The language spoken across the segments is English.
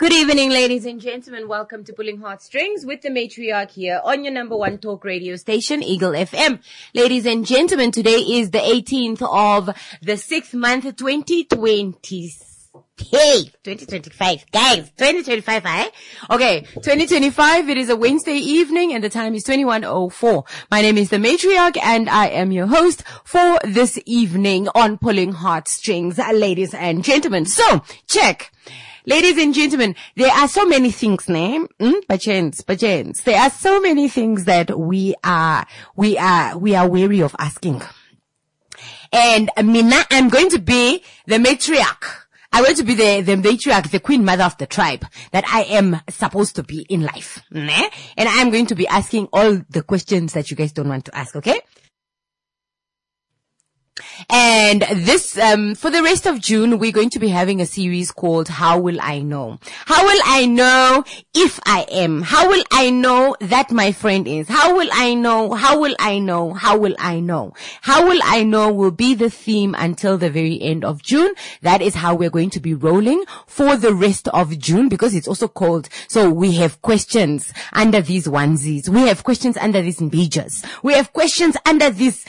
Good evening, ladies and gentlemen. Welcome to Pulling Heartstrings with the matriarch here on your number one talk radio station, Eagle FM. Ladies and gentlemen, today is the 18th of the 6th month, 2020. Hey, 2025. Guys, 2025, eh? Okay, 2025, it is a Wednesday evening and the time is 21:04. My name is the matriarch and I am your host for this evening on Pulling Heartstrings, ladies and gentlemen. So, check. Ladies and gentlemen, there are so many things, Pachens. There are so many things that we are wary of asking. And Mina, I'm going to be the matriarch. I'm going to be the matriarch, the queen mother of the tribe that I am supposed to be in life. And I'm going to be asking all the questions that you guys don't want to ask, okay? And this, for the rest of June, we're going to be having a series called How Will I Know? How will I know if I am? How will I know that my friend is? How will I know? How will I know? How will I know? How will I know will be the theme until the very end of June. That is how we're going to be rolling for the rest of June because it's also cold. So we have questions under these onesies. We have questions under these mbijas. We have questions under these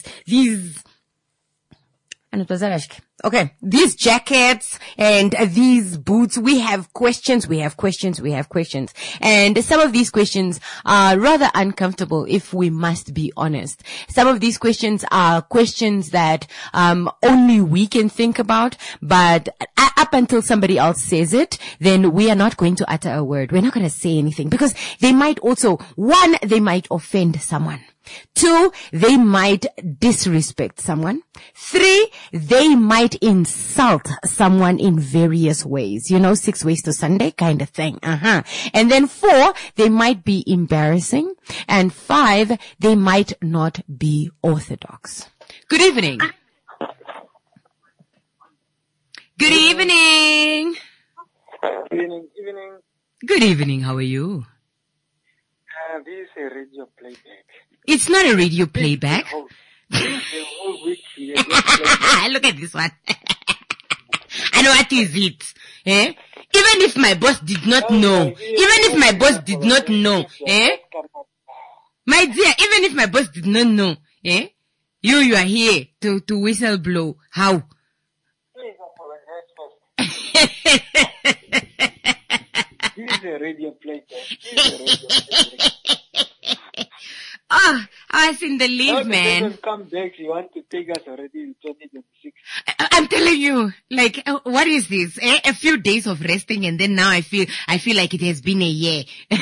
okay, these jackets and these boots, we have questions. And some of these questions are rather uncomfortable if we must be honest. Some of these questions are questions that only we can think about, but up until somebody else says it, then we are not going to utter a word. We're not going to say anything because they might also, one, they might offend someone. 2, they might disrespect someone. 3, they might insult someone in various ways. 6 ways to Sunday kind of thing. And then 4, they might be embarrassing. And 5, they might not be orthodox. Good evening. Good evening. Evening. Good evening. How are you? This is a radio playback. It's not a radio playback. The whole week here. Look at this one. And what is it? Even if my boss did not know. My dear, even if my boss did not know. You are here to whistle blow. How? Please apologize first. This is a radio playback. Oh, I was in the leave, man. Come back, you want to take us already in 2026. I'm telling you, what is this? A few days of resting and then now I feel like it has been a year.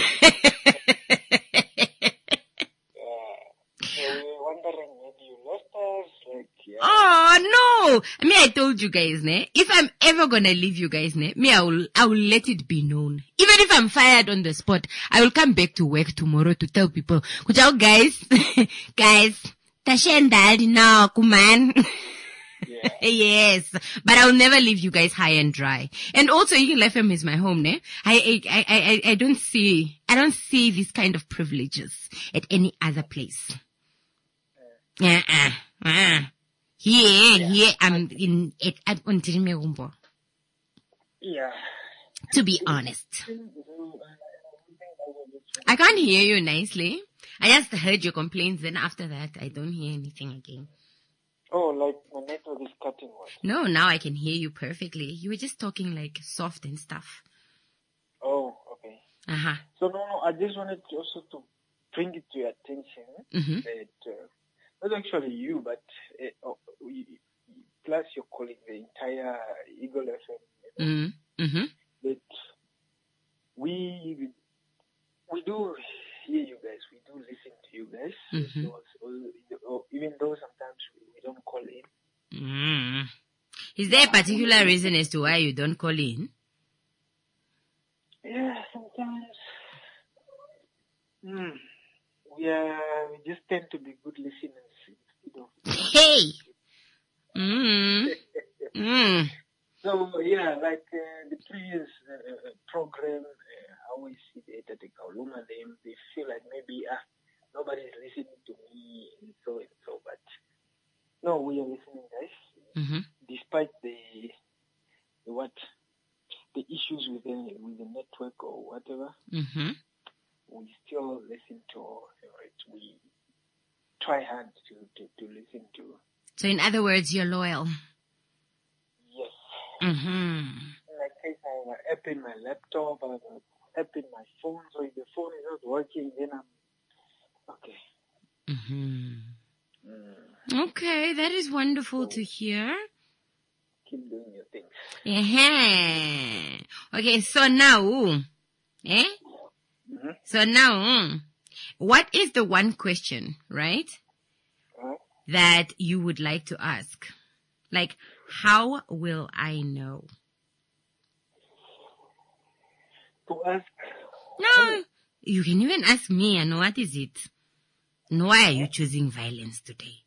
We're wondering maybe you lost us, Oh, no! I told you guys, if I'm ever gonna leave you guys, I will let it be known. Even if I'm fired on the spot, I will come back to work tomorrow to tell people, guys, Tashendad now, kuman. Yeah. Yes, but I'll never leave you guys high and dry. And also, Eagle FM is my home, I don't see these kind of privileges at any other place. Here, I'm in it until Megumbo. Yeah. To be honest. I can't hear you nicely. I just heard your complaints, then after that, I don't hear anything again. Oh, like my network is cutting off. No, now I can hear you perfectly. You were just talking soft and stuff. Oh, okay. So no, I just wanted to also to bring it to your attention that not actually you, but plus your colleague, the entire Eagle FM, that we do hear you guys, we do listen to you guys, so, even though sometimes we don't call in. Is there a particular reason as to why you don't call in? Yeah, sometimes we just tend to be good listeners. Hey! So, yeah, the previous program, I always see that the Kauluma, they feel like maybe nobody's listening to me and so, but no, we are listening, guys. Despite the issues with the network or whatever, Mm-hmm. we still listen to our favorites. We try hard to listen to. So in other words, you're loyal. Yes. Mm-hmm. In my case, I have an app in my laptop, I have an app in my phone, so if the phone is not working, then I'm okay. Mm-hmm. Okay, that is wonderful to hear. Keep doing your things. Uh-huh. Okay, so now, Mm-hmm. So now, what is the one question, right, that you would like to ask? Like, how will I know? To ask. No, you can even ask me, and what is it? Why are you choosing violence today?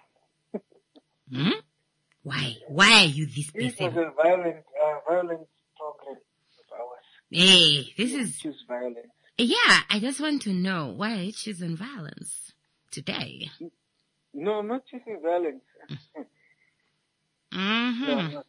Why? Why are you this This person? was a violent program of ours. Hey, this is... Choose violence. Yeah, I just want to know why are you choosing violence today? No, I'm not choosing violence. Mm-hmm. No, I'm not.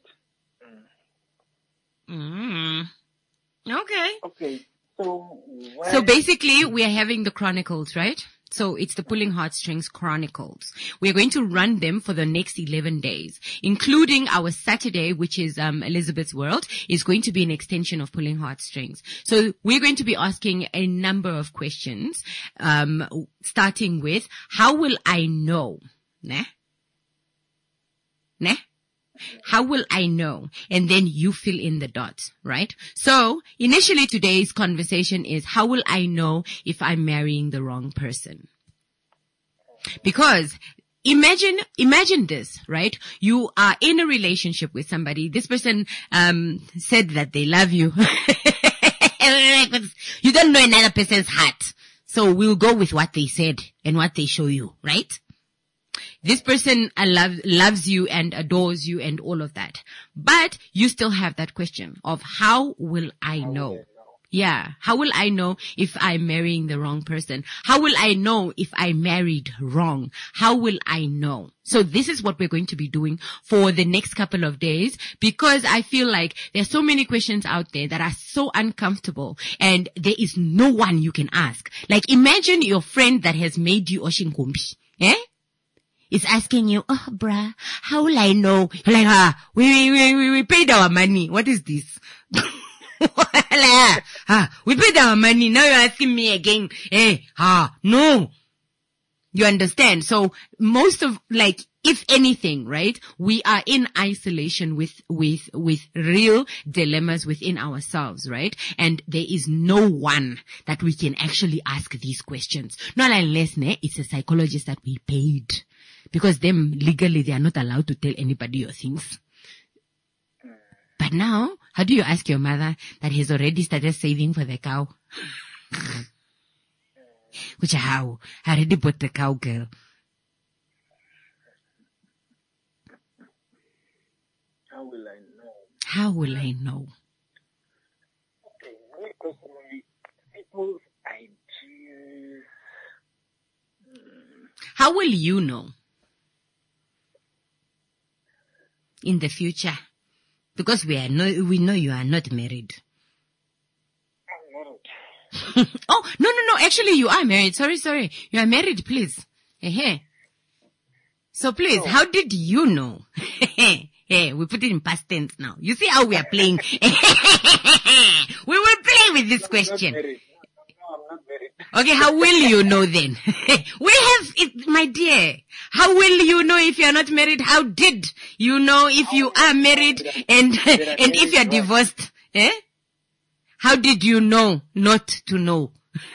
Mm-hmm. Okay. Okay, so why? So basically, we are having the Chronicles, right? So it's the Pulling Heartstrings Chronicles. We are going to run them for the next 11 days, including our Saturday, which is Elizabeth's World, is going to be an extension of Pulling Heartstrings. So we're going to be asking a number of questions, starting with, how will I know? Nah? How will I know? And then you fill in the dots, right? So initially today's conversation is, how will I know if I'm marrying the wrong person? Because imagine this, right? You are in a relationship with somebody. This person said that they love you. You don't know another person's heart. So we'll go with what they said and what they show you, right? This person loves you and adores you and all of that. But you still have that question of, how will I know? Yeah. How will I know if I'm marrying the wrong person? How will I know if I married wrong? How will I know? So this is what we're going to be doing for the next couple of days, because I feel like there's so many questions out there that are so uncomfortable and there is no one you can ask. Like, imagine your friend that has made you Oshinkumbi. Is asking you, oh, bruh, how will I know? You're like, we paid our money. What is this? We paid our money. Now you're asking me again. No. You understand? So most of, like, if anything, right, we are in isolation with real dilemmas within ourselves, right? And there is no one that we can actually ask these questions. Not unless, it's a psychologist that we paid. Because them, legally, they are not allowed to tell anybody your things. But now, how do you ask your mother that he's already started saving for the cow? Which how? I already bought the cow, girl. How will I know? How will I know? Okay, me personally, people's ideas. How will you know? In the future, because we know you are not married. I'm married. Oh, no, actually you are married. Sorry. You are married, please. So please, how did you know? Hey, we put it in past tense now. You see how we are playing? We will play with this question. No, I'm not married. Okay, how will you know then? We have it, my dear. How will you know if you are not married? How did you know if you are married and if you are divorced? How did you know not to know?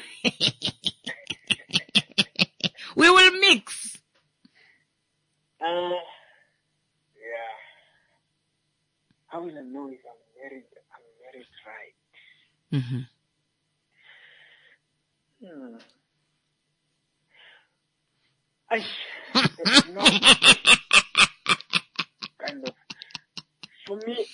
We will mix. Yeah. How will I know if I'm married? I'm married right. Mm-hmm. Kind of. For me,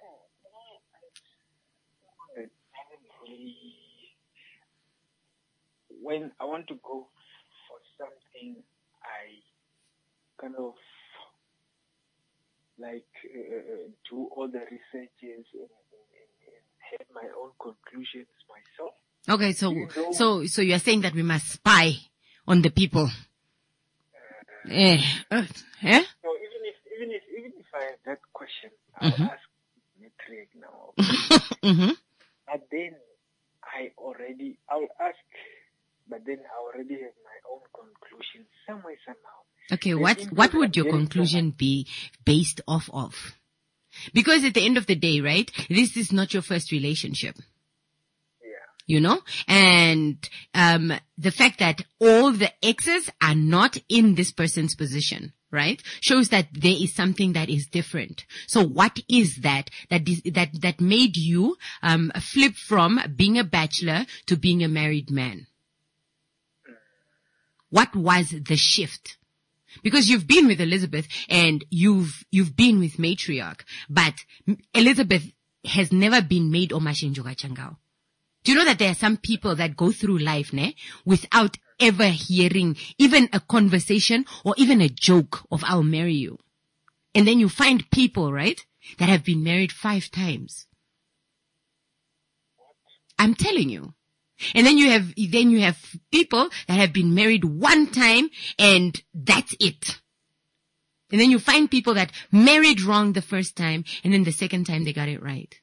when I want to go for something, I kind of like do all the researches and had my own conclusions myself. Okay, so you're saying that we must spy on the people. So even if I have that question, I'll ask Matriarch now. Mm-hmm. But then I'll ask, but then I already have my own conclusion somewhere, somehow. Okay, what would your conclusion be based off of? Because at the end of the day, right, this is not your first relationship. You know, and the fact that all the exes are not in this person's position, right, shows that there is something that is different. So what is that made you flip from being a bachelor to being a married man? What was the shift? Because you've been with Elizabeth and you've been with Matriarch, but Elizabeth has never been made Omashinjoga Changao. Do you know that there are some people that go through life, without ever hearing even a conversation or even a joke of "I'll marry you"? And then you find people, right, that have been married 5 times. I'm telling you. And then you have people that have been married 1 time and that's it. And then you find people that married wrong the first time and then the second time they got it right.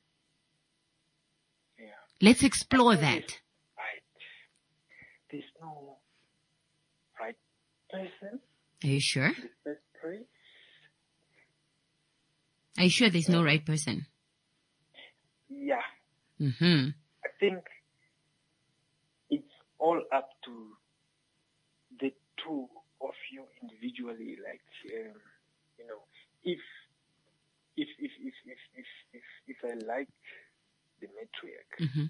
Let's explore that. Right. There's no right person. Are you sure? In the first place. Are you sure there's no right person? Yeah. Mm-hmm. I think it's all up to the two of you individually. Like, if I like the Matriarch, mm-hmm.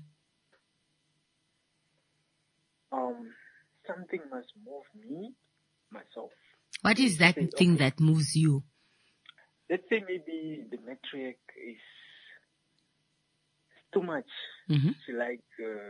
Something must move me, myself. What is that thing that moves you? Let's say maybe the Matriarch is too much. Mm-hmm. She like,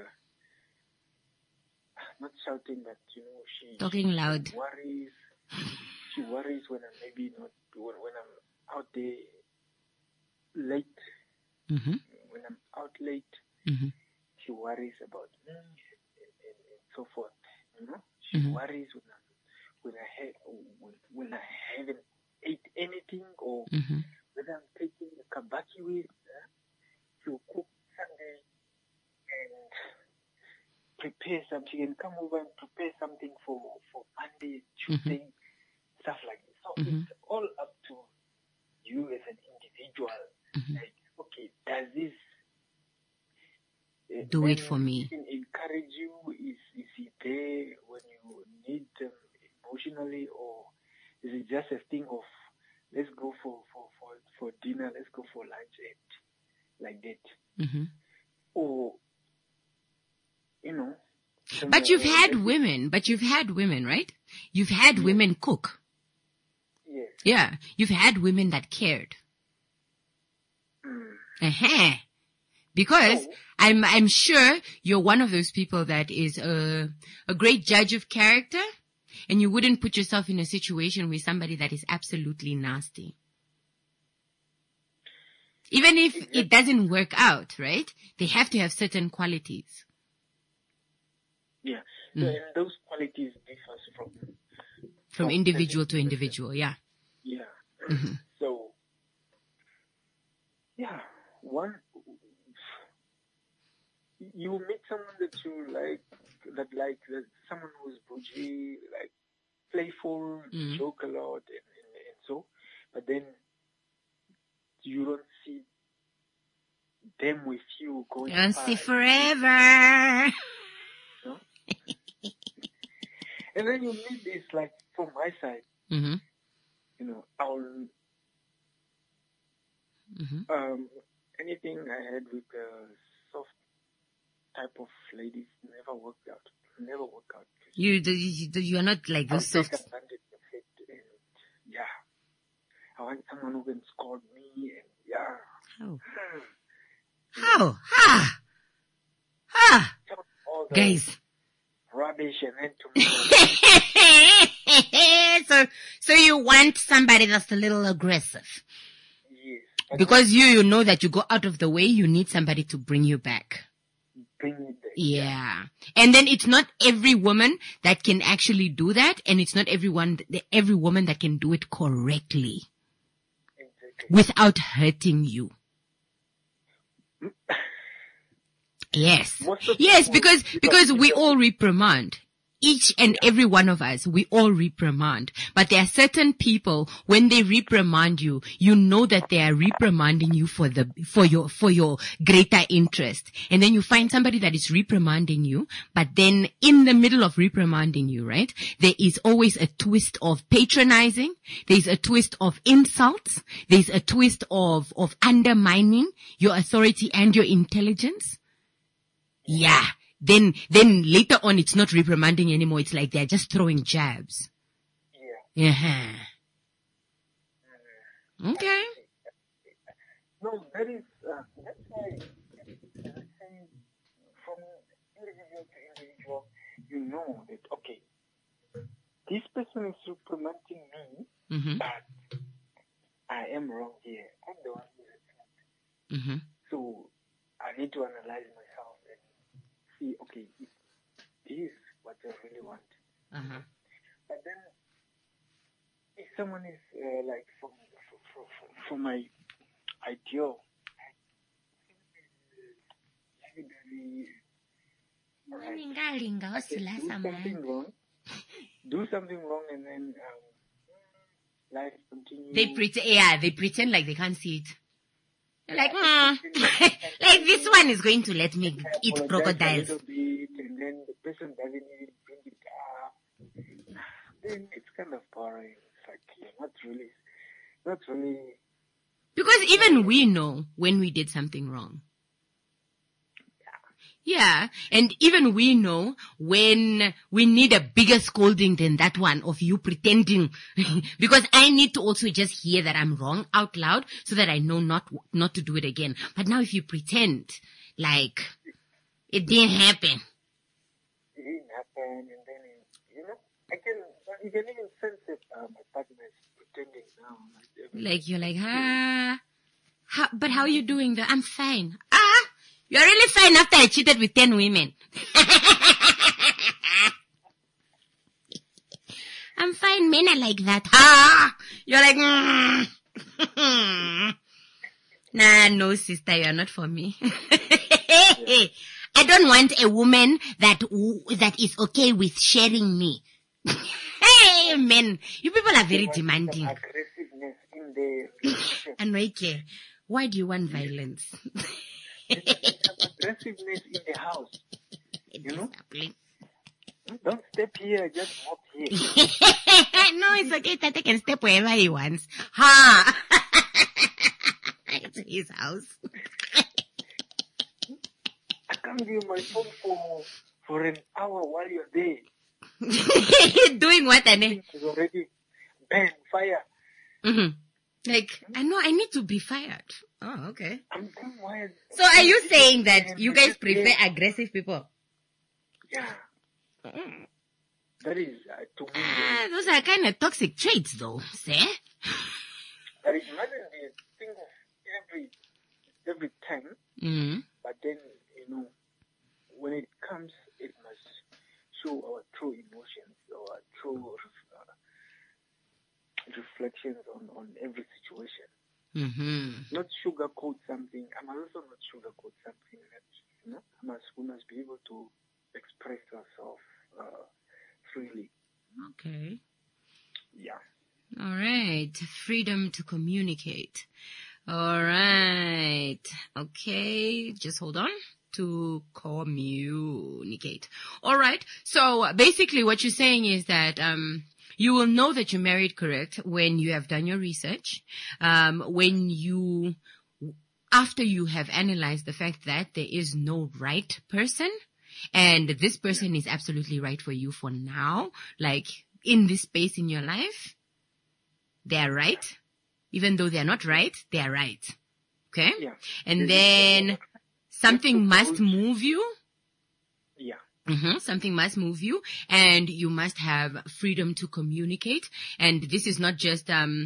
not shouting, but she talking loud. She worries when I'm maybe not, when I'm out there late. Mm-hmm. When I'm out late, mm-hmm. she worries about me and so forth. She mm-hmm. worries when I haven't ate anything or mm-hmm. whether I'm taking the kabaki with. She'll cook Sunday and prepare something. She can come over and prepare something for Monday, Tuesday, mm-hmm. stuff like that. So mm-hmm. it's all up to you as an individual. Mm-hmm. Like, okay, does this do it for me? Encourage you? Is he there when you need them emotionally, or is it just a thing of let's go for dinner, let's go for lunch, and like that? Mm-hmm. Or But you've had women, right? You've had women cook. Yes. Yeah, you've had women that cared. Because I'm sure you're one of those people that is a great judge of character, and you wouldn't put yourself in a situation with somebody that is absolutely nasty. Even if it doesn't work out, right? They have to have certain qualities. Yeah. So, and those qualities differ from individual to individual, yeah. Yeah. Mm-hmm. So, yeah, you meet someone that you like, that someone who's bougie, like playful, joke a lot, and so, but then you don't see them with you going. You don't see forever. No? And then you meet this, like, from my side, mm-hmm. I'll anything I had with soft type of ladies never worked out. You are not like those soft. Yeah, I want someone who can scold me, and yeah. How? Guys. Rubbish and then so you want somebody that's a little aggressive. Yes, Because you know that you go out of the way, you need somebody to bring you back. Bring it back. Yeah. And then it's not every woman that can actually do that, and it's not every woman that can do it correctly. Exactly. Without hurting you. Yes. Yes, because we all reprimand. Each and every one of us, we all reprimand. But there are certain people, when they reprimand you, you know that they are reprimanding you for your greater interest. And then you find somebody that is reprimanding you, but then in the middle of reprimanding you, right, there is always a twist of patronizing. There's a twist of insults. There's a twist of undermining your authority and your intelligence. Yeah. Then later on, it's not reprimanding anymore. It's like they're just throwing jabs. Yeah. Uh-huh. Okay. No, that is, that's why, as I say, from individual to individual, you know that, okay, this person is reprimanding me, but I am wrong here. I'm the one who is at fault. So I need to analyze myself. Okay, this is what I really want. But then, if someone is like for my ideal, do something wrong, and then life continues. They pretend like they can't see it. Like, like this one is going to let me eat crocodiles. A little bit, and then the person doesn't even bring it up. Then it's kind of boring. It's like not really. Because even we know when we did something wrong. Yeah, and even we know when we need a bigger scolding than that one of you pretending. Because I need to also just hear that I'm wrong out loud so that I know not to do it again. But now if you pretend like it didn't happen. It didn't happen, and then, you can even sense that my partner is pretending now. Like you're like, but how are you doing though? I'm fine. You're really fine after I cheated with 10 women. I'm fine. Men are like that. You're like, Nah, no, sister, you're not for me. I don't want a woman that is okay with sharing me. Hey, men, you people are very demanding. Aggressiveness in the relationship. And why do you want violence? Aggressiveness in the house. You know? Don't step here, just walk here. No, it's okay. Tata can step wherever he wants. It's his house. I can't give you my phone for an hour while you're there. Doing what, Anne? It's already bang, fire. Like, I know I need to be fired. Oh, okay. I'm too wired. So are you saying that you guys prefer aggressive people? Yeah. That is, to me. Those are kind of toxic traits though, see? That is, imagine the thing of every time. But then, when it comes, it must show our true emotions, our true reflections on every situation. Not sugarcoat something. I must also not sugarcoat something that, we must be able to express ourselves freely. Okay. Yeah. All right. Freedom to communicate. All right. Okay. Just hold on. To communicate. All right. So basically what you're saying is that, you will know that you're married, correct, when you have done your research, after you have analyzed the fact that there is no right person, and this person is absolutely right for you for now, like in this space in your life, they're right. Even though they're not right, they're right. Okay? Yeah. And then something must move you. Yeah. Something must move you, and you must have freedom to communicate. And this is not just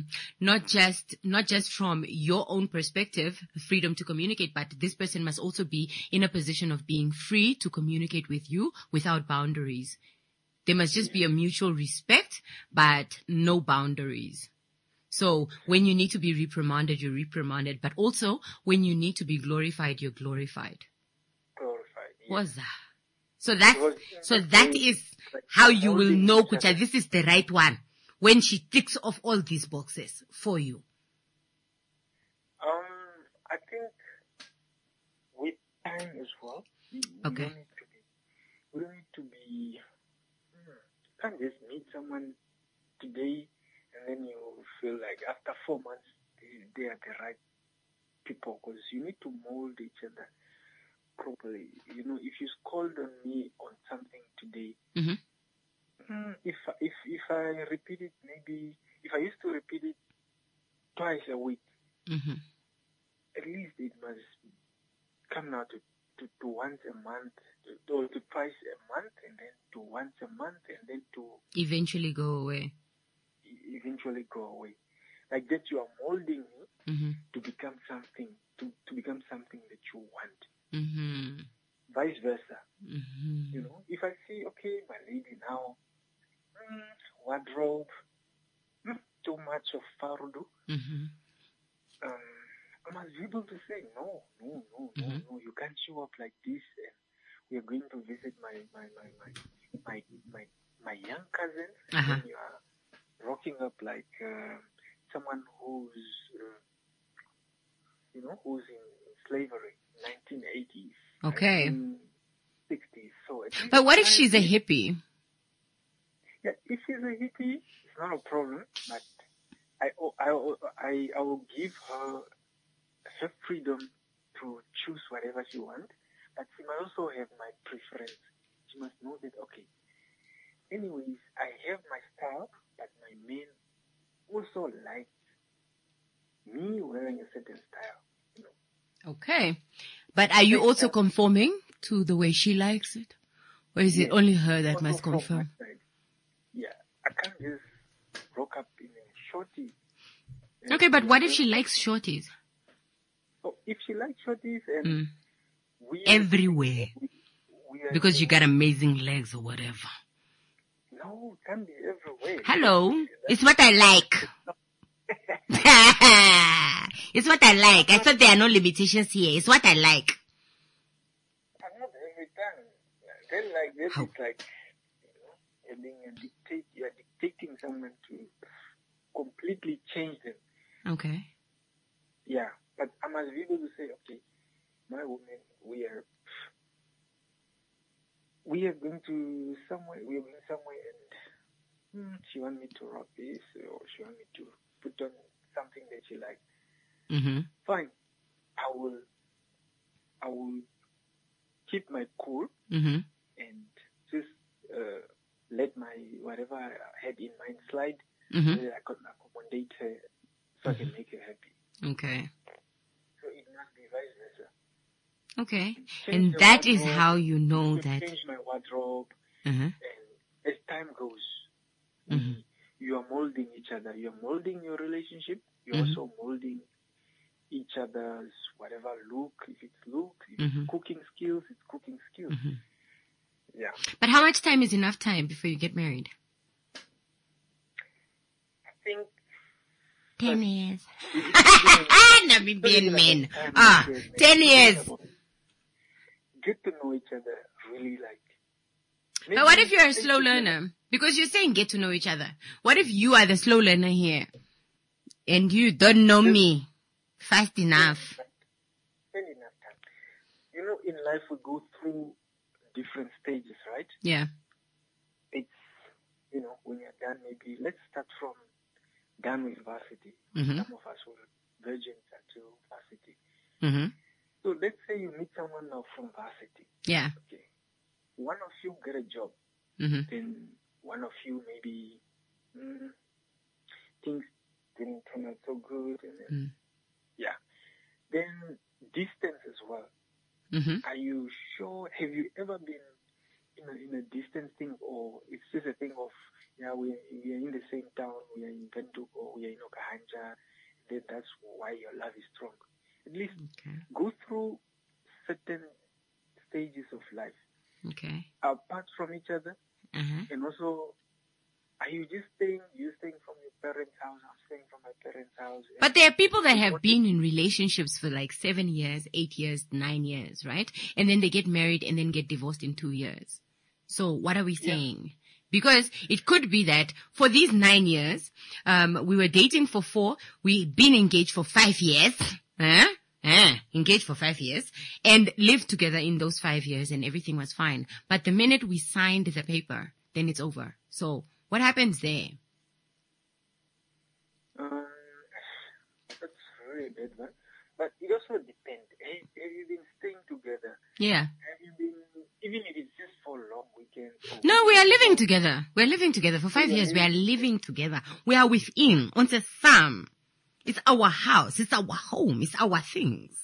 from your own perspective, freedom to communicate, but this person must also be in a position of being free to communicate with you without boundaries. There must just be a mutual respect, but no boundaries. So when you need to be reprimanded, you're reprimanded, but also when you need to be glorified, you're glorified. Glorified. Yeah. What's that? So that is how you will know, Kucha, this is the right one, when she ticks off all these boxes for you. I think with time as well. Okay. We don't need to be. You can't just meet someone today and then you feel like after 4 months they are the right people, because you need to mold each other properly. You know, if you scold on me on something today, if I repeat it, maybe if I used to repeat it twice a week, at least it must come now to once a month, or to twice a month, and then to once a month, and then to eventually go away. Like that, you are molding me to become something, to become something that you want. Vice versa. You know, if I see, okay, my lady now, wardrobe, too much of fardu, I must be able to say, no, you can't show up like this, and we are going to visit my young cousins, and then you are rocking up like someone who's who's in slavery, 1980s, okay, 1960s. So, but what if she's a hippie? Yeah, if she's a hippie, it's not a problem. But I will give her freedom to choose whatever she wants. But she must also have my preference. She must know that, okay, anyways, I have my style, but my men also like me wearing a certain style. You know? Okay. But are you also conforming to the way she likes it? Or is it only her that must conform? Yeah. I can't just rock up in a shorty. Okay, but what if she likes shorties? Oh, if she likes shorties and everywhere. Because you got amazing legs or whatever. No, it can't be everywhere. Hello. It's what I like. It's what I like. I thought there are no limitations here. It's what I like. Not every time. Then like this, it's like, you're dictating someone to completely change them. Okay. Yeah, but I must be able to say, okay, my woman, we are going to somewhere, and she wants me to rock this, or she wants me to put on something that she likes. Fine. I will keep my cool and just let my whatever I had in mind slide, so that I can accommodate her, so I can make her happy. Okay. So it must be vice versa. Okay. And that is how you know that. Change my wardrobe, and as time goes, you are molding each other. You are molding your relationship. You're also molding each other's whatever look. If it's look, if it's cooking skills, it's cooking skills. Yeah. But how much time is enough time before you get married? I think 10 years. Namibian men. 10 years. Get to know each other really like. But what if you're a slow learner? Because you're saying get to know each other. What if you are the slow learner here and you don't know me fast enough? Spend enough time. You know, in life we go through different stages, right? Yeah. It's, when you're done, maybe let's start from done with varsity. Some of us were virgins until varsity. So let's say you meet someone now from varsity. Yeah. Okay. One of you get a job. Then one of you maybe things didn't turn out so good. And then, yeah. Then distance as well. Are you sure? Have you ever been in a distant thing, or it's just a thing of, we are in the same town, we are in Windhoek, or we are in Okahanja, then that's why your love is strong. At least go through certain stages of life. Okay. Apart from each other, and also, are you just staying from your parents' house, I'm staying from my parents' house. But there are people that have been in relationships for like 7 years, 8 years, 9 years, right? And then they get married and then get divorced in 2 years. So what are we saying? Because it could be that for these 9 years, we were dating for 4, we've been engaged for 5 years, engaged for 5 years, and lived together in those 5 years, and everything was fine. But the minute we signed the paper, then it's over. So what happens there? That's very bad, but it also depends. Have you been staying together? Yeah. Have you been, even if it's just for long weekends? No, we are living together. We're living together for 5 years. We are living together. We are within, on the thumb. It's our house. It's our home. It's our things.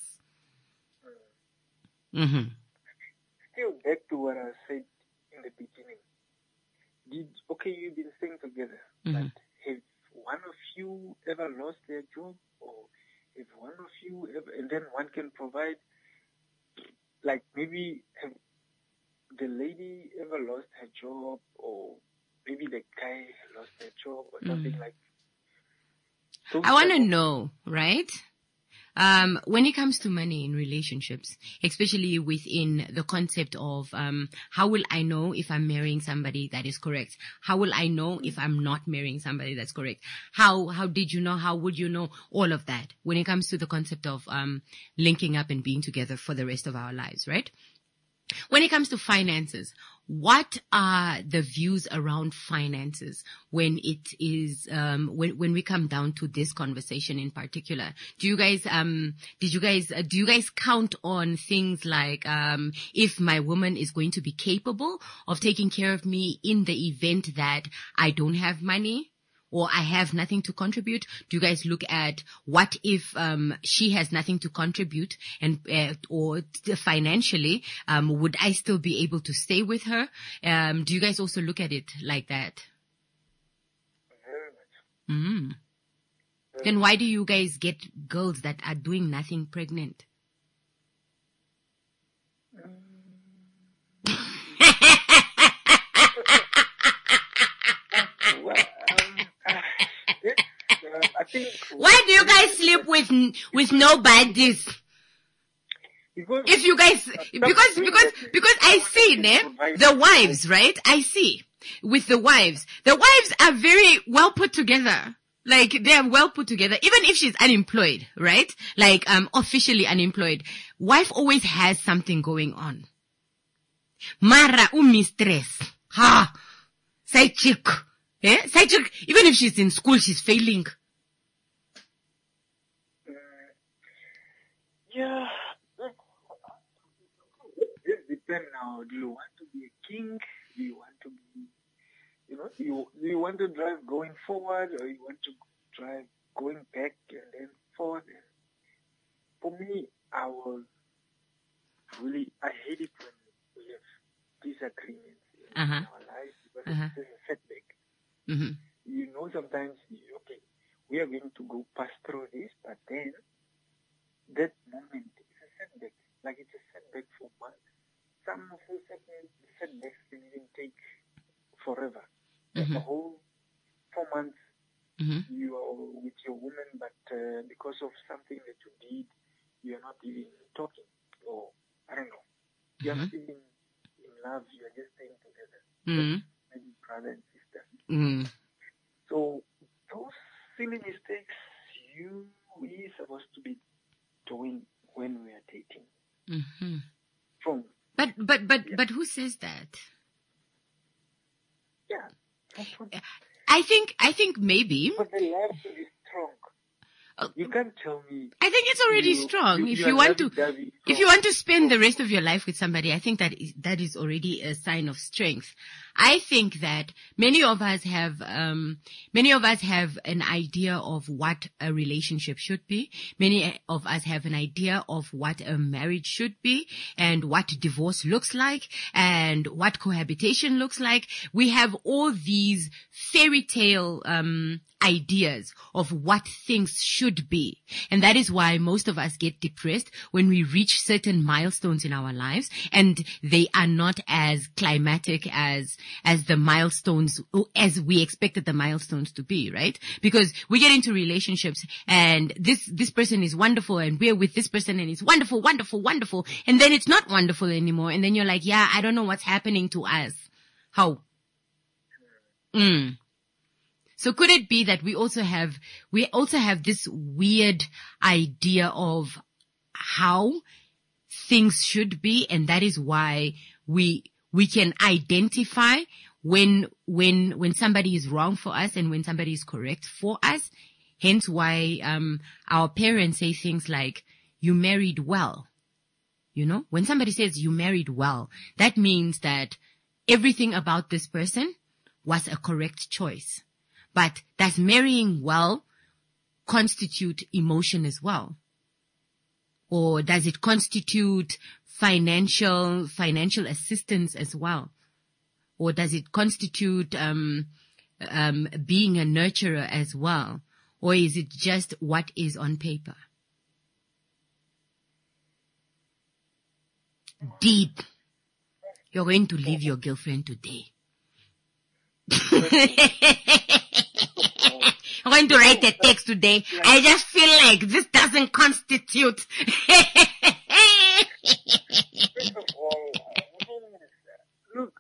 Still back to what I said in the beginning. You've been staying together, but have one of you ever lost their job, or if one of you ever, and then one can provide, like maybe have the lady ever lost her job, or maybe the guy lost their job, or something like that. I want to know, right? When it comes to money in relationships, especially within the concept of, how will I know if I'm marrying somebody that is correct? How will I know if I'm not marrying somebody that's correct? How did you know? How would you know? All of that when it comes to the concept of, linking up and being together for the rest of our lives, right? When it comes to finances, what are the views around finances when it is, when we come down to this conversation in particular? Do you guys count on things like, if my woman is going to be capable of taking care of me in the event that I don't have money? Or I have nothing to contribute? Do you guys look at what if she has nothing to contribute and or financially, would I still be able to stay with her? Do you guys also look at it like that? Very much. Then why do you guys get girls that are doing nothing pregnant? I think. Why do you guys sleep with nobodies? If you guys, because I see, the wives, right? I see with the wives are very well put together. Like, they are well put together, even if she's unemployed, right? Like, officially unemployed. Wife always has something going on. Mara mistress. Side chick. Side chick, even if she's in school, she's failing. Yeah. It depends now. Do you want to be a king? Do you want to be, do you want to drive going forward, or you want to drive going back and then forward? For me, I hate it when we have disagreements in our lives, because it's a setback. Sometimes, we are going to go pass through this, but then that moment is a setback. Like, it's a setback for months. Some of those setbacks can even take forever. The whole 4 months you are with your woman, but because of something that you did, you are not even talking, or I don't know. You are not even in love. You are just staying together, maybe brother and sister. So those silly mistakes we supposed to be doing when we are dating. But who says that? Yeah. I think maybe. But the love is strong. You can't tell me. I think it's already strong. If you want to spend the rest of your life with somebody, I think that is already a sign of strength. I think that many of us have an idea of what a relationship should be. Many of us have an idea of what a marriage should be and what divorce looks like and what cohabitation looks like. We have all these fairy tale, ideas of what things should be. And that is why most of us get depressed when we reach certain milestones in our lives and they are not as climatic as the milestones, as we expected the milestones to be, right? Because we get into relationships and this person is wonderful and we're with this person and it's wonderful, wonderful, wonderful. And then it's not wonderful anymore. And then you're like, yeah, I don't know what's happening to us. How? So could it be that we also have this weird idea of how things should be, and that is why we can identify when somebody is wrong for us and when somebody is correct for us. Hence why our parents say things like, you married well. You know, when somebody says you married well, that means that everything about this person was a correct choice. But does marrying well constitute emotion as well? Or does it constitute financial assistance as well? Or does it constitute being a nurturer as well? Or is it just what is on paper? Deep. You're going to leave your girlfriend today. I'm going to write a text today. I just feel like this doesn't constitute. First of all, look,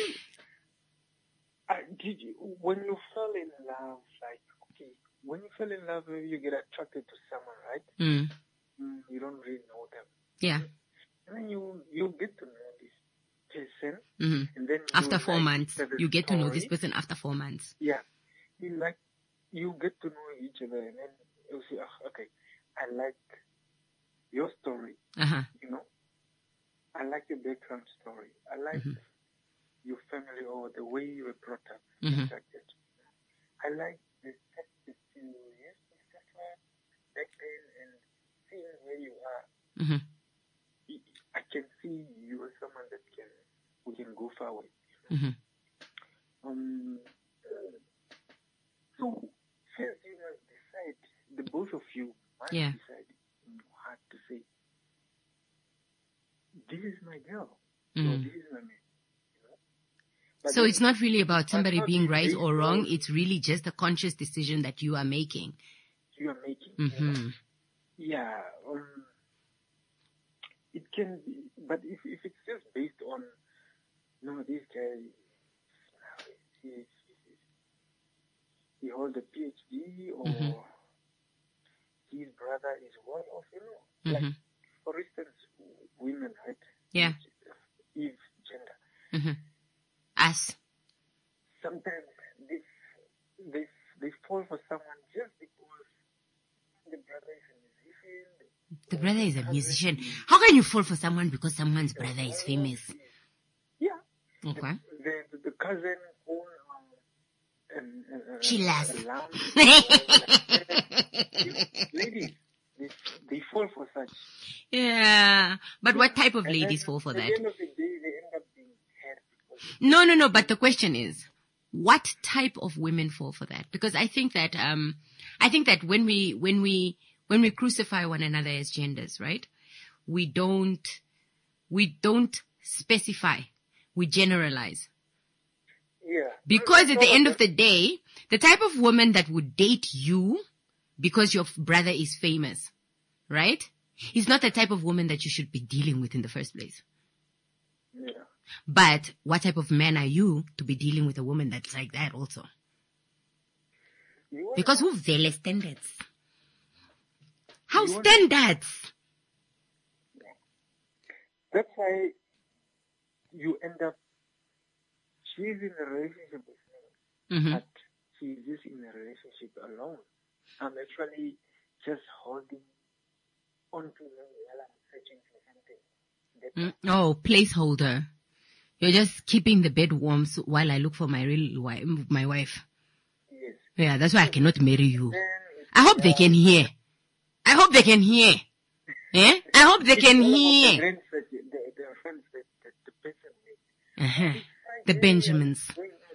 when you fell in love, like, okay, when you fell in love, maybe you get attracted to someone, right? You don't really know them. Yeah. And then you get to know this person. And then after 4 months, you get to know this person after 4 months. Yeah. You get to know each other, and then you say, oh, okay, I like your story. You know, I like your background story. I like your family or the way you were brought up. Things like that. I like the steps that you used to suffer back then and seeing where you are. I can see you as someone that we can go far with. So first you must decide, the both of you must decide in your heart to say, this is my girl, or this is my man. So it's not really about somebody being right or wrong. It's really just a conscious decision that you are making. You are making. Yeah. It can be, but if it's just based on, no, this guy, he holds a PhD, or his brother is well off, you know. Like, for instance, women, right? Yeah. Eve gender. Us. Sometimes they fall for someone just because the brother is a musician. The brother is a musician. How can you fall for someone because someone's brother is famous? Yeah. Okay. The cousin who Chillas. Ladies, they fall for such. Yeah. But what type of ladies fall for that? At the end of the day, they end up being hurt. No. But the question is, what type of women fall for that? Because I think that when we crucify one another as genders, right? We don't specify. We generalize. Yeah. Because at the end of the day, the type of woman that would date you because your brother is famous, right? Is not the type of woman that you should be dealing with in the first place. Yeah. But what type of man are you to be dealing with a woman that's like that also? Because who vele standards? How standards? That's why you end up, she's in a relationship with me, but she's just in a relationship alone. I'm actually just holding on to her while I'm searching for something. Oh, placeholder. You're just keeping the bed warm while I look for my real wife, my wife. Yes. Yeah, that's why I cannot marry you. Then I hope they can hear. I hope they can hear. Eh? I hope they can hear. The friends that the person made. Uh-huh. The Benjamins.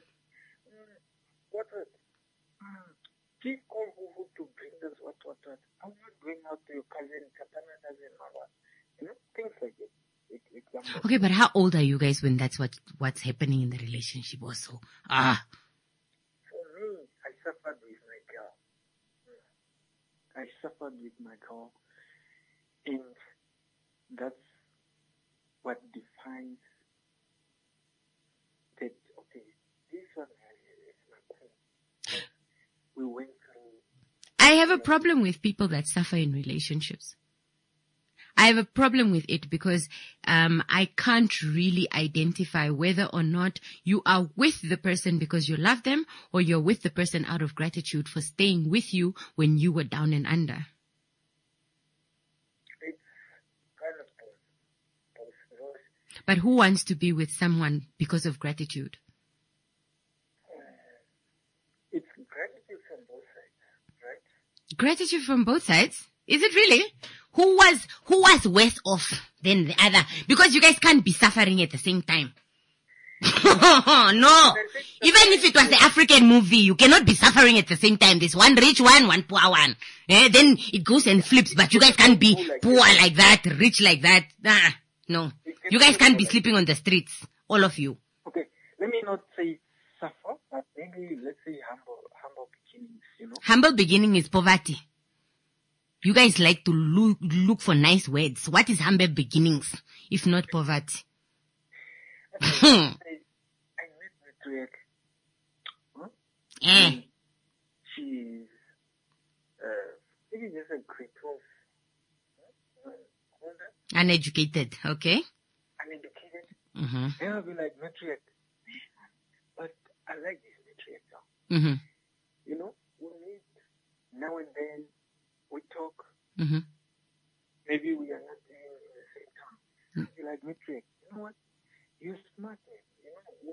What? Please call who to bring this, what. I'm not going out to your cousin, Katana doesn't know. You know, things like it. Okay, but how old are you guys when that's what's happening in the relationship also? For me, I suffered with my girl. And that's what defines that, okay, this one is my queen. We went through. I have a problem with people that suffer in relationships. I have a problem with it because I can't really identify whether or not you are with the person because you love them or you're with the person out of gratitude for staying with you when you were down and under. It's kind of both. But who wants to be with someone because of gratitude? It's gratitude from both sides, right? Gratitude from both sides? Is it really? Who was worse off than the other? Because you guys can't be suffering at the same time. No. Even if it was the African movie, you cannot be suffering at the same time. There's one rich one, one poor one. Then it goes and flips, but you guys can't be poor like that, rich like that. No. You guys can't be sleeping on the streets. All of you. Okay. Let me not say suffer, but maybe let's say humble beginnings, you know? Humble beginning is poverty. You guys like to look for nice words. What is humble beginnings, if not poverty? I met Matriarch. She's maybe just a grade 12. Uneducated, okay? Uneducated. Mm-hmm. Then I'll be like, Matriarch. But I like this Matriarch now. Mm-hmm. You know, we meet now and then. We talk. Mm-hmm. Maybe we are not in the same town. I'll be like, Matriarch, you know what? You're smart, man. You know,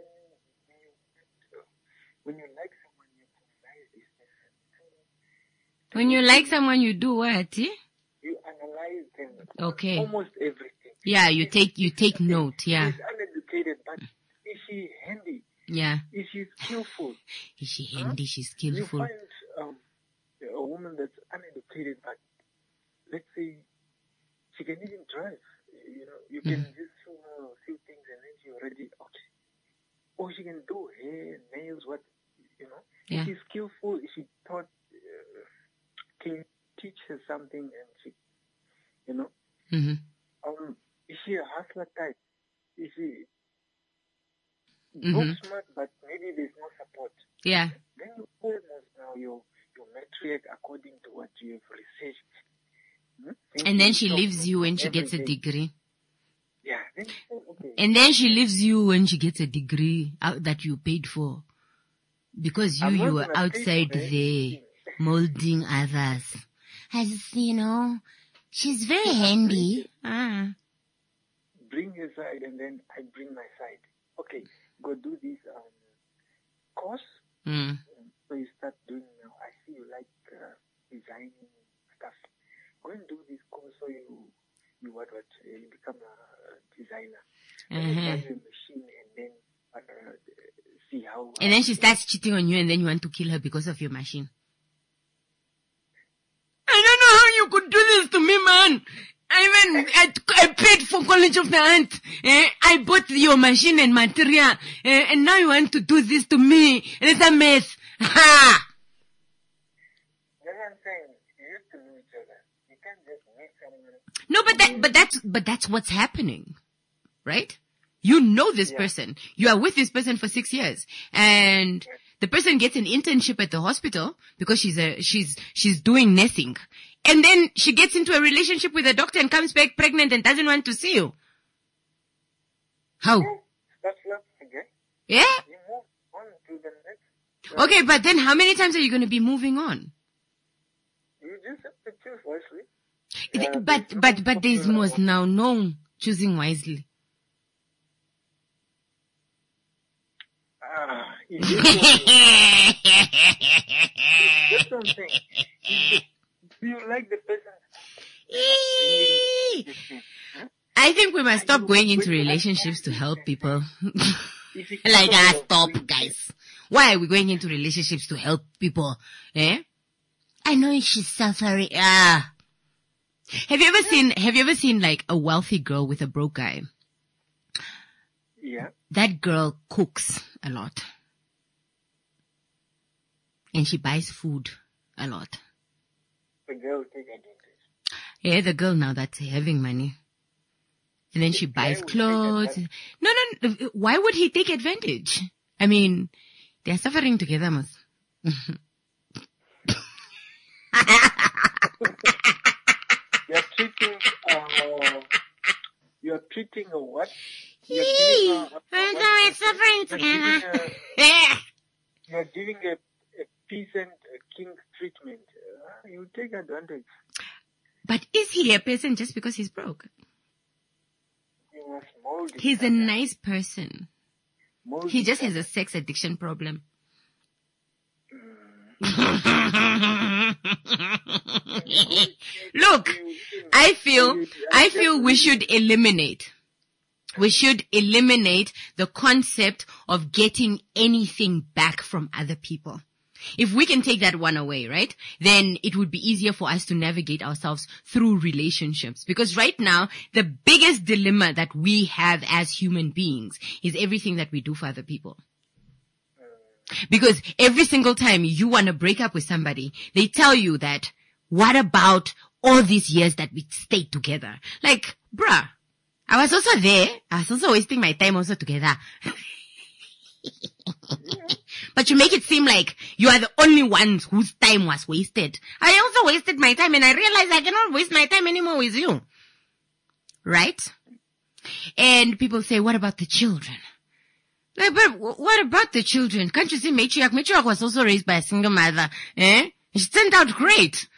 when you like someone, you analyze this person. When you like someone, you do what? You analyze them. Okay. Almost everything. Yeah, you take note. Yeah. She's uneducated, but is she handy? Yeah. Is she skillful? Is she handy? She's skillful. You find a woman that's uneducated, but let's say she can even drive. You know, you can just show her a few things and then she's already okay. Or she can do hair, nails, what, you know. Yeah. If she's skillful, if she taught, can teach her something and she, you know. Mm-hmm. Is she a hustler type? Is she Mm-hmm. book smart, but maybe there's no support? Yeah. Then you almost now your metric according to what you have researched. And then she leaves you when she gets a degree. Yeah. Then, okay. And then she leaves you when she gets a degree that you paid for. Because you were outside there molding others. As you know, she's very handy. Bring your side and then I bring my side. Okay, go do this course. So you start doing, I see you like designing stuff. Go and do this course so you become a designer. You start the machine and then see how. And then she starts cheating on you and then you want to kill her because of your machine. I don't know how you could do this to me, man. I paid for College of the Ant. I bought your machine and material. And now you want to do this to me. And it's a mess. Ha! That's what I'm saying. You used to know each other. You can't just meet someone. No, but that's what's happening. Right? You know this person. You are with this person for 6 years. And the person gets an internship at the hospital because she's doing nursing. And then she gets into a relationship with a doctor and comes back pregnant and doesn't want to see you. How? That's love again. Yeah? You move on to the next. Okay, but then how many times are you going to be moving on? You just have to choose wisely. But there's most now no choosing wisely. That's what I'm saying. Do you like the person? I think we must stop going into relationships to help people. Stop, guys. Why are we going into relationships to help people? Eh? I know she's suffering. Have you ever seen like a wealthy girl with a broke guy? Yeah. That girl cooks a lot. And she buys food a lot. The girl take advantage. Yeah, the girl now that's having money. And then she buys clothes. No. Why would he take advantage? I mean, they're suffering together, mas. You're treating a what? We're suffering together. You're giving a peasant a king treatment. You take advantage. But is he a peasant just because he's broke? You must mold him. He's a nice person. He just has a sex addiction problem. Look, I feel we should eliminate the concept of getting anything back from other people. If we can take that one away, right, then it would be easier for us to navigate ourselves through relationships. Because right now, the biggest dilemma that we have as human beings is everything that we do for other people. Because every single time you want to break up with somebody, they tell you that, what about all these years that we stayed together? Like, bruh, I was also there. I was also wasting my time also together. But you make it seem like you are the only ones whose time was wasted. I also wasted my time and I realized I cannot waste my time anymore with you. Right? And people say, what about the children? Like, but what about the children? Can't you see Matriarch? Matriarch was also raised by a single mother. Eh? She turned out great.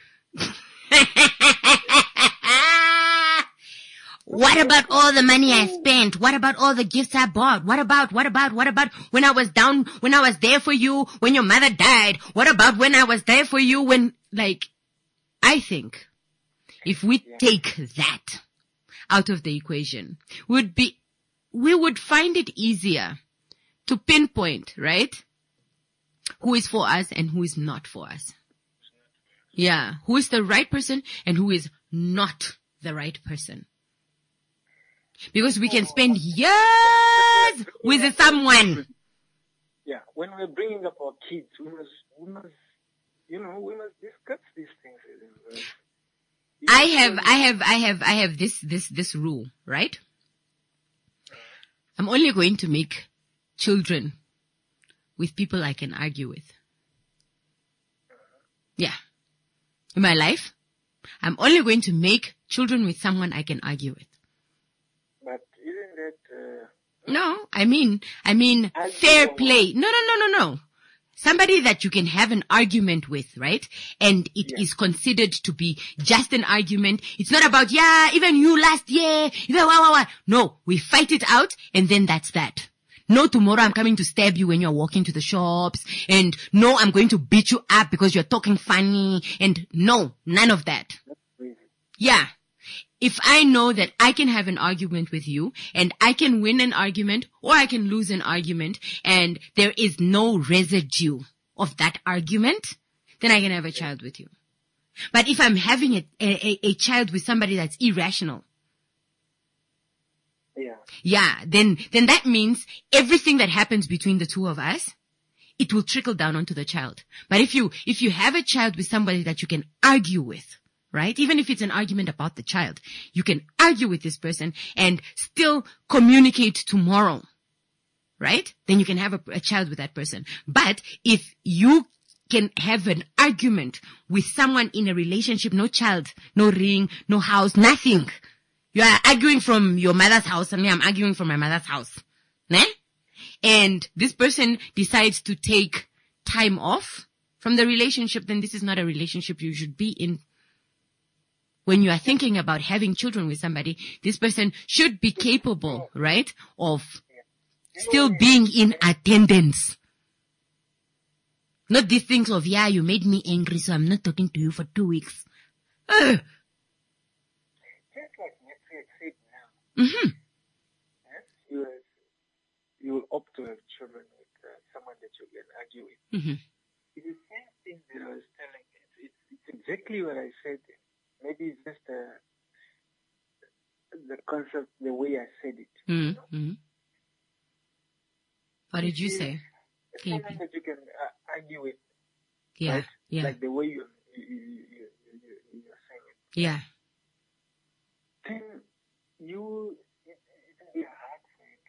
What about all the money I spent? What about all the gifts I bought? What about when I was down, when I was there for you, when your mother died? What about when I was there for you when, like, I think if we take that out of the equation, we would find it easier to pinpoint, right? Who is for us and who is not for us. Yeah. Who is the right person and who is not the right person. Because we can spend years with someone. Yeah, when we're bringing up our kids, we must discuss these things with them. I have this rule, right? I'm only going to make children with people I can argue with. Yeah. In my life, I'm only going to make children with someone I can argue with. But isn't that... No, I mean, fair play. No. Somebody that you can have an argument with, right? And it is considered to be just an argument. It's not about, even you last year, No, we fight it out and then that's that. No, tomorrow I'm coming to stab you when you're walking to the shops. And no, I'm going to beat you up because you're talking funny. And no, none of that. Yeah. If I know that I can have an argument with you and I can win an argument or I can lose an argument and there is no residue of that argument, then I can have a child with you. But if I'm having a child with somebody that's irrational, then that means everything that happens between the two of us, it will trickle down onto the child. But if you have a child with somebody that you can argue with, right? Even if it's an argument about the child, you can argue with this person and still communicate tomorrow, right? Then you can have a child with that person. But if you can have an argument with someone in a relationship, no child, no ring, no house, nothing. You are arguing from your mother's house and I'm arguing from my mother's house. Ne? And this person decides to take time off from the relationship, then this is not a relationship you should be in. When you are thinking about having children with somebody, this person should be capable, right, of still being in attendance. Not these things of, yeah, you made me angry, so I'm not talking to you for 2 weeks. Just like Netflix said now. Mm-hmm. Yes, you will opt to have children with someone that you can argue with. Mm-hmm. It's the same thing that I was telling. It's exactly what I said. Maybe it's just the concept, the way I said it. Mm-hmm. What did you say? Someone that you can argue with. Yeah, right? yeah. Like the way you're saying it. Yeah. Then it will be hard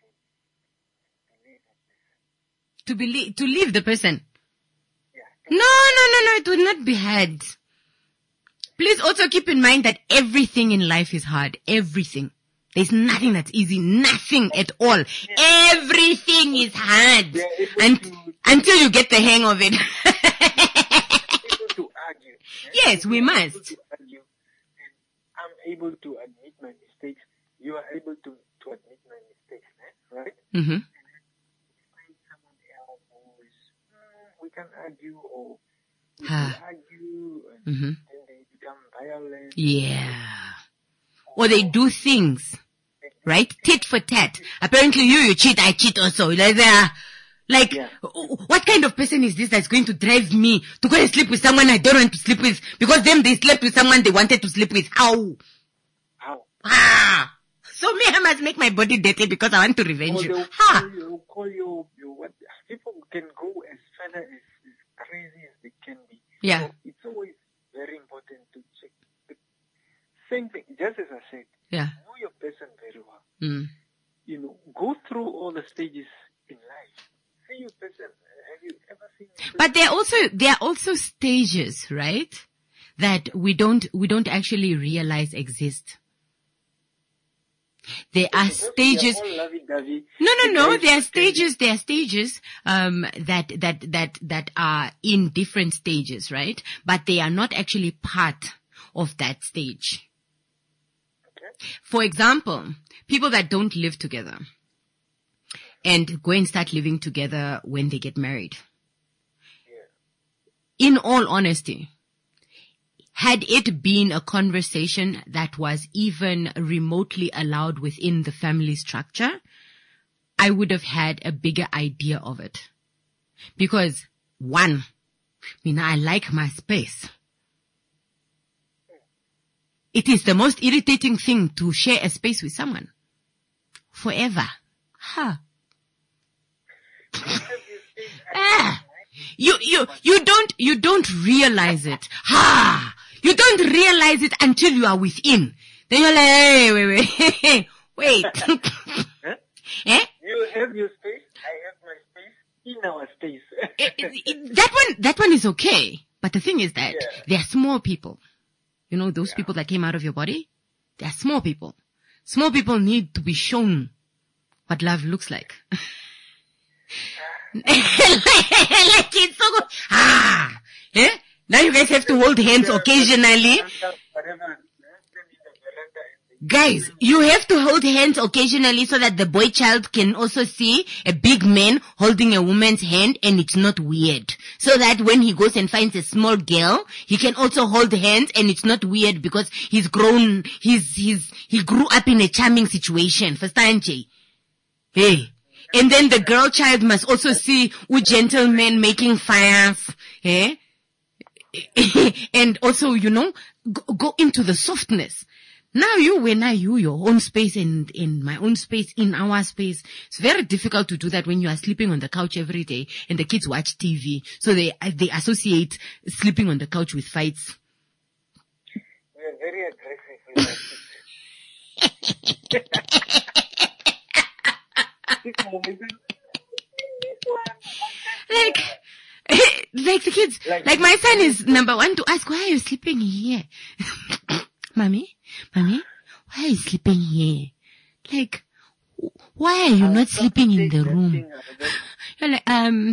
for you To leave the person. Yeah. No, it would not be hard. Please also keep in mind that everything in life is hard. Everything. There's nothing that's easy. Nothing at all. Yeah. Everything is hard. Until you get the hang of it. Able to argue. Yes, we must. Able to argue. And I'm able to admit my mistakes. You are able to admit my mistakes, right? Mm-hmm. And find someone else who is, we can argue, or we can argue, and then they become violent. Yeah. Or they do things, right? Tit for tat. Apparently you cheat, I cheat also. Like, what kind of person is this that's going to drive me to go and sleep with someone I don't want to sleep with because them they slept with someone they wanted to sleep with? How? So me, I must make my body dirty because I want to revenge you. They'll call you what? People can go as further as crazy as they can be. Yeah. So it's always very important to check. Same thing, just as I said. Yeah. Know your person very well. Go through all the stages in life. See your person. Have you ever seen your person? But there are also stages, right? That we don't actually realize exist. There are stages. No. There are stages. That are in different stages, right? But they are not actually part of that stage. For example, people that don't live together and go and start living together when they get married. In all honesty, had it been a conversation that was even remotely allowed within the family structure, I would have had a bigger idea of it. Because one, I like my space. It is the most irritating thing to share a space with someone. Forever. You don't realize it. You don't realize it until you are within. Then you're like, hey, wait. You have your space, I have my space, in our space. That one is okay. But the thing is that they are small people. Those people that came out of your body, they are small people. Small people need to be shown what love looks like. Like it's so good. Now you guys have to hold hands occasionally. Guys, you have to hold hands occasionally so that the boy child can also see a big man holding a woman's hand and it's not weird. So that when he goes and finds a small girl, he can also hold hands and it's not weird because he's grown, he grew up in a charming situation. Hey. And then the girl child must also see gentlemen making fires. And also, go into the softness. Now your own space and in my own space, in our space. It's very difficult to do that when you are sleeping on the couch every day and the kids watch TV. So they associate sleeping on the couch with fights. We are very aggressive. Like the kids, like my son is number one to ask, why are you sleeping here? Mommy, why are you sleeping here? Like, why are you not sleeping in the room? You're like,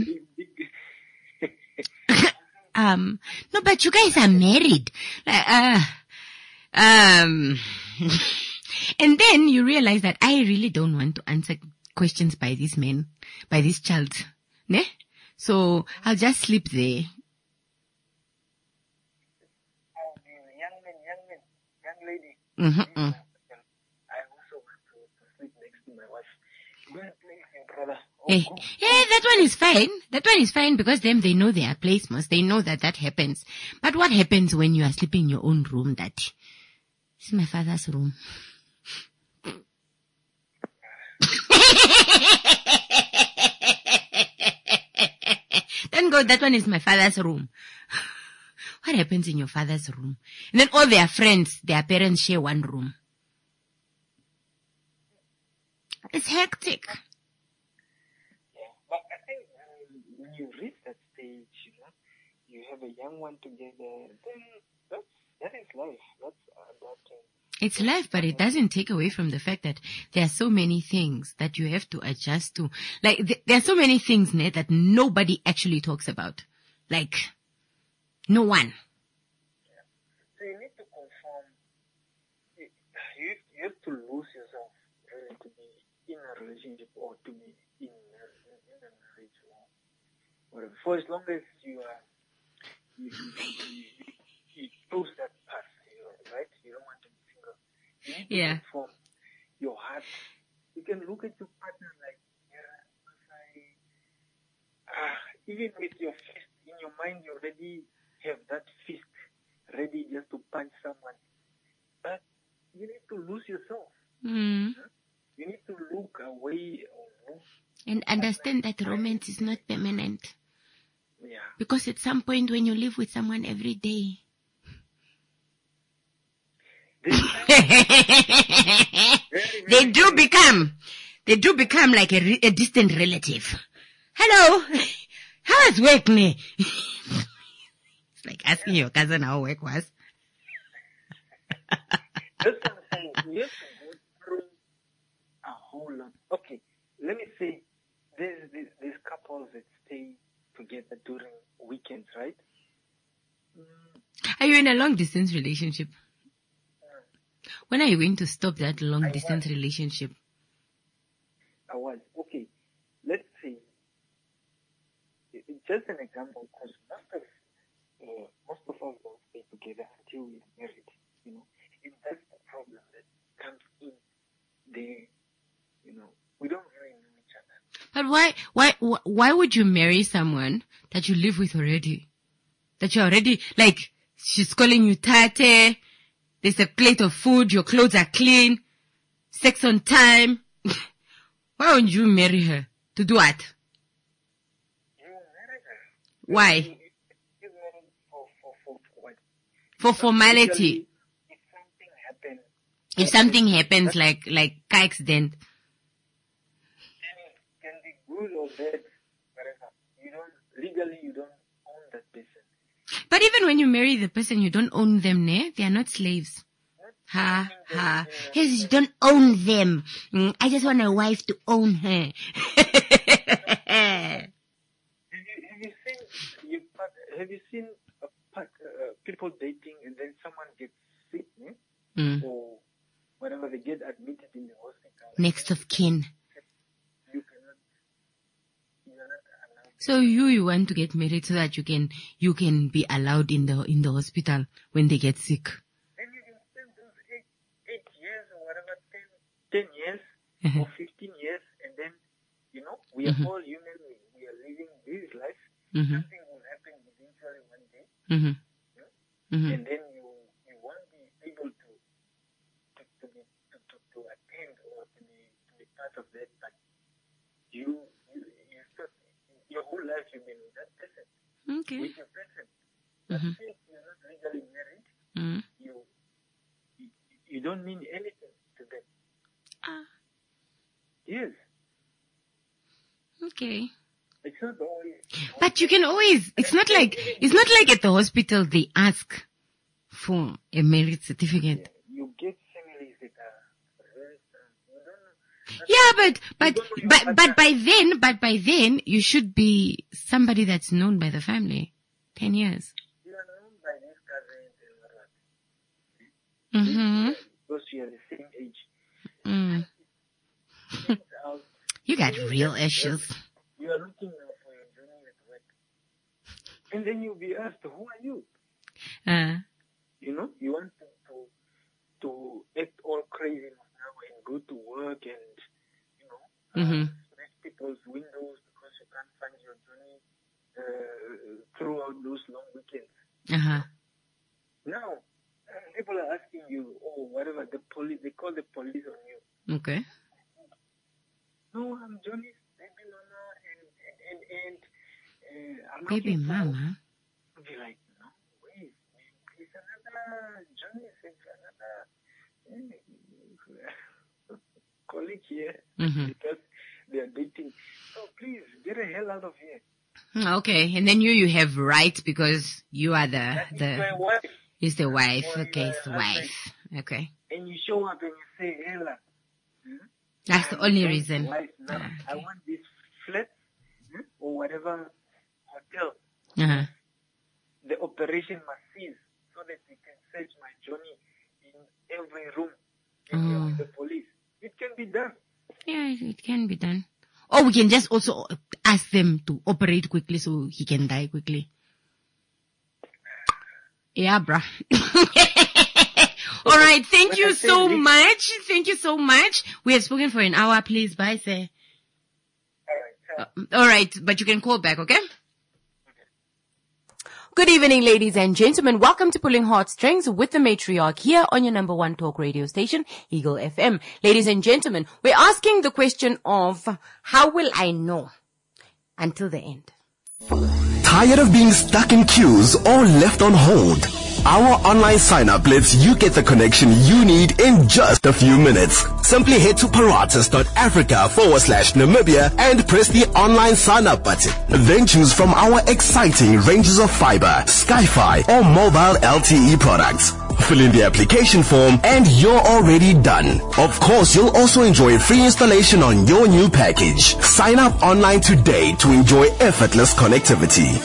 no, but you guys are married. And then you realize that I really don't want to answer questions by these men, by this child. Ne? So I'll just sleep there. Young lady. Mm-hmm. I also want to sleep next to my wife. Go and play with your brother. Yeah, that one is fine. That one is fine because them, they know their placements. They know that happens. But what happens when you are sleeping in your own room, that this is my father's room? Then go, that one is my father's room. What happens in your father's room? And then all their friends, their parents share one room. It's hectic. Yeah, but I think when you reach that stage, you have a young one together, then that is life. That's adapting. It's life, but it doesn't take away from the fact that there are so many things that you have to adjust to. Like, there are so many things, Ned, that nobody actually talks about. Like, no one. Yeah. So you need to conform. You have to lose yourself really to be in a relationship or to be in a marriage or whatever. For as long as you chose that path, right? You don't want to be single. You need to conform your heart. You can look at your partner like, even with your fist in your mind, you already have that fist ready just to punch someone. But you need to lose yourself. Mm. You need to look away and understand that romance is not permanent. Yeah. Because at some point when you live with someone every day, they do become like a distant relative. Hello, how was work, ne? It's like asking your cousin how work was. That's what I'm saying. You have to go through a whole lot. Okay, let me say, there's couples that stay together during weekends, right? Are you in a long distance relationship? When are you going to stop that long distance relationship? I was. Okay, let's say, just an example, because most of us don't stay together until we are married, and that's the problem that comes in there, we don't really know each other. But why would you marry someone that you live with already? That you're already, like, she's calling you tate, there's a plate of food, your clothes are clean, sex on time. Why would you marry her? To do what? You marry her. Why? You marry for what? For formality. If something happens, like car accident. Can be good or bad, whatever. Legally you don't own that person. But even when you marry the person, you don't own them, ne? They are not slaves. Yes, you don't own them. I just want a wife to own her. Have you seen people dating and then someone gets sick, or whatever, they get admitted in the hospital? Next of kin. You are not allowed. So you want to get married so that you can be allowed in the hospital when they get sick. And you can spend those 8 years or whatever, 10 years or 15 years, and then we are all human. We are living this life. Something will happen eventually one day, and then you won't be able to attend or to be part of that. But you your whole life you've been with that person, with your person. But since you're not legally married, you don't mean anything to them. Yes. Okay. It's not always. But you can always. It's not like at the hospital they ask for a marriage certificate. Yeah, you get families that are very strong. Yeah, but by then you should be somebody that's known by the family. 10 years. You are known by these cousins and what. Because you are the same age. You got real issues. You are looking for your journey at work. And then you'll be asked, who are you? You know, you want to act all crazy now and go to work and, you know, smash people's windows because you can't find your journey throughout those long weekends. Now, people are asking you, whatever, the police, they call the police on you. Okay. No, I'm Johnny's baby mama and I'm baby mama? Be like, no, wait, it's another Johnny's, it's another colleague here because they are dating. So please, get the hell out of here. Okay, and then you have rights because you are the wife. It's the wife. Okay, it's the wife. Okay. And you show up and you say, Ella. That's the only reason. Wife now. Okay. I want this flat or whatever hotel. The operation must cease so that we can search my Johnny in every room with the police. It can be done. Yeah, it can be done. Or we can just also ask them to operate quickly so he can die quickly. Yeah, bruh. All right. Thank you so much. Thank you so much. We have spoken for an hour. Please, bye, sir. All right. But you can call back, okay? Good evening, ladies and gentlemen. Welcome to Pulling Heartstrings with the Matriarch here on your number one talk radio station, Eagle FM. Ladies and gentlemen, we're asking the question of how will I know until the end? Tired of being stuck in queues or left on hold? Our online sign-up lets you get the connection you need in just a few minutes. Simply head to paratus.africa/Namibia and press the online sign-up button. Then choose from our exciting ranges of fiber, Sky-Fi or mobile LTE products. Fill in the application form and you're already done. Of course, you'll also enjoy free installation on your new package. Sign up online today to enjoy effortless connectivity.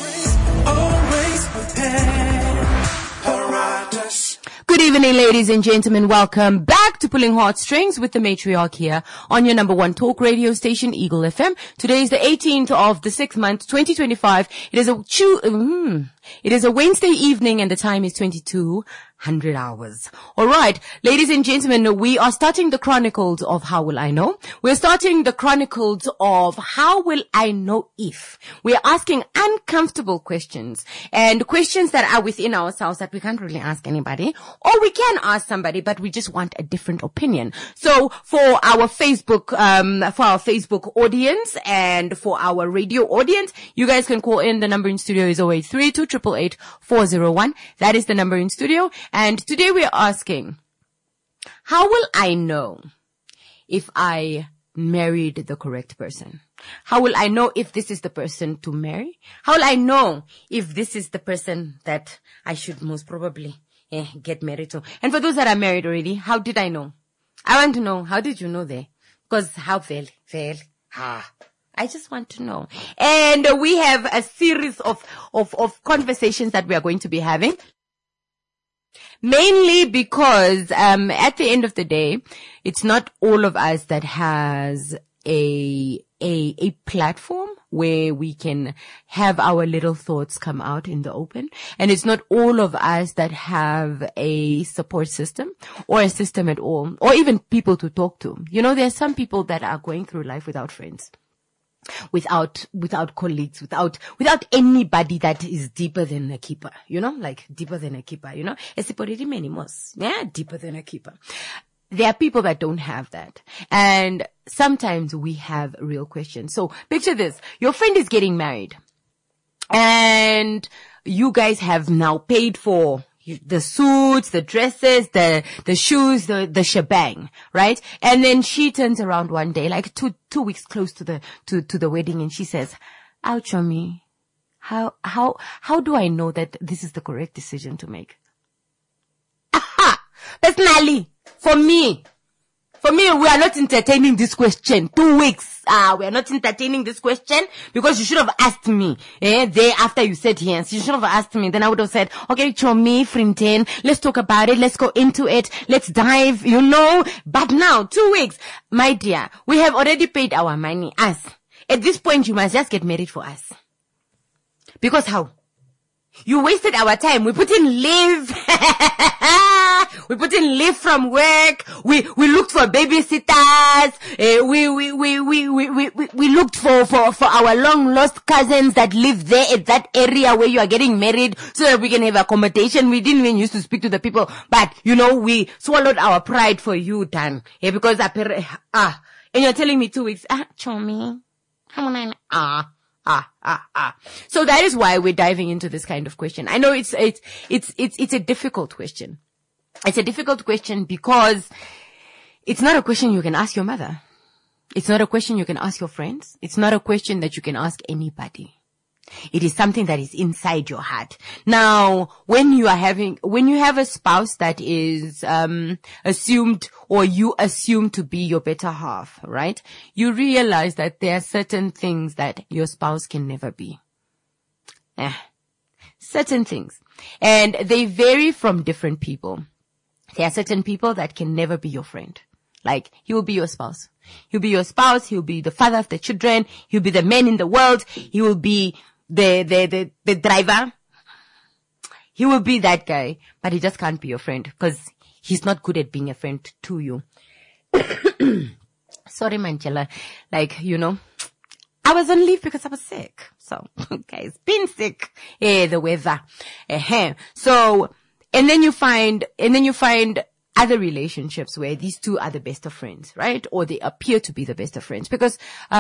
Good evening, ladies and gentlemen. Welcome back to Pulling Heartstrings with the Matriarch here on your number one talk radio station, Eagle FM. Today is the 18th of the 6th month, 2025. It is a Wednesday evening and the time is 2200 hours. All right, ladies and gentlemen, we are starting the chronicles of How Will I Know? We're starting the chronicles of How Will I Know If? We're asking uncomfortable questions and questions that are within ourselves that we can't really ask anybody, or we can ask somebody, but we just want a different opinion. So for our Facebook audience and for our radio audience, you guys can call in. The number in studio is 083-288-401. That is the number in studio. And today we're asking, how will I know if I married the correct person? How will I know if this is the person to marry? How will I know if this is the person that I should most probably get married to? And for those that are married already, how did I know? I want to know, how did you know there? Because how fail. I just want to know. And we have a series of conversations that we are going to be having. Mainly because, at the end of the day, it's not all of us that has a platform where we can have our little thoughts come out in the open. And it's not all of us that have a support system or a system at all, or even people to talk to. You know, there are some people that are going through life without friends, without colleagues, without anybody that is deeper than a keeper, you know, like deeper than a keeper, you know, deeper than a keeper. There are people that don't have that. And sometimes we have real questions. So picture this. Your friend is getting married and you guys have now paid for the suits, the dresses, the shoes, the shebang, right? And then she turns around one day, like two weeks close to the wedding, and she says, "Ouch on me. How do I know that this is the correct decision to make?" Aha! Personally, for me, For me, we are not entertaining this question. 2 weeks. We are not entertaining this question because you should have asked me. Day after you said yes, you should have asked me. Then I would have said, okay, Chomi, Frinten, let's talk about it. Let's go into it. Let's dive, But now, 2 weeks. My dear, we have already paid our money. Us. At this point, you must just get married for us. Because how? You wasted our time. We put in leave. We put in leave from work. We looked for babysitters. We looked for our long lost cousins that live there at that area where you are getting married so that we can have accommodation. We didn't even used to speak to the people, but we swallowed our pride for you, Dan. Because and you're telling me 2 weeks. Chomi. So that is why we're diving into this kind of question. I know it's a difficult question. It's a difficult question because it's not a question you can ask your mother. It's not a question you can ask your friends. It's not a question that you can ask anybody. It is something that is inside your heart. Now, when you have a spouse that is, assumed or you assume to be your better half, right? You realize that there are certain things that your spouse can never be. Certain things. And they vary from different people. There are certain people that can never be your friend. Like, he will be your spouse. He'll be your spouse. He'll be the father of the children. He'll be the man in the world. He will be the driver. He will be that guy, but he just can't be your friend because he's not good at being a friend to you. Sorry, Manchela. I was on leave because I was sick. So, guys, been sick. The weather. So, and then you find other relationships where these two are the best of friends, right? Or they appear to be the best of friends because,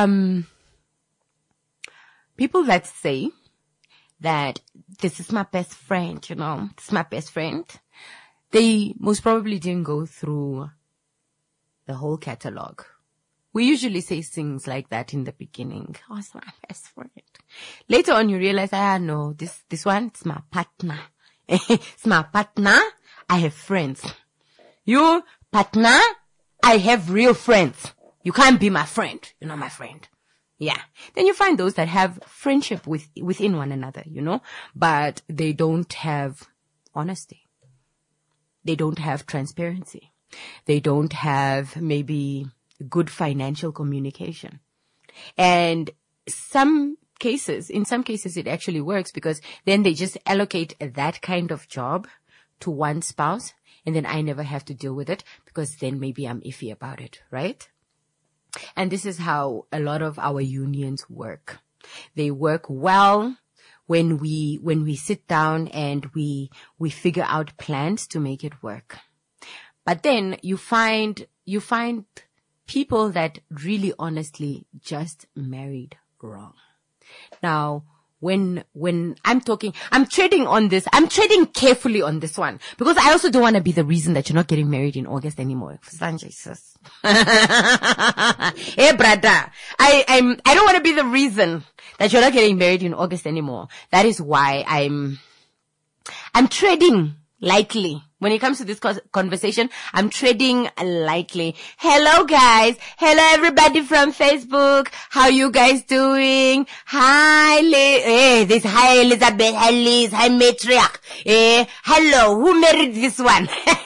people that say that this is my best friend, this is my best friend, they most probably didn't go through the whole catalog. We usually say things like that in the beginning. Oh, it's my best friend. Later on, you realize, no, this one, it's my partner. It's my partner. I have friends. You, partner, I have real friends. You can't be my friend. You're not my friend. Yeah. Then you find those that have friendship within one another, but they don't have honesty. They don't have transparency. They don't have maybe good financial communication. And in some cases, it actually works because then they just allocate that kind of job to one spouse and then I never have to deal with it because then maybe I'm iffy about it, right? And this is how a lot of our unions work. They work well when we sit down and we figure out plans to make it work. But then you find people that really honestly just married wrong. Now, when I'm treading carefully on this one because I also don't want to be the reason that you're not getting married in August anymore. Jesus. Hey, brother. I don't want to be the reason that you're not getting married in August anymore. That is why I'm treading lightly. When it comes to this conversation, I'm treading lightly. Hello guys. Hello everybody from Facebook. How you guys doing? Hi, hi Elizabeth. Hi Liz. Hi Matriarch. Hello. Who married this one?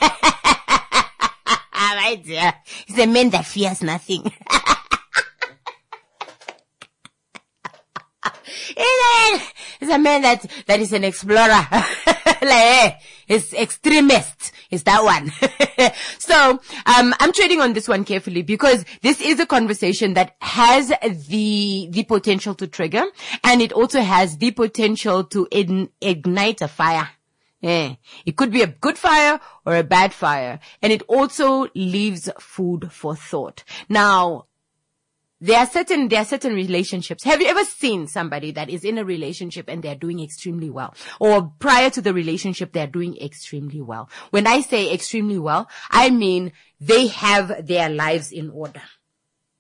Right there. It's a man that fears nothing. It's a man that is an explorer. It's extremist. It's that one. So, I'm trading on this one carefully because this is a conversation that has the potential to trigger and it also has the potential to ignite a fire. Yeah. It could be a good fire or a bad fire. And it also leaves food for thought. Now, there are certain relationships. Have you ever seen somebody that is in a relationship and they're doing extremely well? Or prior to the relationship, they're doing extremely well. When I say extremely well, I mean they have their lives in order.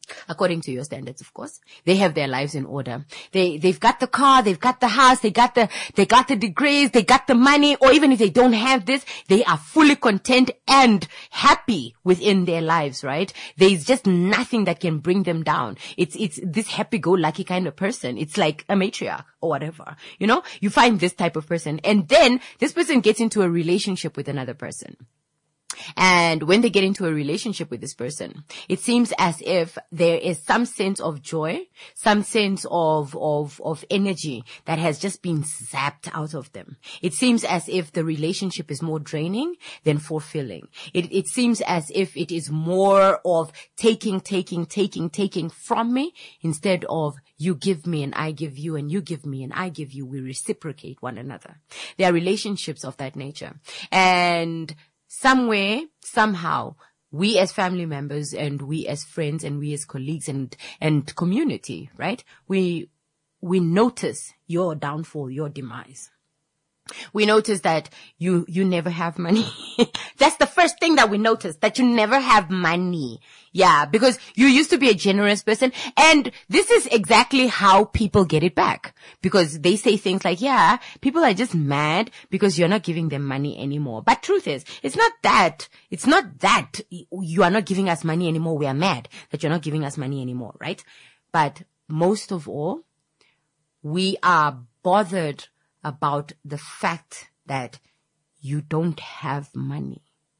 According to your standards, of course. They have their lives in order. They've got the car, they've got the house, they got the degrees, they got the money, or even if they don't have this, they are fully content and happy within their lives, right? There's just nothing that can bring them down. It's this happy-go-lucky kind of person. It's like a matriarch or whatever. You know, you find this type of person, and then this person gets into a relationship with another person. And when they get into a relationship with this person, it seems as if there is some sense of joy, some sense of energy that has just been zapped out of them. It seems as if the relationship is more draining than fulfilling. It seems as if it is more of taking from me instead of you give me and I give you, and you give me and I give you. We reciprocate one another. There are relationships of that nature. And somewhere, somehow, we as family members and we as friends and we as colleagues and community, right? We notice your downfall, your demise. We notice that you never have money. That's the first thing that we notice, that you never have money. Yeah, because you used to be a generous person. And this is exactly how people get it back. Because they say things like, yeah, people are just mad because you're not giving them money anymore. But truth is, it's not that you are not giving us money anymore. We are mad that you're not giving us money anymore, right? But most of all, we are bothered about the fact that you don't have money.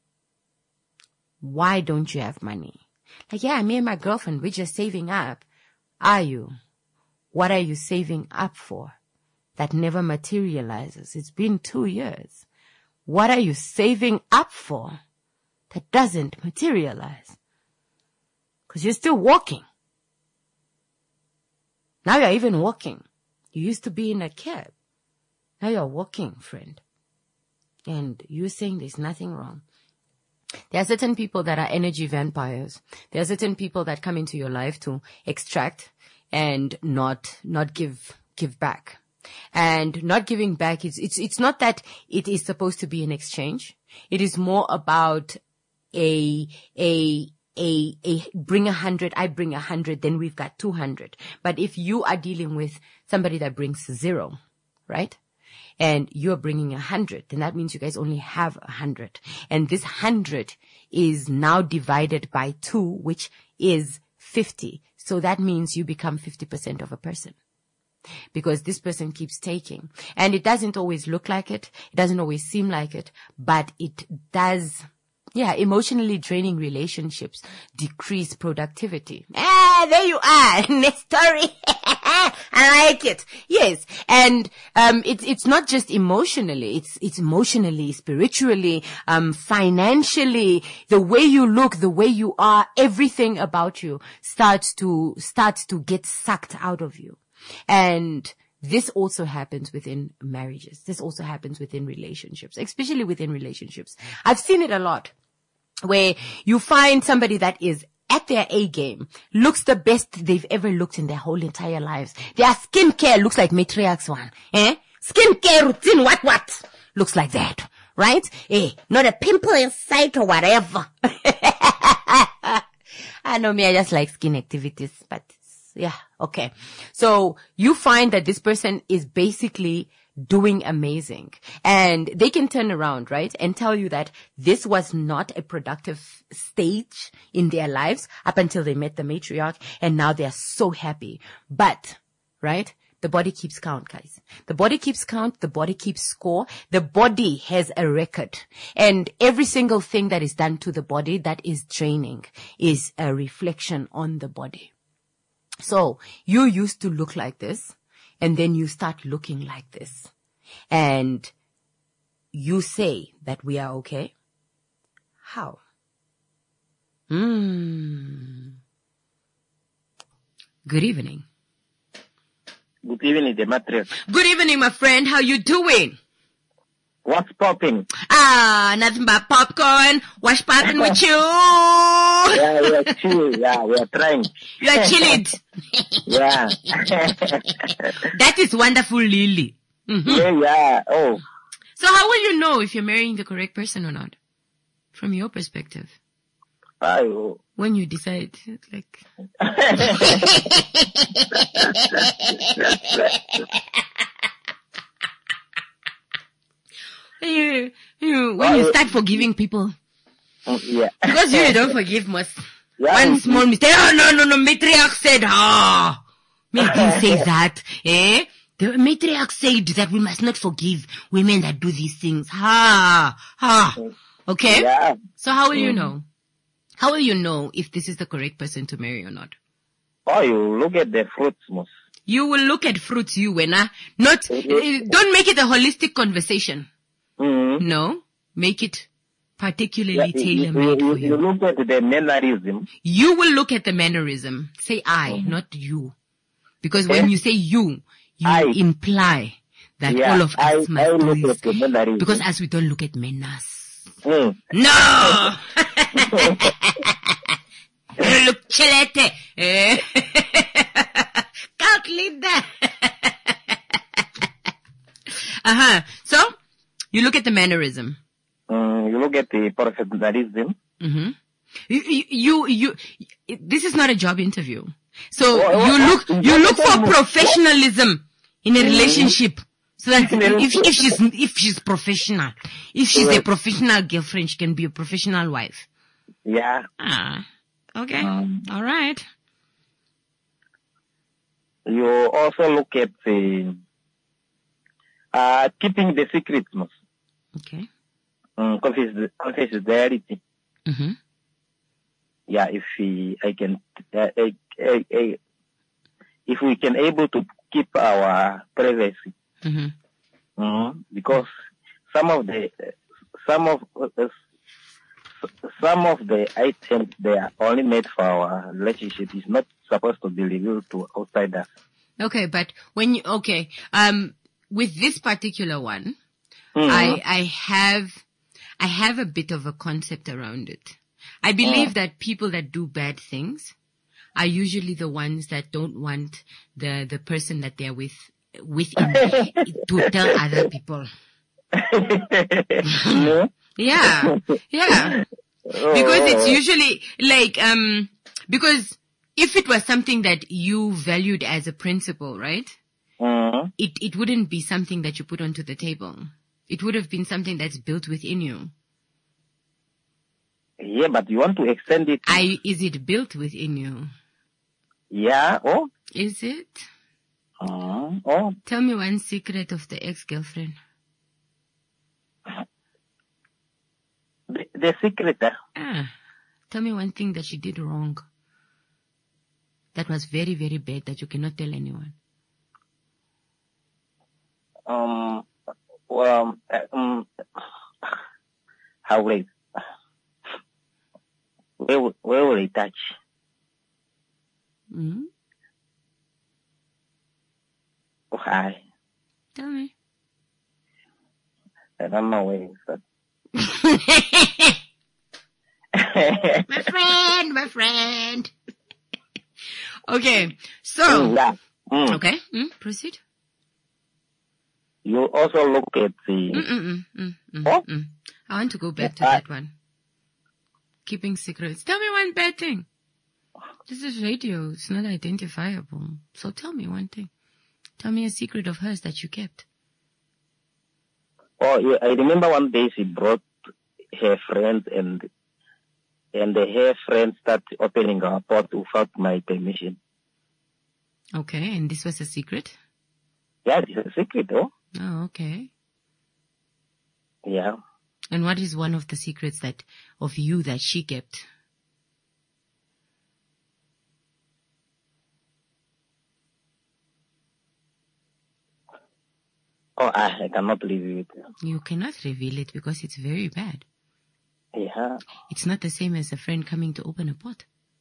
Why don't you have money? Like, yeah, me and my girlfriend, we're just saving up. Are you? What are you saving up for? That never materializes. It's been 2 years. What are you saving up for that doesn't materialize? Because you're still walking. Now you're even walking. You used to be in a cab. Now you're walking, friend. And you're saying there's nothing wrong. There are certain people that are energy vampires. There are certain people that come into your life to extract and not give back. And not giving back, it's not that it is supposed to be an exchange. It is more about a bring 100, I bring 100, then we've got 200. But if you are dealing with somebody that brings 0, right? And you're bringing 100, then that means you guys only have 100. And this 100 is now divided by 2, which is 50. So that means you become 50% of a person. Because this person keeps taking. And it doesn't always look like it. It doesn't always seem like it. But it does. Yeah, emotionally draining relationships decrease productivity. There you are. Next story. I like it. Yes. And, it's not just emotionally. It's emotionally, spiritually, financially, the way you look, the way you are, everything about you starts to get sucked out of you. And this also happens within marriages. This also happens within relationships, especially within relationships. I've seen it a lot where you find somebody that is at their A game, looks the best they've ever looked in their whole entire lives. Their skincare looks like matriarch's one. Skincare routine, what? Looks like that, right? Not a pimple in sight or whatever. I know me, I just like skin activities, but yeah, okay. So you find that this person is basically doing amazing, and they can turn around, right, and tell you that this was not a productive stage in their lives up until they met the matriarch, and now they're so happy. But, right, the body keeps count, guys. The body keeps count. The body keeps score. The body has a record, and every single thing that is done to the body that is draining is a reflection on the body. So you used to look like this, and then you start looking like this. And you say that we are okay. How? Good evening. Good evening, Demetrius. Good evening, my friend. How you doing? What's popping? Nothing but popcorn. What's popping with you? Yeah, we are chill. Yeah, we are trying. You are chilling. Yeah. That is wonderful, Lily. Mm-hmm. Yeah. Oh. So how will you know if you're marrying the correct person or not? From your perspective. when you decide, like. When you start forgiving people. Yeah. Because you don't forgive most. Yeah. One small mistake. Oh, no. Matriarch said, me didn't say that. The matriarch said that we must not forgive women that do these things. Okay? Yeah. So how will you know? How will you know if this is the correct person to marry or not? Oh, you look at the fruits, most. You will look at fruits, don't make it a holistic conversation. Mm-hmm. No, make it particularly tailor-made for you. You look at the mannerism. You will look at the mannerism. Say I, not you. Because when you say you imply that all of us must do this. Because as we don't look at manners. No! Look, chilete. Cult leader. So, you look at the mannerism. You look at the professionalism. Mm-hmm. This is not a job interview. So you look for professionalism in a relationship. So that if she's professional, if she's a professional girlfriend, she can be a professional wife. Yeah. Okay. All right. You also look at the keeping the secrets. Okay. Confidentiality. Mm-hmm. Yeah, if we can able to keep our privacy. Mm-hmm. Because some of the items they are only made for our relationship is not supposed to be revealed to outsiders. Okay, but with this particular one, I have a bit of a concept around it. I believe that people that do bad things are usually the ones that don't want the person that they're with to tell other people. Yeah. Because it's usually like, because if it was something that you valued as a principle, right? It wouldn't be something that you put onto the table. It would have been something that's built within you. Yeah, but you want to extend it. Is it built within you? Yeah. Oh. Is it? Oh. Tell me one secret of the ex-girlfriend. The secret. Tell me one thing that she did wrong. That was very, very bad that you cannot tell anyone. How will it? Where will it touch? Mm-hmm. Why? Tell me. I don't know where it's at. My friend. Okay, so. Okay, proceed. You also look at the... I want to go back to that one. Keeping secrets. Tell me one bad thing. This is radio. It's not identifiable. So tell me one thing. Tell me a secret of hers that you kept. Oh, yeah, I remember one day she brought her friends and her friends started opening our pot without my permission. Okay, and this was a secret? Yeah, it's a secret, oh. Oh, okay. Yeah. And what is one of the secrets of you that she kept? Oh, I cannot reveal it. You cannot reveal it because it's very bad. Yeah. It's not the same as a friend coming to open a pot.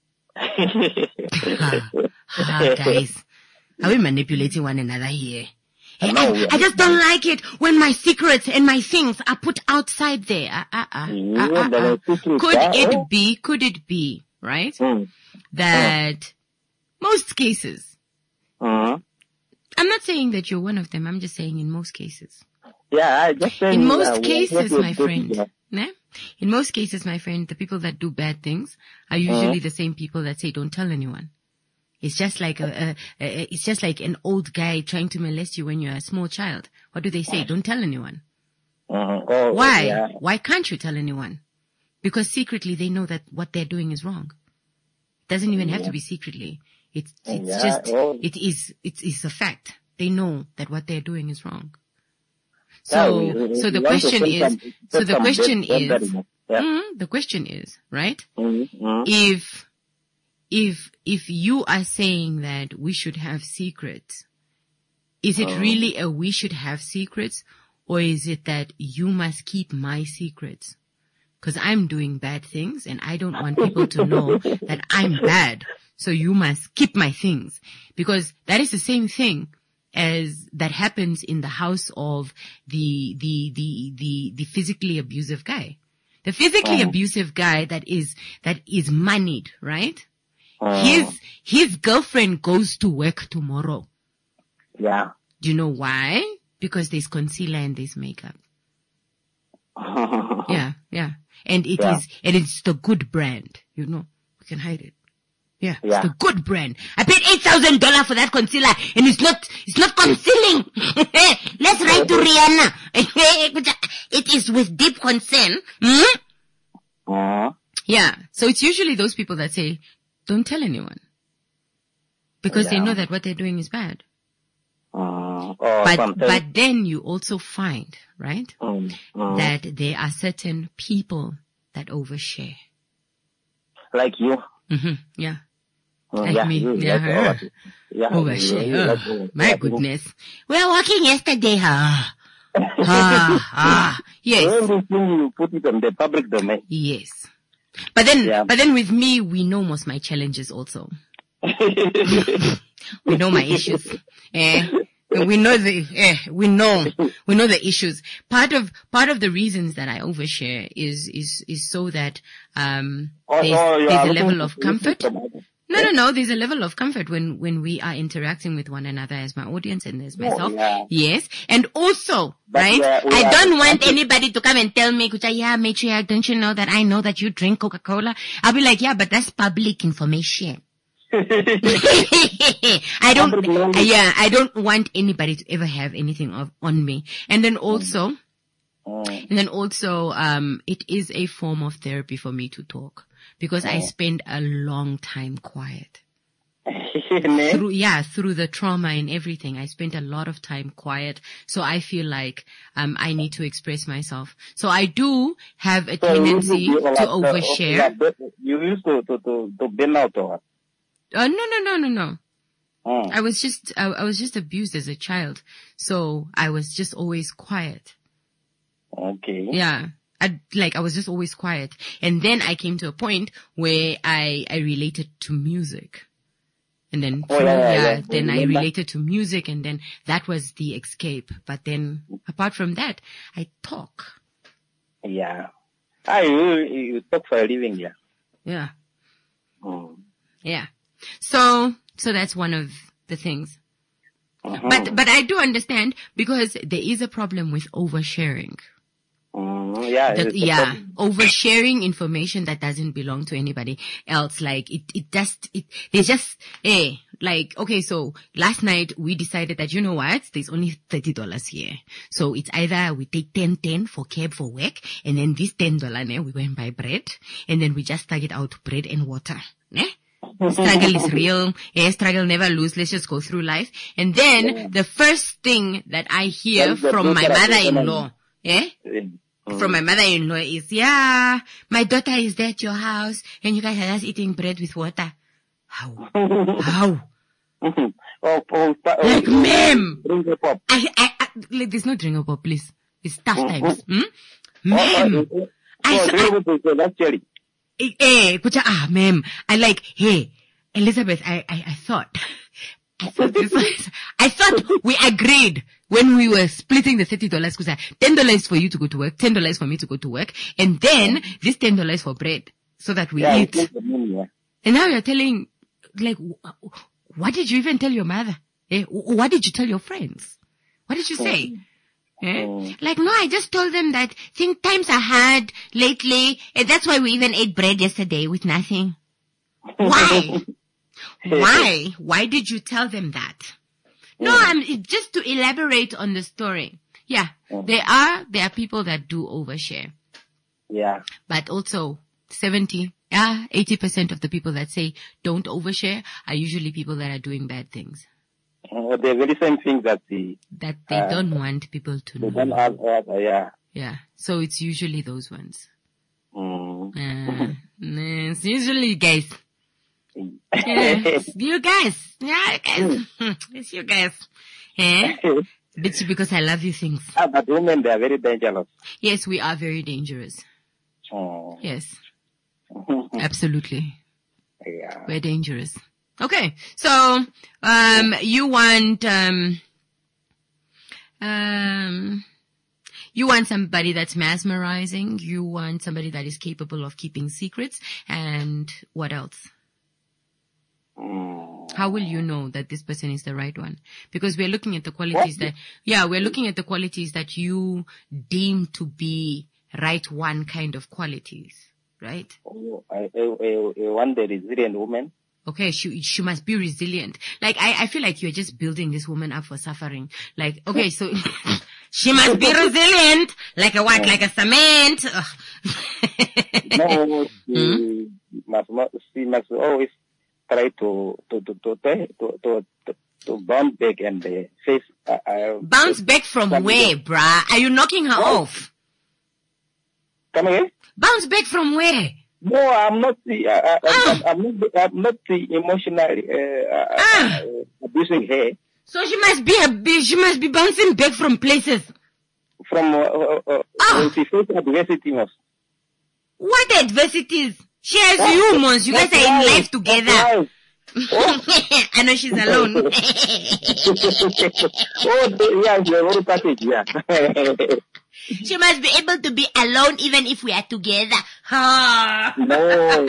Guys, are we manipulating one another here? Hey, I just don't like it when my secrets and my things are put outside there. Could it be, right? That most cases, I'm not saying that you're one of them. I'm just saying in most cases. Yeah, I just saying. In most cases, my friend, Ne? In most cases, my friend, the people that do bad things are usually the same people that say, don't tell anyone. It's just like it's just like an old guy trying to molest you when you're a small child. What do they say? Don't tell anyone. Why? Yeah. Why can't you tell anyone? Because secretly they know that what they're doing is wrong. It doesn't even have to be secretly. It's a fact. They know that what they're doing is wrong. So the question is, right? If you are saying that we should have secrets, is it really a we should have secrets, or is it that you must keep my secrets? Because I'm doing bad things and I don't want people to know that I'm bad. So you must keep my things, because that is the same thing as that happens in the house of the physically abusive guy. The physically abusive guy that is moneyed, right? His girlfriend goes to work tomorrow. Yeah. Do you know why? Because there's concealer and there's makeup. Yeah. And it's the good brand, you know. We can hide it. Yeah. It's the good brand. I paid $8,000 for that concealer and it's not concealing. Let's write to Rihanna. It is with deep concern. Yeah. So it's usually those people that say, don't tell anyone. Because they know that what they're doing is bad. But then you also find, right, that there are certain people that overshare. Like you? Yeah. Like me. Overshare. My goodness. We were walking yesterday. Yes. You put it on the public domain. Yes. But then with me, we know most of my challenges also. We know my issues. We know the issues. Part of the reasons that I overshare is so that there's a level of comfort. No. There's a level of comfort when we are interacting with one another as my audience and as myself. Yes. And also, right? I don't want anybody to come and tell me, Matriarch, don't you know that I know that you drink Coca-Cola? I'll be like, yeah, but that's public information. I don't want anybody to ever have anything on me. And then also, it is a form of therapy for me to talk, because I spend a long time quiet. Through the trauma and everything, I spent a lot of time quiet. So I feel like, I need to express myself. So I do have a tendency to overshare. You used to burn out or what? No. I was just abused as a child. So I was just always quiet. Okay. Yeah. I was just always quiet. And then I came to a point where I related to music. And then, then I related to music, and then that was the escape. But then apart from that, I talk. Yeah. You talk for a living, yeah. Yeah. Yeah. So that's one of the things. But I do understand, because there is a problem with oversharing. Oversharing information that doesn't belong to anybody else. Like okay, so last night we decided that, you know what, there's only $30 here. So it's either we take 10 for cab for work, and then this $10, we go and buy bread, and then we just tag it out, bread and water. Struggle is real. Struggle never lose. Let's just go through life. And then the first thing that I hear from my mother-in-law, from my mother-in-law is, my daughter is there at your house and you guys are just eating bread with water. How? Like, ma'am, there's no drink of pop, please. It's tough times. Ma'am, ma'am, hey, Elizabeth, I thought we agreed when we were splitting the $30, because $10 for you to go to work, $10 for me to go to work, and then this $10 for bread, so that we eat. And now you're telling, what did you even tell your mother? What did you tell your friends? What did you say? Like, no, I just told them that times are hard lately. And that's why we even ate bread yesterday with nothing. Why? Why? Why did you tell them that? No, just to elaborate on the story. Yeah, there are people that do overshare. Yeah. But also 80% of the people that say don't overshare are usually people that are doing bad things. The very same thing that they don't want people to know. Don't have, yeah. So it's usually those ones. It's usually guys. Yes, you guys. Yeah, guys. It's you guys. It's because I love you things. But women, they are very dangerous. Yes, we are very dangerous. Yes. Absolutely. Yeah. We're dangerous. Okay. So, you want somebody that's mesmerizing. You want somebody that is capable of keeping secrets. And what else? How will you know that this person is the right one? Because we're looking at the qualities we're looking at the qualities that you deem to be right one kind of qualities, right? I want the resilient woman. Okay, she must be resilient. Like, I feel like you're just building this woman up for suffering. Like, okay, so she must be resilient. Like a what? Like a cement? No, she must always try to bounce back and face. Bounce back from where, bruh? Are you knocking her off? Come again? Bounce back from where? No, I'm not I'm not emotionally abusing her. So she must be bouncing back from places. From when she faced adversity. What adversities? She has you, Mons. You guys are in life together. I know she's alone. Yeah, the whole package, yeah. She must be able to be alone even if we are together. No.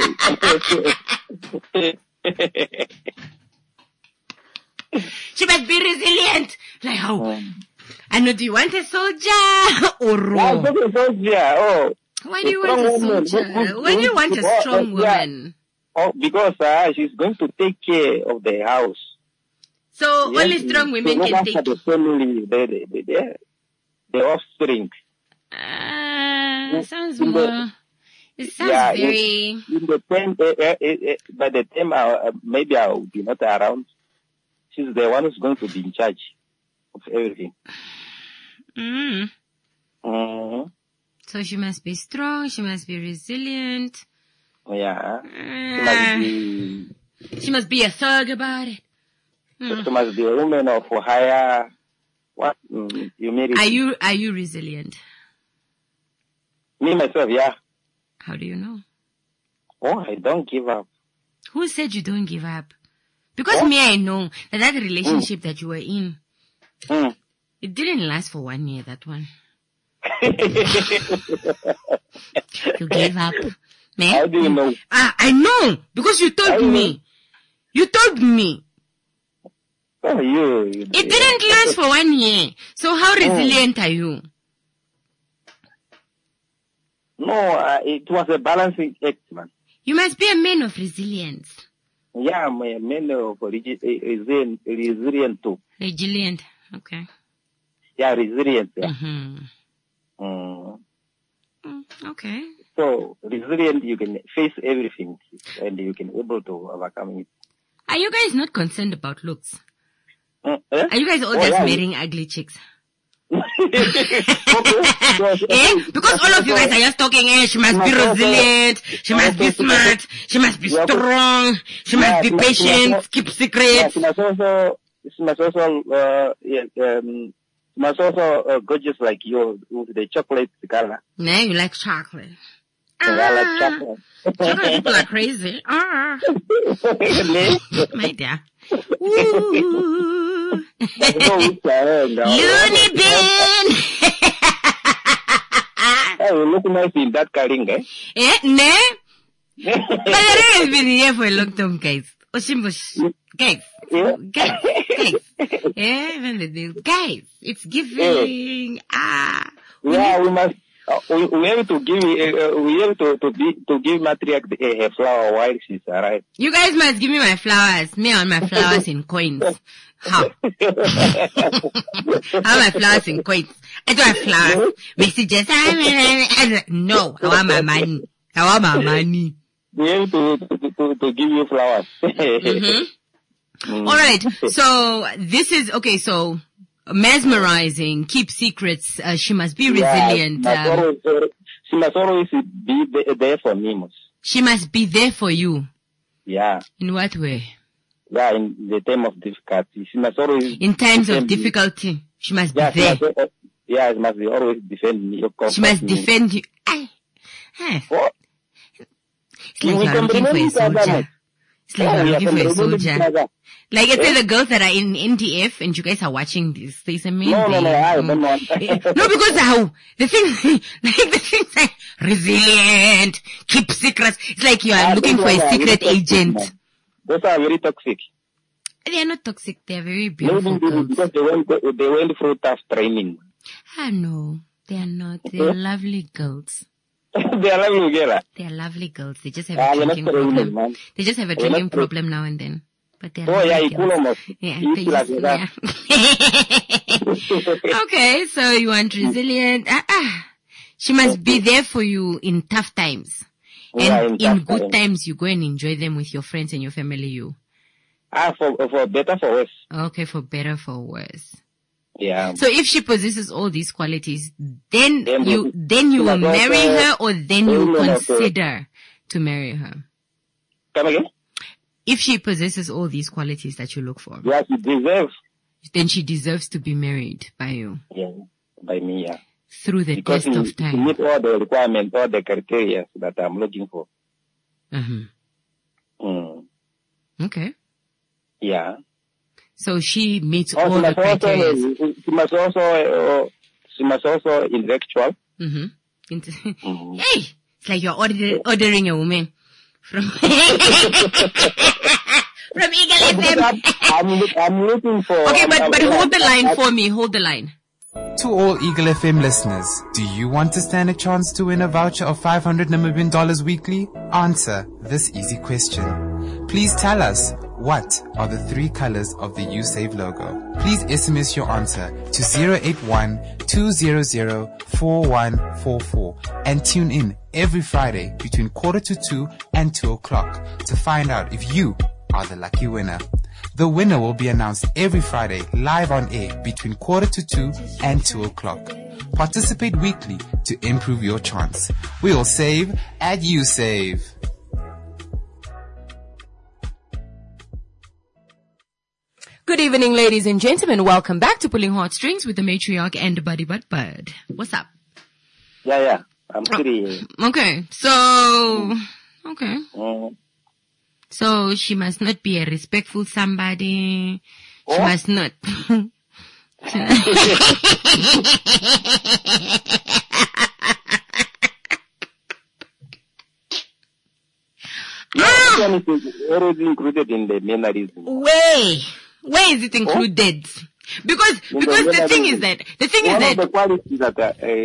She must be resilient. Like how? I know, do you want a soldier or raw? I'm not a soldier. Why do you want a soldier? Why do you want a strong woman? Because she's going to take care of the house. So only strong women can take care of the family, the offspring. Sounds more. It sounds very. In the time, by the time maybe I will be not around, she's the one who's going to be in charge of everything. So she must be strong. She must be resilient. Yeah. She must be a thug about it. She must be a woman of higher. What you mean? Are you resilient? Me myself, yeah. How do you know? Oh, I don't give up. Who said you don't give up? Because me, I know that relationship that you were in, it didn't last for 1 year. That one. You gave up. Man. How do you know? I know because you told me. You told me. Oh, it didn't last for 1 year. So how resilient are you? No, it was a balancing act, man. You must be a man of resilience. Yeah, I'm a man of resilient too. Resilient, okay. Yeah, resilient. Yeah. Okay. So resilient, you can face everything, and you can able to overcome it. Are you guys not concerned about looks? Are you guys all just marrying ugly chicks? Because all of you guys are just talking, she must be resilient, she must be smart, she must be strong, she must be patient, keep secrets. She must also gorgeous like you with the chocolate color. Nah, you like chocolate. I like chocolate. Chocolate people are crazy. My dear. Looney Bin. You look nice in that coloring, eh? Ne? But I have been here for a long time, guys. Guys. Guys, it's giving. Yeah, we must. We have to give. We have to give matriarch a flower while she's arrived. You guys must give me my flowers. Me on my flowers in coins. How? How my flowers in coins? I don't have flowers. Messages. No, I want my money. I want my money. We have to give you flowers. All right. So this is okay. So mesmerizing, keep secrets. She must be resilient. She must always be there for me. She must be there for you. Yeah. In what way? Yeah, in the time of difficulty. She must always. In times of difficulty, she must be there. She must always defend me. She must defend you. What? It's like you're looking for a soldier. It's like you're looking for a soldier. Like it's the girls that are in NDF and you guys are watching this. There's a main No, I don't want. No, because how? The things like resilient, keep secrets. It's like you are looking for a secret agent. Those are very toxic. They are not toxic. They are very beautiful Maybe girls. because they went through tough training. No, they are not. They are lovely girls. They are lovely girls. They are lovely girls. They just have a drinking problem. They just have a drinking problem now and then. But they are lovely girls. Yeah, they just, yeah. Okay, so you want resilient. She must be there for you in tough times. And in good times, you go and enjoy them with your friends and your family. For better, for worse. Okay, for better, for worse. Yeah. So if she possesses all these qualities, then you will marry her, or then you consider to marry her. Come again? If she possesses all these qualities that you look for. Yeah, she deserves. Then she deserves to be married by you. Yeah, by me, yeah. Through the test of time. To meet all the requirements, all the criteria that I'm looking for. Okay. Yeah. So she meets all the criteria. She must also intellectual. Hey, it's like you're ordering a woman from from Eagle FM. I'm looking for. Okay, but hold the line for me. Hold the line. To all Eagle FM listeners, do you want to stand a chance to win a voucher of $500 Namibian weekly? Answer this easy question. Please tell us, what are the 3 colors of the YouSave logo? Please SMS your answer to 081-200-4144 and tune in every Friday between 1:45 and 2 o'clock to find out if you are the lucky winner. The winner will be announced every Friday live on air between 1:45 and 2 o'clock. Participate weekly to improve your chance. We'll save at YouSave. Good evening, ladies and gentlemen. Welcome back to Pulling Heartstrings with the matriarch and Buddy Bud. What's up? Yeah. I'm pretty. Okay. So, okay. So she must not be a respectful somebody. She must not. Already included in the mannerism. Where is it included? Because the thing is that the qualities that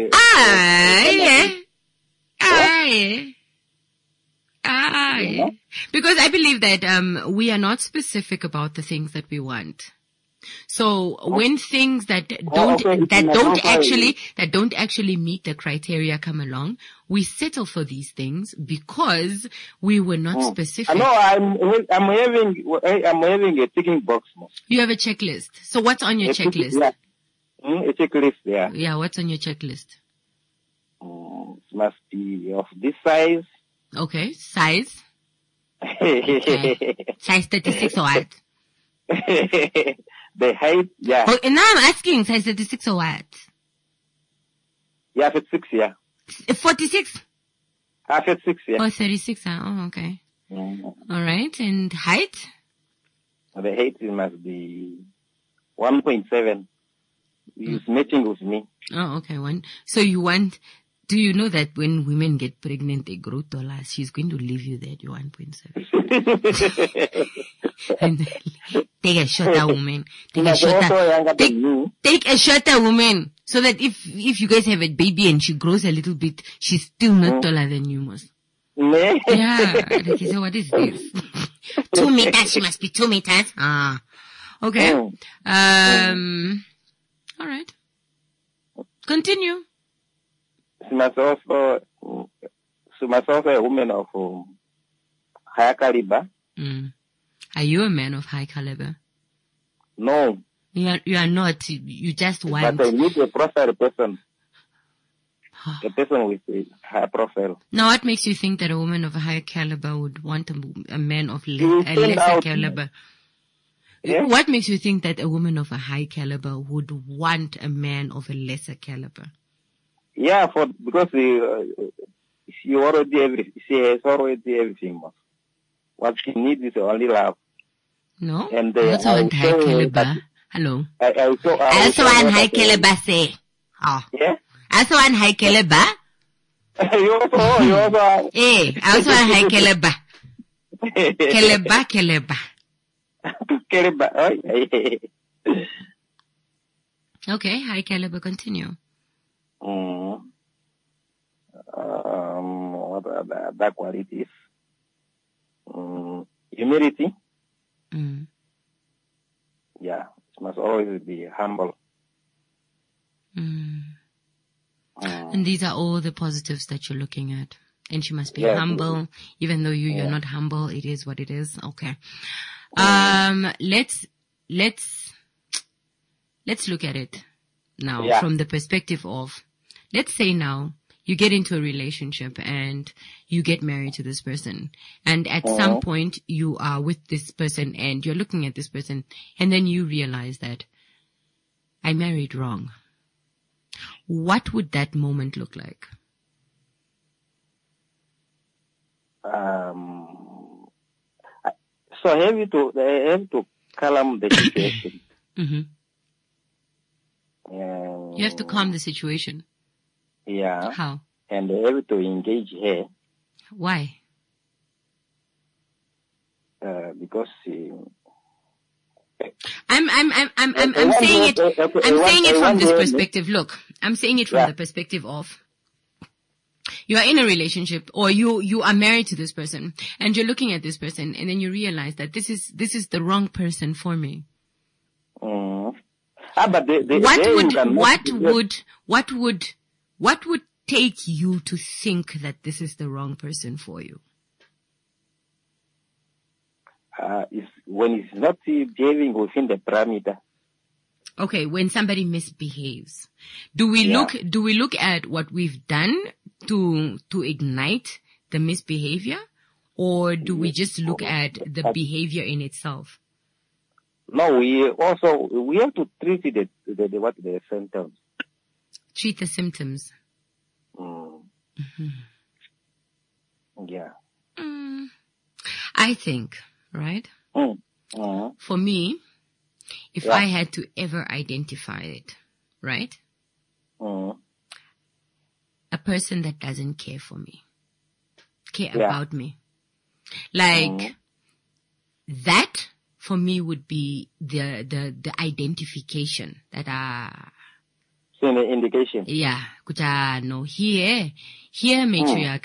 yeah. Because I believe that we are not specific about the things that we want. So when things that don't actually meet the criteria come along, we settle for these things because we were not specific. No, I'm having a ticking box. You have a checklist. So what's on your checklist? Yeah. A checklist, yeah. Yeah, what's on your checklist? It must be of this size. Okay, size. Okay. Size 36 or what? The height, yeah. Oh, and now I'm asking, size 36 or what? Yeah, 56, yeah. 46? 56, yeah. Oh, 36, oh, okay. Alright, and height? The height must be 1.7. It's matching with me. Oh, okay, So you want Do you know that when women get pregnant, they grow taller? She's going to leave you there at your 1.7. And take a shorter woman. Take a shorter woman. So that if you guys have a baby and she grows a little bit, she's still not taller than you, Mos. Yeah. Okay, so what is this? 2 meters. She must be 2 meters. Ah. Okay. All right. Continue. She must also a woman of higher caliber. Are you a man of high caliber? No. You are not. You just want. But I need a profile person. A person with a high profile. Now, what makes you think that a woman of a higher caliber would want a man of a lesser caliber? Yeah? What makes you think that a woman of a high caliber would want a man of a lesser caliber? Yeah, because she has already everything. What she needs is only love. No, and I also want high caliber. Hello. I also want high caliber. Say. Oh. Yeah. I also want high caliber. You also. Hey, I also want high caliber. Caliber. Okay, high caliber. Continue. What are the other qualities? Humility. Yeah, it must always be humble. And these are all the positives that you're looking at. And she must be humble, even though you're not humble. It is what it is. Okay. Let's look at it now from the perspective of, let's say now you get into a relationship and you get married to this person, and at some point you are with this person and you're looking at this person, and then you realize that I married wrong. What would that moment look like? So I have to calm the situation. You have to calm the situation. Yeah. How? And I have to engage her. Why? Because I'm saying it. I'm saying it from this perspective. Look, I'm saying it from the perspective of, you are in a relationship, or you are married to this person, and you're looking at this person, and then you realize that this is the wrong person for me. But what would take you to think that this is the wrong person for you? When it's not behaving within the parameter. Okay, when somebody misbehaves, do we look at what we've done to ignite the misbehavior, or do we just look at the behavior in itself? No, we have to treat the symptoms. Treat the symptoms. Yeah. I think, right? For me, if I had to ever identify it, right? A person that doesn't care for me, care about me. Like, that for me would be the identification that so an indication. Yeah. Kuta no here matriarch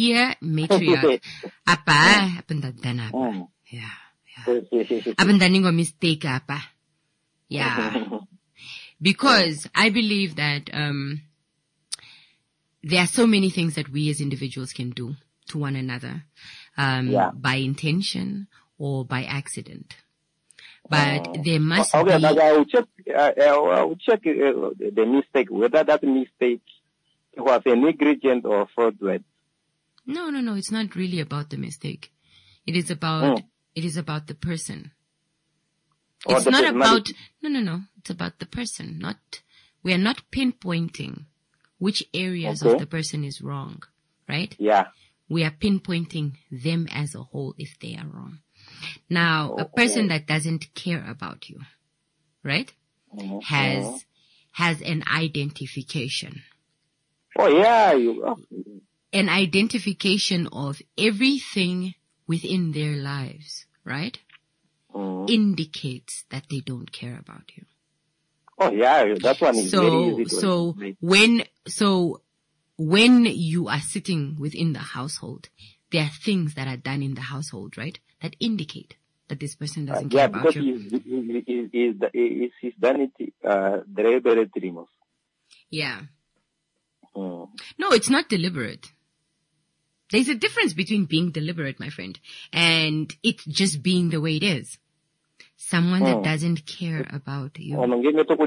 apa apendana. Yeah. Apendaningo mistake apa. Yeah. Because I believe that there are so many things that we as individuals can do to one another, by intention or by accident. But there must be... but I will check the mistake, whether that mistake was a negligent or fraudulent. No, it's not really about the mistake. It is about the person. It's not about, no, it's about the person. We are not pinpointing which areas of the person is wrong, right? Yeah. We are pinpointing them as a whole if they are wrong. Now, a person that doesn't care about you, right, has an identification. Oh yeah, an identification of everything within their lives, right? Indicates that they don't care about you. Oh yeah, that one is very easy. So when you are sitting within the household, there are things that are done in the household, right, that indicate that this person doesn't care about you. He's done it deliberately. Yeah. No, it's not deliberate. There's a difference between being deliberate, my friend, and it just being the way it is. Someone that doesn't care about you. No.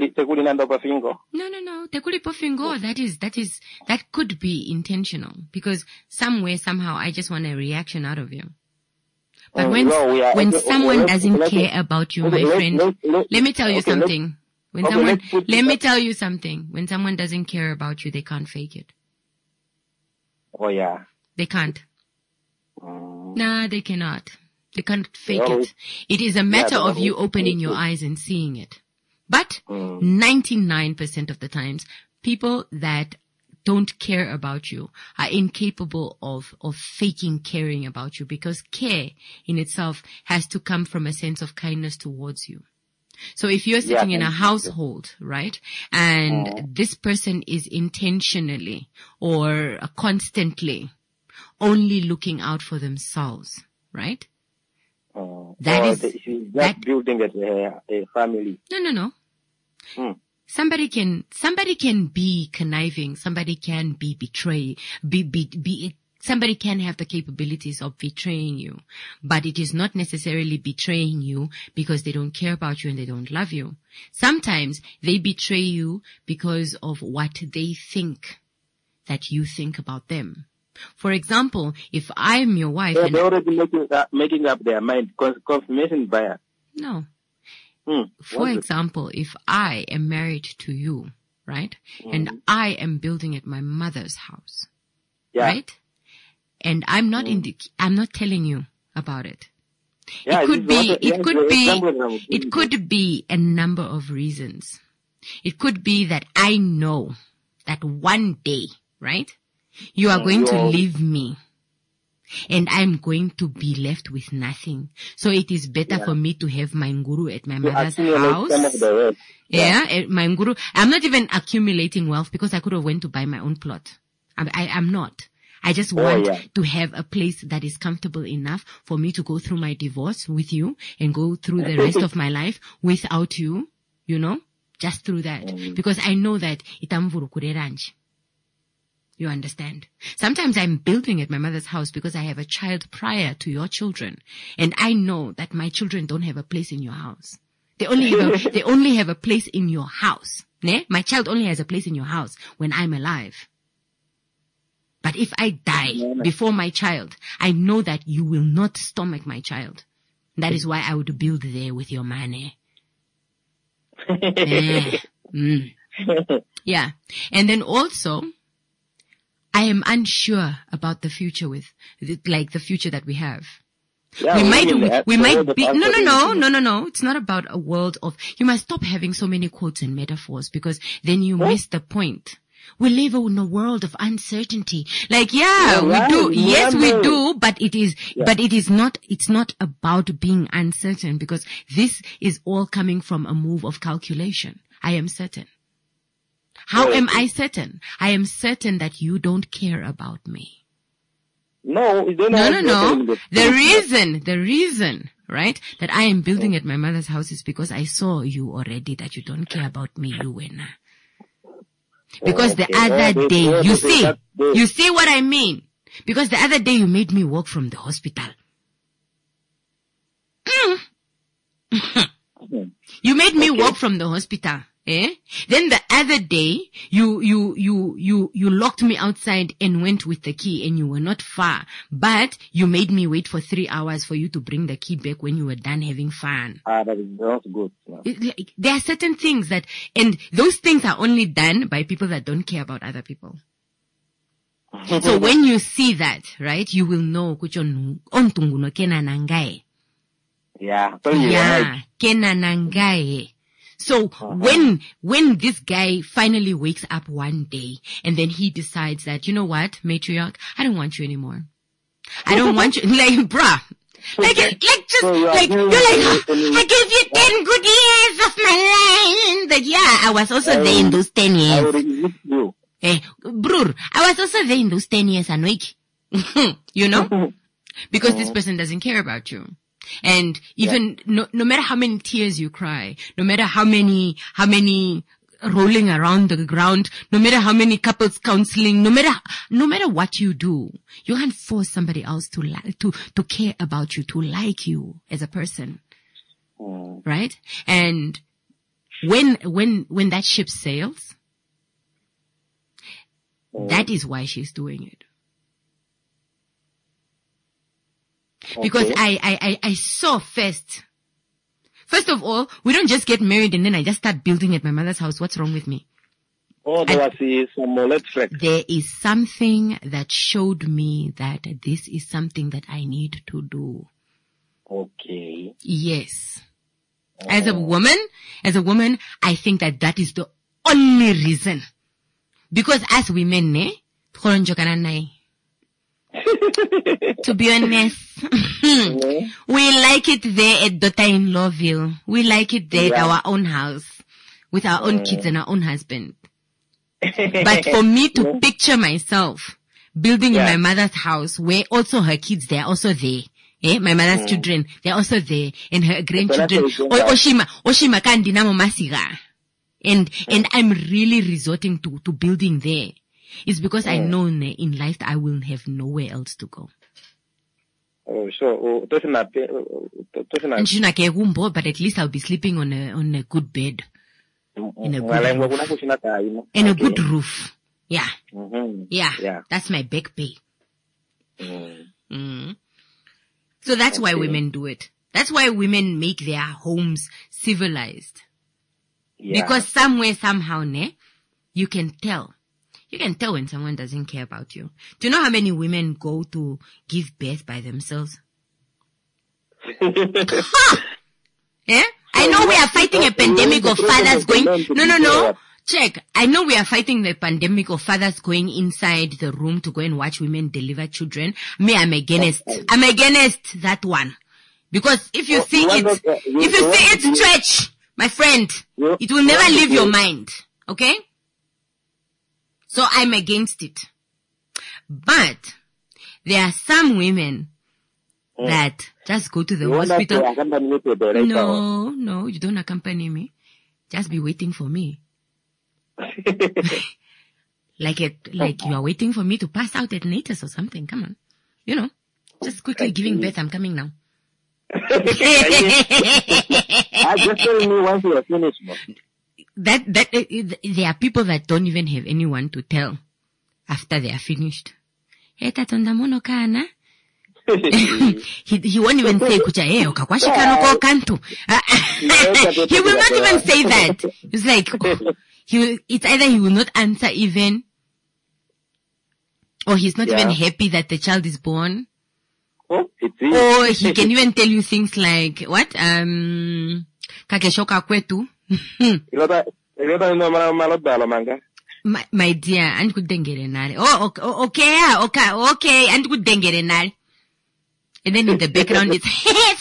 Tekuli pofingo, that could be intentional, because somewhere, somehow, I just want a reaction out of you. But when someone doesn't care about you, my friend, let me tell you something. Let me tell you something. When someone doesn't care about you, they can't fake it. Oh yeah. They can't. Nah, they cannot. They can't fake it. It is a matter of you opening your eyes and seeing it. But 99% of the times, people that don't care about you are incapable of faking caring about you, because care in itself has to come from a sense of kindness towards you. So if you're sitting in a household, right, and this person is intentionally or constantly only looking out for themselves, right? That building a family. No. Somebody can be conniving. Somebody can be somebody can have the capabilities of betraying you, but it is not necessarily betraying you because they don't care about you and they don't love you. Sometimes they betray you because of what they think that you think about them. For example, if I'm your wife, they're already making up their mind, confirmation bias. No. For example, if I am married to you, right, and I am building at my mother's house, right, and I'm not I'm not telling you about it. It could be a number of reasons. It could be that I know that one day, right, you are going to leave me and I'm going to be left with nothing. So it is better for me to have my nguru at my mother's house. My nguru. I'm not even accumulating wealth because I could have went to buy my own plot. I'm not. I just want to have a place that is comfortable enough for me to go through my divorce with you and go through the rest of my life without you, just through that. Because I know that itamvuru kureranji. You understand? Sometimes I'm building at my mother's house because I have a child prior to your children. And I know that my children don't have a place in your house. They only have a place in your house. Ne? My child only has a place in your house when I'm alive. But if I die before my child, I know that you will not stomach my child. That is why I would build there with your money. Yeah. And then also, I am unsure about the future the future that we have. Yeah, we might be, no. It's not about a world of, you must stop having so many quotes and metaphors because then you miss the point. We live in a world of uncertainty. We do. Yes, we do, but it's not about being uncertain because this is all coming from a move of calculation. I am certain. How am I certain? I am certain that you don't care about me. No. The reason, right, that I am building at my mother's house is because I saw you already that you don't care about me, Luwena. Because the other day, you see what I mean? Because the other day you made me walk from the hospital. You made me walk from the hospital. Then the other day, you locked me outside and went with the key and you were not far, but you made me wait for 3 hours for you to bring the key back when you were done having fun. That is not good. Yeah. There are certain things and those things are only done by people that don't care about other people. So when you see that, right, you will know, yeah, kena nangae. So when this guy finally wakes up one day and then he decides that, you know what, matriarch, I don't want you anymore. I don't want you, like, bruh. Like, you're like, I gave you 10 good years of my life. Like, yeah, I was also there in those 10 years. Brur, I was also there in those 10 years, Anoik. You know? Because this person doesn't care about you. And even, no matter how many tears you cry, no matter how many rolling around the ground, no matter how many couples counseling, no matter what you do, you can't force somebody else to care about you, to like you as a person. Right? And when that ship sails, that is why she's doing it. Because I saw first of all, we don't just get married and then I just start building at my mother's house. What's wrong with me? Oh, there was some red flag. There is something that showed me that this is something that I need to do. Okay. Yes. As a woman, I think that is the only reason. Because as women, to be honest, we like it there at daughter-in-lawville. We like it there at our own house, with our own kids and our own husband. But for me to picture myself building in my mother's house, where also her kids, they're also there. My mother's children, they're also there, and her grandchildren. Oshima kandinamo masiga. And I'm really resorting to building there. It's because I know in life that I will have nowhere else to go. Oh, so but at least I'll be sleeping on a good bed. In a good roof. Yeah. Yeah. That's my back pay. So that's why women do it. That's why women make their homes civilized. Because somewhere, somehow, you can tell. You can tell when someone doesn't care about you. Do you know how many women go to give birth by themselves? Yeah? I know we are fighting a pandemic of fathers going, no. Check. I know we are fighting the pandemic of fathers going inside the room to go and watch women deliver children. Me, I'm against that one. Because if you see it stretch, my friend, it will never leave your mind. Okay? So I'm against it. But there are some women that just go to the hospital. No, you don't accompany me. Just be waiting for me. like you are waiting for me to pass out at Natus or something. Come on. You know, just quickly giving birth. I'm coming now. Just tell me once you are finished. There are people that don't even have anyone to tell after they are finished. He won't even say kantu. He will not even say that. It's like it's either he will not answer even, or he's not even happy that the child is born. Or he can even tell you things like what? Kakeshoka kwetu. My dear, and could dengere nare. Oh, okay, and could dengere nare. And then in the background it's,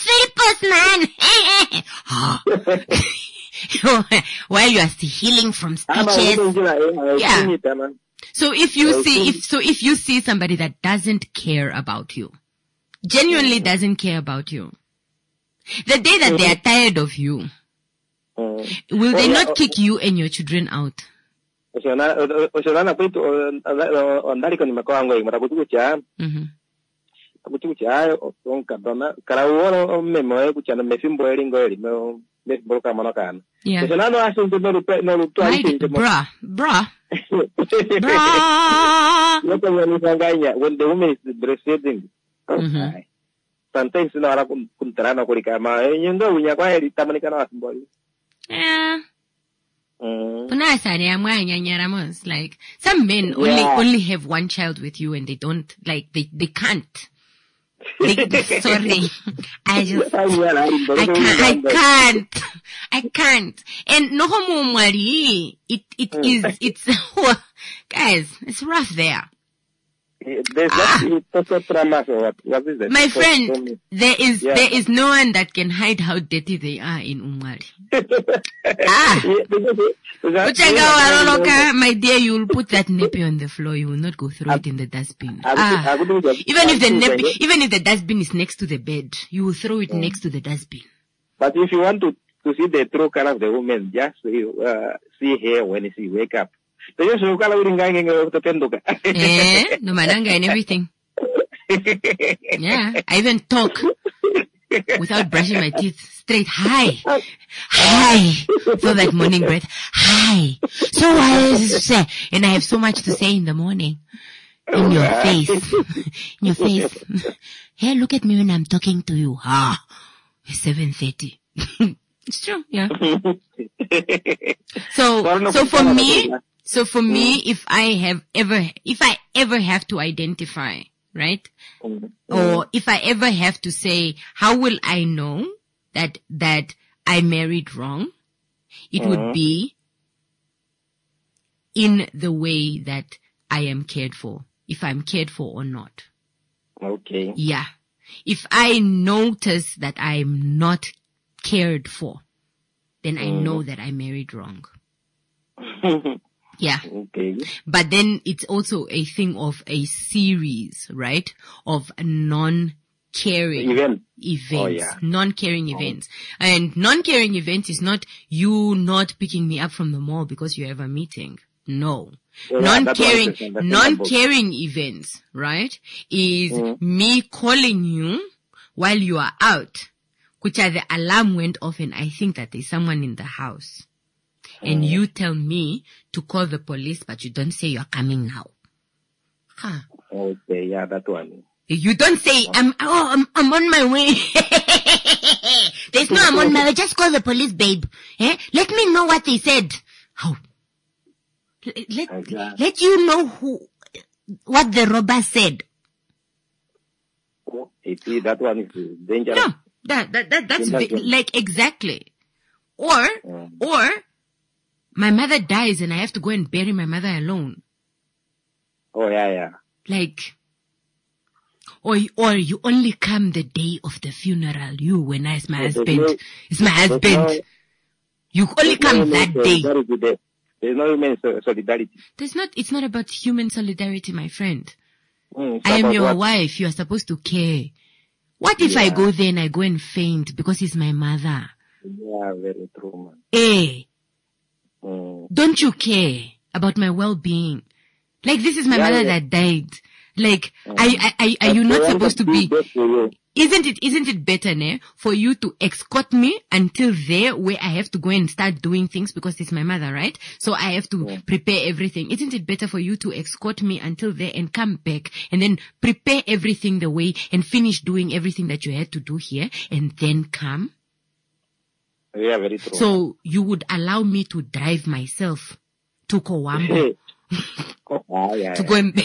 Philippus man. While you are still healing from stitches. Yeah. So if you see somebody that doesn't care about you, genuinely doesn't care about you, the day that they are tired of you, will they not kick you and your children out? Yeah. Bruh. When the woman is breastfeeding, sometimes yeah. Like some men only have one child with you and they don't, like they can't. Sorry. I can't. And no homo mari. It's, guys, it's rough there. There's not total traumas or what? What is that? My friend, there is no one that can hide how dirty they are in Umari. My dear, you will put that nappy on the floor. You will not go throw it in the dustbin. Even if the dustbin is next to the bed, you will throw it next to the dustbin. But if you want to see the true color of the woman, just see her when she wake up. No mananga and everything. Yeah, I even talk without brushing my teeth. Straight, hi, so that morning breath, hi. So what is to say? And I have so much to say in the morning. In your face. Hey, look at me when I'm talking to you. It's 7:30. It's true, yeah. So for me, if I ever have to identify, right? Or if I ever have to say, how will I know that I married wrong? It would be in the way that I am cared for. If I'm cared for or not. Okay. Yeah. If I notice that I'm not cared for, then I know that I married wrong. Yeah. Okay. But then it's also a thing of a series, right? Of non-caring events. Oh, yeah. Non-caring events. And non-caring events is not you not picking me up from the mall because you have a meeting. No. Non-caring events, right? Is me calling you while you are out, which the alarm went off and I think that there's someone in the house. And you tell me to call the police, but you don't say you're coming now. Okay, yeah, that one. You don't say, I'm on my way. There's no I'm on my way. Just call the police, babe. Eh? Let me know what they said. How? Let you know what the robber said. See, that one is dangerous. No, that's like exactly. Or my mother dies and I have to go and bury my mother alone. Oh, yeah. Like, or you only come the day of the funeral. When it's my husband. It's my husband. You only come that day. There's no human solidarity. It's not about human solidarity, my friend. I am your wife. You are supposed to care. What if I go there and I go and faint because it's my mother? Yeah, very true, man. Don't you care about my well-being? Like, this is my mother that died. Like, are you not supposed to be? Isn't it better, for you to escort me until there where I have to go and start doing things because it's my mother, right? So I have to prepare everything. Isn't it better for you to escort me until there and come back and then prepare everything the way and finish doing everything that you had to do here and then come? Yeah, very true. So you would allow me to drive myself to Kowambo to go and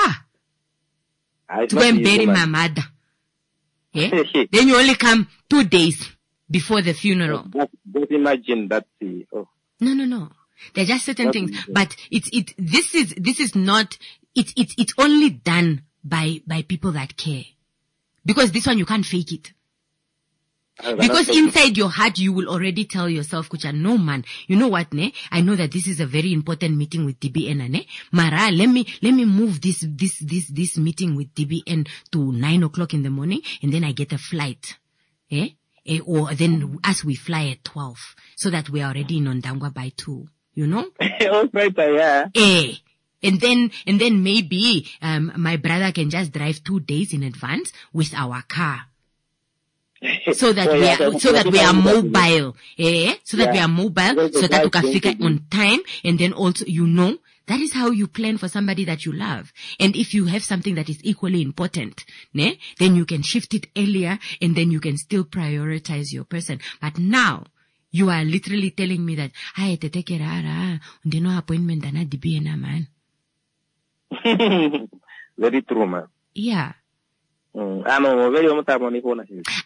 bury my mother. Yeah? Then you only come 2 days before the funeral. Just imagine that. No. There are just certain things, but this is not. It's only done by people that care, because this one you can't fake it. Because inside your heart, you will already tell yourself, Kucha, no man, you know what, I know that this is a very important meeting with DBN, Mara, let me move this meeting with DBN to 9 o'clock in the morning, and then I get a flight, or then as we fly at 12, so that we are already in Ondangwa by 2, you know? Yeah. And then maybe, my brother can just drive 2 days in advance with our car. So that we are mobile, so that we are mobile, so that we can figure on time, and then also, that is how you plan for somebody that you love. And if you have something that is equally important, then you can shift it earlier, and then you can still prioritize your person. But now, you are literally telling me that, I te take no appointment na DBN, man. Very true, man. Yeah. Ano, very mutamoni hona.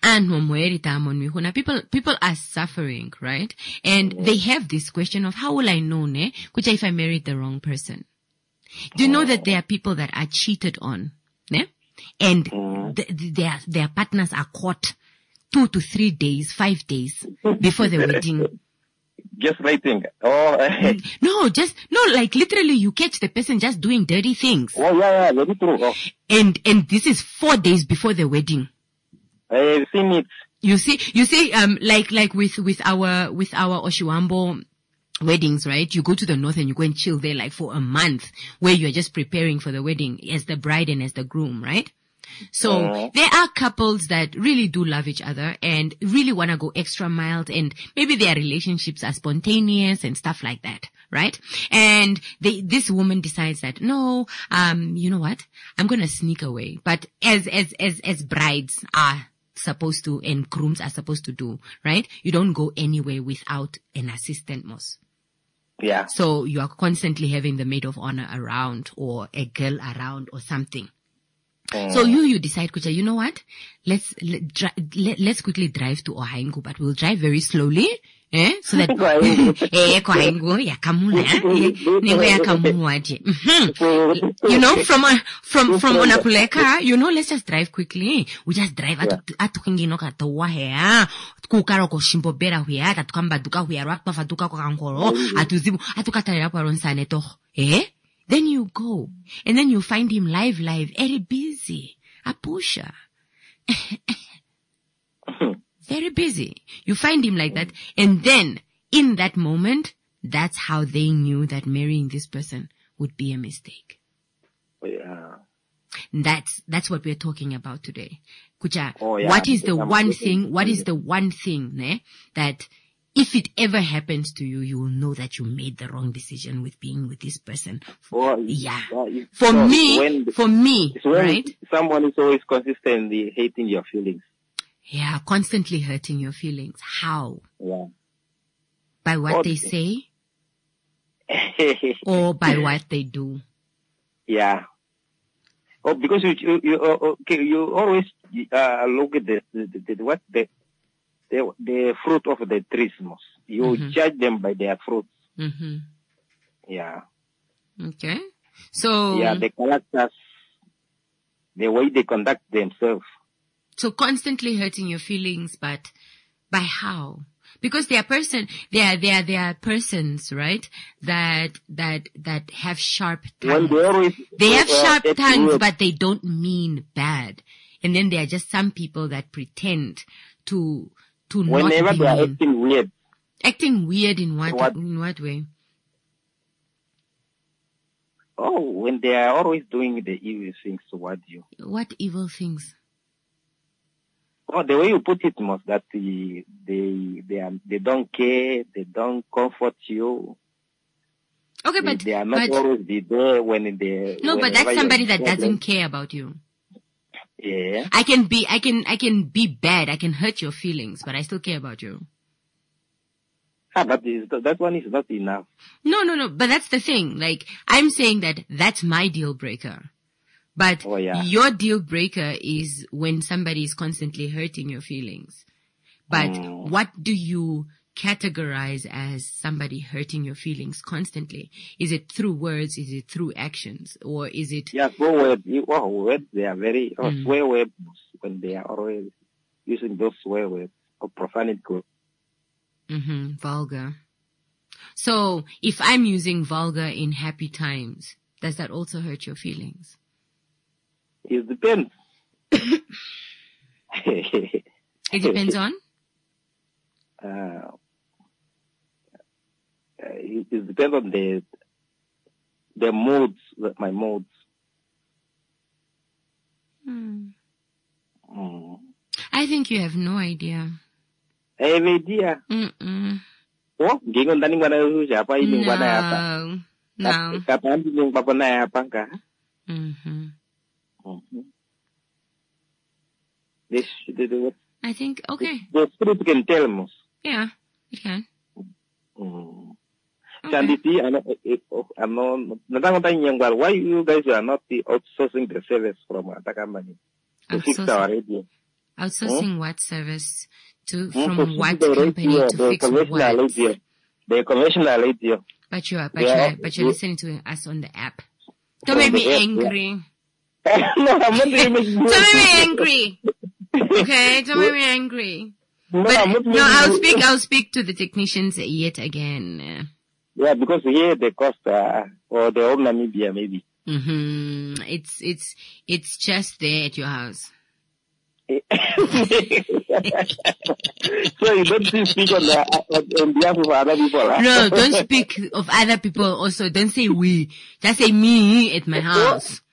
People are suffering, right? And they have this question of how will I know, ne? Kucha, if I married the wrong person? Do you know that there are people that are cheated on, ne? And their partners are caught 2 to 3 days, 5 days before the wedding. Just writing. Oh, No, like literally you catch the person just doing dirty things. oh yeah, very true. Oh. And this is 4 days before the wedding. I've seen it. You see, like with our Oshiwambo weddings, right? You go to the north and you go and chill there like for a month where you're just preparing for the wedding as the bride and as the groom, right? So there are couples that really do love each other and really want to go extra miles, and maybe their relationships are spontaneous and stuff like that, right? And this woman decides that, no, you know what? I'm going to sneak away. But as brides are supposed to and grooms are supposed to do, right? You don't go anywhere without an assistant, Mos. Yeah. So you are constantly having the maid of honor around or a girl around or something. So you decide, Kucha, you know what? Let's quickly drive to Ohaingu, but we'll drive very slowly, so that, you know, from Onapuleka, you know, let's just drive quickly. We just drive at Kingino Katawa here, Kukaroko Shimpobera here, at Kambaduka, we are Rakpafaduka Kankoro, Atukataraparon Saneto, Then you go, and then you find him live, very busy. A pusher. Very busy. You find him like that, and then, in that moment, that's how they knew that marrying this person would be a mistake. Yeah. That's what we're talking about today. Kucha, yeah. what is the one thing, ne, that if it ever happens to you, you will know that you made the wrong decision with being with this person. For me, right? Someone is always consistently hating your feelings. Yeah, constantly hurting your feelings. How? Yeah. By what they say? Or by what they do? Yeah. Oh, because you always look at the fruit of the trees. You judge them by their fruits. Mm-hmm. Yeah. Okay. So. Yeah, the characters, the way they conduct themselves. So constantly hurting your feelings, but by how? Because there are persons, right, that have sharp tongues. They have sharp tongues, but they don't mean bad. And then there are just some people that pretend to whenever not be they are mean. acting weird. Acting weird in what way? Oh, when they are always doing the evil things towards you. What evil things? Oh, the way you put it, Mos, that they don't care, they don't comfort you. Okay, but they are not always be there when they. No, but that's somebody that doesn't care about you. Yeah. I can be bad. I can hurt your feelings, but I still care about you. But that one is not enough. No. But that's the thing. Like, I'm saying that's my deal breaker. But your deal breaker is when somebody is constantly hurting your feelings. But what do you categorize as somebody hurting your feelings constantly? Is it through words? Is it through actions? Or is it... Yeah, through words. Words, they are very swear words when they are always using those swear words or profanity. Vulgar. So, if I'm using vulgar in happy times, does that also hurt your feelings? It depends. It depends on? It depends on the moods, my moods. I think you have no idea. I have idea. Oh, gingon tani ngwana yu siapa ini ngwana apa? No. Kapan yung papa na apa ka? I think, okay. The spirit can tell us. Yeah, it can. Chanditi, why you guys are not outsourcing the service from Atacambani? to fix our radio. Outsourcing what service from To what fix the company radio, to the fix conventional what? radio. The conventional radio. But you're Yeah. listening to us on the app. Don't make me angry. No, I'm not doing it. Don't make me angry. Okay, don't make me angry. No, But I'm not no, doing I'll speak to the technicians yet again. Yeah, because here the cost, or the whole Namibia maybe. It's just there at your house. So you don't speak on behalf of other people. Huh? No, don't speak of other people also. Don't say we. Just say me at my house.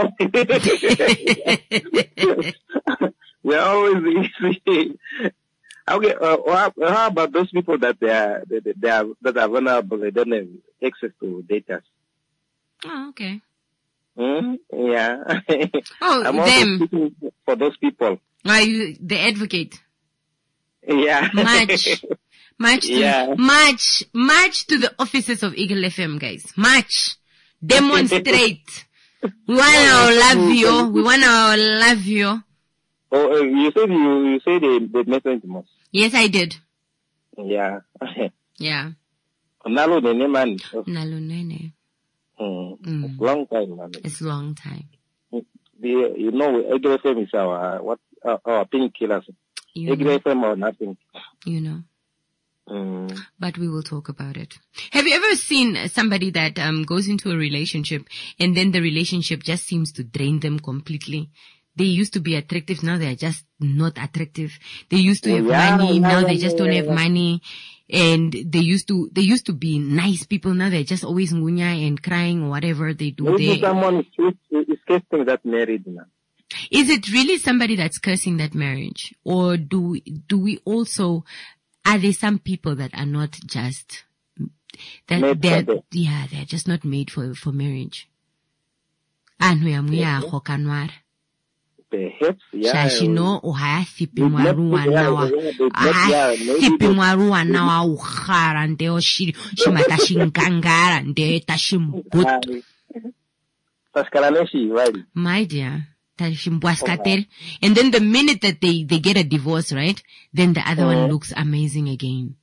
We're always easy. Okay, how about those people that that are vulnerable? They don't have access to data. Oh, okay. Yeah. Oh, I'm also them. speaking for those people. Are you the advocate? Yeah. March to the offices of Eagle FM, guys. March. Demonstrate. We want our love you. We want our love you. Oh, you said they messaged us. Yes, I did. Yeah. Yeah. Nalo nene man. Nalunene. It's long time, man. It's a long time. You know, Eagle FM is our painkillers. Eagle FM or nothing. You know. But we will talk about it. Have you ever seen somebody that goes into a relationship and then the relationship just seems to drain them completely? They used to be attractive, now they are just not attractive. They used to have money, now they just don't have money. And they used to be nice people, now they're just always ngunya and crying or whatever they do. Maybe someone is cursing that marriage now. Is it really somebody that's cursing that marriage? Or do we also, are there some people that are not just, they're just not made for marriage? Perhaps, yeah. Shashino o haya sipi mwarua nawa. Aha sipi mwarua nawa ukhara nde o shimata shinkangara nde tashimbutu. Taskalaneshi, right? My dear. Tashimbuaskater. And then the minute that they get a divorce, right? Then the other one looks amazing again.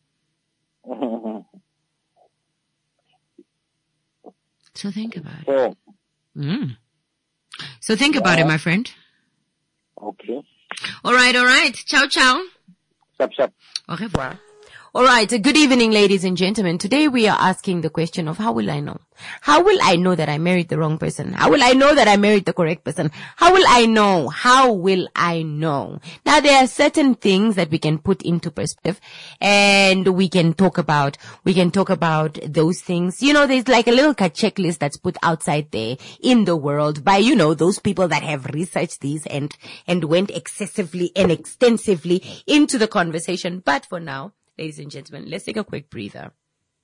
So think about it. So think about it, my friend. Okay. All right. Ciao, ciao. Shap. Au revoir. All right. Good evening, ladies and gentlemen. Today we are asking the question of how will I know? How will I know that I married the wrong person? How will I know that I married the correct person? How will I know? How will I know? Now there are certain things that we can put into perspective and we can talk about those things. You know, there's like a little checklist that's put outside there in the world by, you know, those people that have researched these and went excessively and extensively into the conversation. But for now, ladies and gentlemen, let's take a quick breather.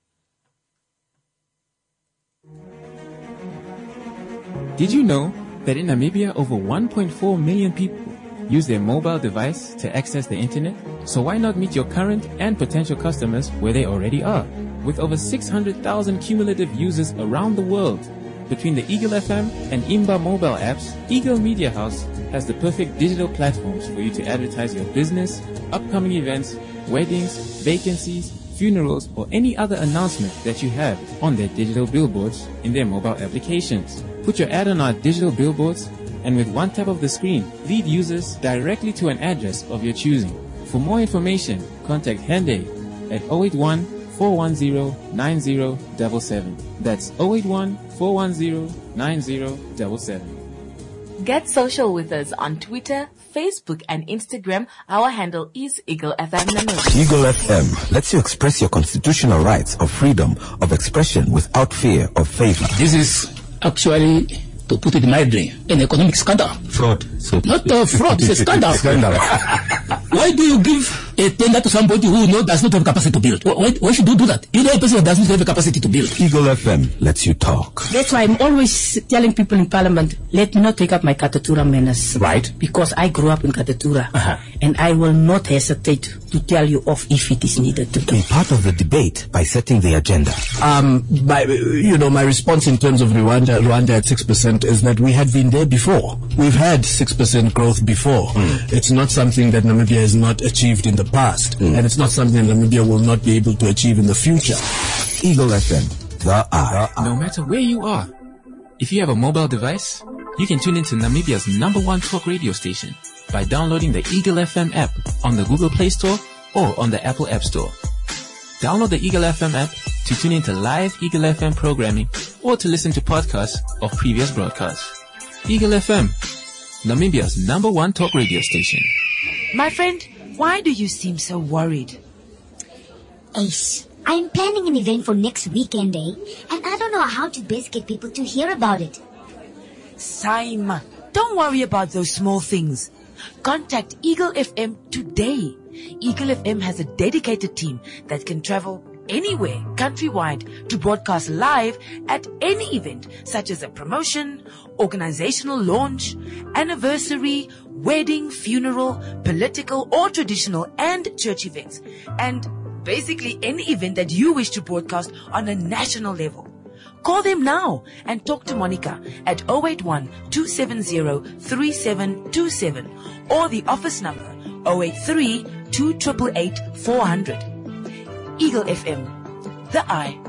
Did you know that in Namibia over 1.4 million people use their mobile device to access the internet? So why not meet your current and potential customers where they already are? With over 600,000 cumulative users around the world, between the Eagle FM and Imba mobile apps, Eagle Media House has the perfect digital platforms for you to advertise your business, upcoming events, weddings, vacancies, funerals, or any other announcement that you have on their digital billboards in their mobile applications. Put your ad on our digital billboards, and with one tap of the screen, lead users directly to an address of your choosing. For more information, contact Hende at 081-410-9077. That's 081-410-9077. Get social with us on Twitter, Facebook, and Instagram. Our handle is Eagle FM Namibia. Eagle FM lets you express your constitutional rights of freedom of expression without fear of favor. This is actually, to put it mildly, an economic scandal. Fraud. So not fraud, it's a scandal. Why do you give tender to somebody who does not have capacity to build. Why should you do that? You know a person that doesn't have the capacity to build. Eagle FM lets you talk. That's why I'm always telling people in Parliament, let me not take up my Katatura manners. Right. Because I grew up in Katatura. And I will not hesitate to tell you off if it is needed to. Be part of the debate by setting the agenda. My response in terms of Rwanda at 6% is that we had been there before. We've had 6% growth before. It's not something that Namibia has not achieved in the past. And it's not something that Namibia will not be able to achieve in the future. Eagle FM, the eye. No matter where you are, if you have a mobile device, you can tune into Namibia's #1 talk radio station by downloading the Eagle FM app on the Google Play Store or on the Apple App Store. Download the Eagle FM app to tune into live Eagle FM programming or to listen to podcasts of previous broadcasts. Eagle FM, Namibia's #1 talk radio station. My friend, why do you seem so worried? Ace, I'm planning an event for next weekend, and I don't know how to best get people to hear about it. Saima, don't worry about those small things. Contact Eagle FM today. Eagle FM has a dedicated team that can travel anywhere countrywide to broadcast live at any event, such as a promotion, organizational launch, anniversary, wedding, funeral, political or traditional and church events, and basically any event that you wish to broadcast on a national level. Call them now and talk to Monica at 081-270-3727 or the office number 083-288-400. Eagle FM, the eye.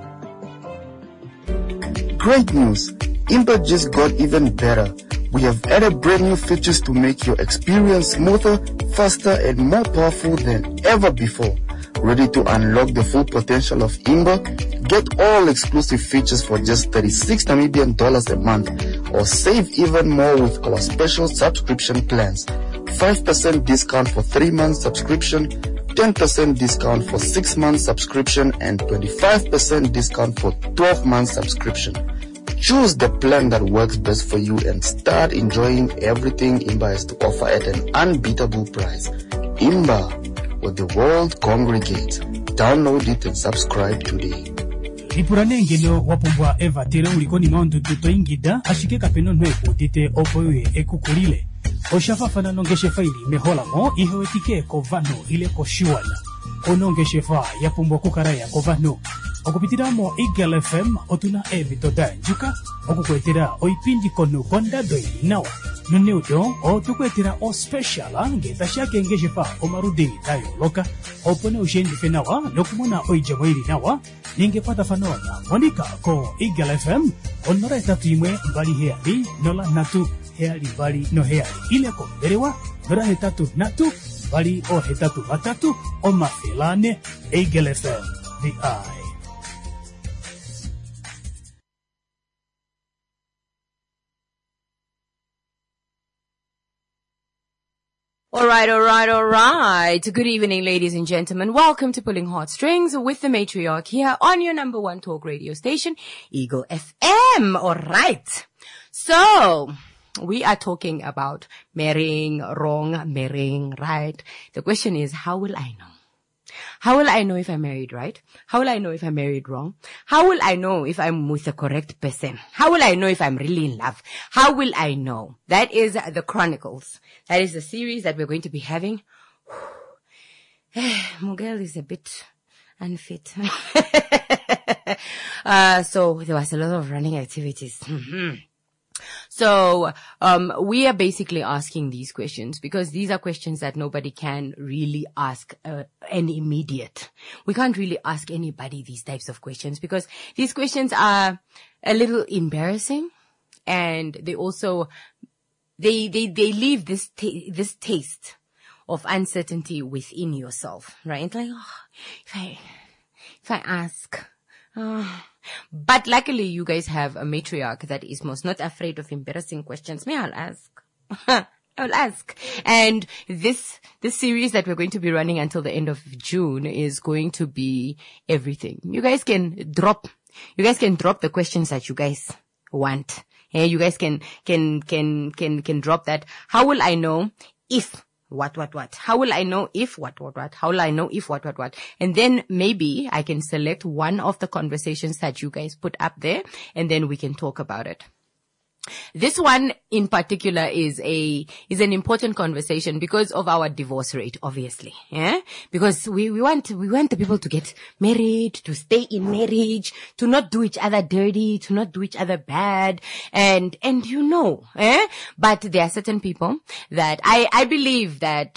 Great news! Imba just got even better. We have added brand new features to make your experience smoother, faster, and more powerful than ever before. Ready to unlock the full potential of Imba? Get all exclusive features for just 36 Namibian dollars a month, or save even more with our special subscription plans. 5% discount for 3 months subscription, 10% discount for 6 months subscription, and 25% discount for 12 months subscription. Choose the plan that works best for you and start enjoying everything Imba has to offer at an unbeatable price. Imba, where the world congregates. Download it and subscribe today. Ipuranengelo wapumbwa eva tere ulikoni maundu tuto ingida ashike kapeno nweku tite opoye ekukulile. Oshafafana nongeshe faili mehola mo ihewetike kovano ile koshuana. Onongeshe fa yapumbwa kukaraya kovano. Okupitiramo Eagle FM otuna evito danjuka. Okukwetera oipindi kono konda doi nawa. Nuneudo o tukwetera o special angeta shake ngeshe fa omarude dayo loka. Opone ushendi fenawa lokumona oijamoiri nawa. Ningepata fanona Monica ko Eagle FM onora etatu imwe mbali heali nola natu heali mbali no heali ile ko berewa nora hetatu natu mbali o hetatu matatu o mafelane. Eagle FM, the eye. All right. Good evening, ladies and gentlemen. Welcome to Pulling Heartstrings with the matriarch here on your #1 talk radio station, Eagle FM. All right. So, we are talking about marrying wrong, marrying right. The question is, how will I know? How will I know if I married right? How will I know if I married wrong? How will I know if I'm with the correct person? How will I know if I'm really in love? How will I know? That is the Chronicles. That is the series that we're going to be having. Mugel is a bit unfit. So there was a lot of running activities. So, we are basically asking these questions because these are questions that nobody can really ask, an immediate. We can't really ask anybody these types of questions because these questions are a little embarrassing and they also, they leave this taste of uncertainty within yourself, right? Like, if I ask, but luckily you guys have a matriarch that is most not afraid of embarrassing questions. I'll ask. I'll ask. And this series that we're going to be running until the end of June is going to be everything. You guys can drop the questions that you guys want. Yeah, you guys can drop that. How will I know if what. How will I know if what? How will I know if what? And then maybe I can select one of the conversations that you guys put up there, and then we can talk about it. This one in particular is an important conversation because of our divorce rate, obviously. Yeah? Because we want the people to get married, to stay in marriage, to not do each other dirty, to not do each other bad. And but there are certain people that I believe that,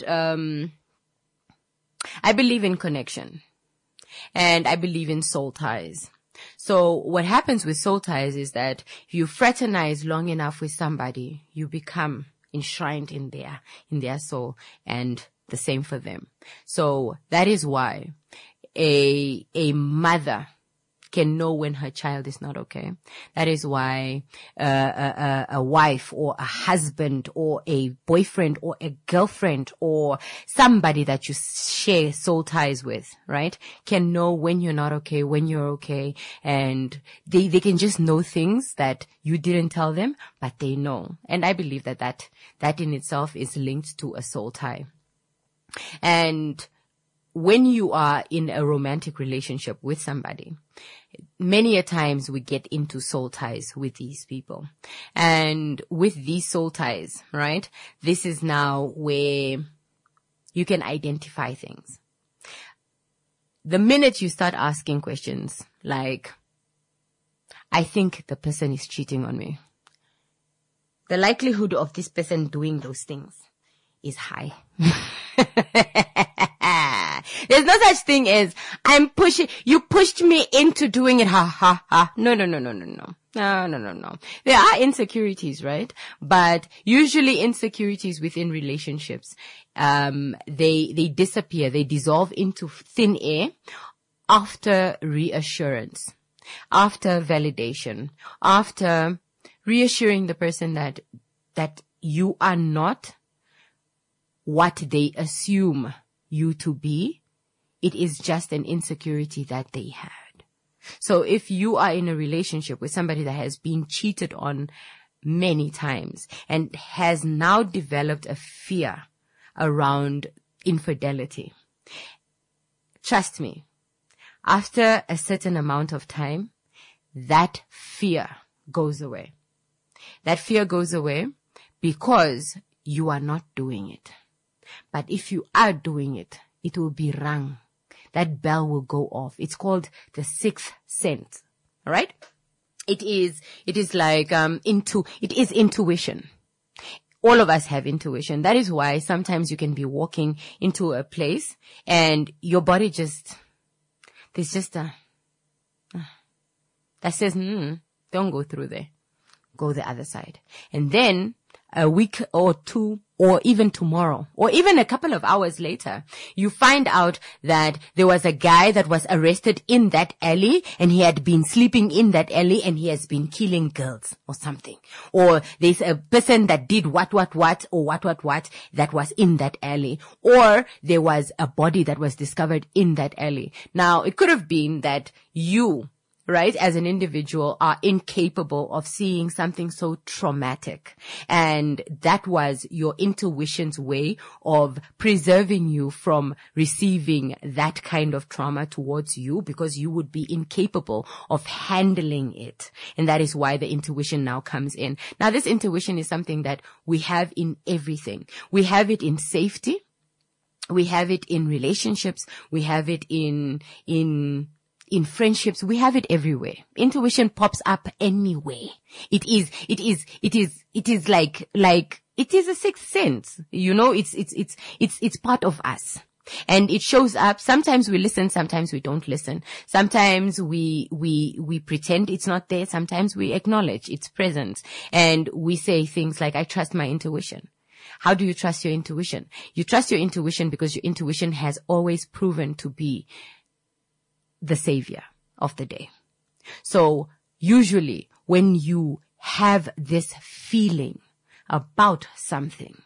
I believe in connection, and I believe in soul ties. So what happens with soul ties is that if you fraternize long enough with somebody, you become enshrined in their soul, and the same for them. So that is why a mother can know when her child is not okay. That is why a wife or a husband or a boyfriend or a girlfriend or somebody that you share soul ties with, right, can know when you're not okay, when you're okay, and they can just know things that you didn't tell them, but they know. And I believe that in itself is linked to a soul tie. And when you are in a romantic relationship with somebody, many a times we get into soul ties with these people. And with these soul ties, right, this is now where you can identify things. The minute you start asking questions like, I think the person is cheating on me, the likelihood of this person doing those things is high. There's no such thing as you pushed me into doing it. No. No. There are insecurities, right? But usually insecurities within relationships, they disappear. They dissolve into thin air after reassurance, after validation, after reassuring the person that you are not what they assume you to be. It is just an insecurity that they had. So if you are in a relationship with somebody that has been cheated on many times and has now developed a fear around infidelity, trust me, after a certain amount of time, that fear goes away. That fear goes away because you are not doing it. But if you are doing it, it will be rung. That bell will go off. It's called the sixth sense. All right? It is like, it is intuition. All of us have intuition. That is why sometimes you can be walking into a place and your body there's just that says, don't go through there. Go the other side. And then a week or two, or even tomorrow, or even a couple of hours later, you find out that there was a guy that was arrested in that alley, and he had been sleeping in that alley, and he has been killing girls or something. Or there's a person that did what that was in that alley. Or there was a body that was discovered in that alley. Now, it could have been that you, right, as an individual, are incapable of seeing something so traumatic. And that was your intuition's way of preserving you from receiving that kind of trauma towards you, because you would be incapable of handling it. And that is why the intuition now comes in. Now, this intuition is something that we have in everything. We have it in safety. We have it in relationships. We have it in friendships. We have it everywhere. Intuition pops up anywhere. It is like, it is a sixth sense. You know, it's part of us. And it shows up. Sometimes we listen, sometimes we don't listen. Sometimes we pretend it's not there. Sometimes we acknowledge its presence. And we say things like, I trust my intuition. How do you trust your intuition? You trust your intuition because your intuition has always proven to be the savior of the day. So usually when you have this feeling about something,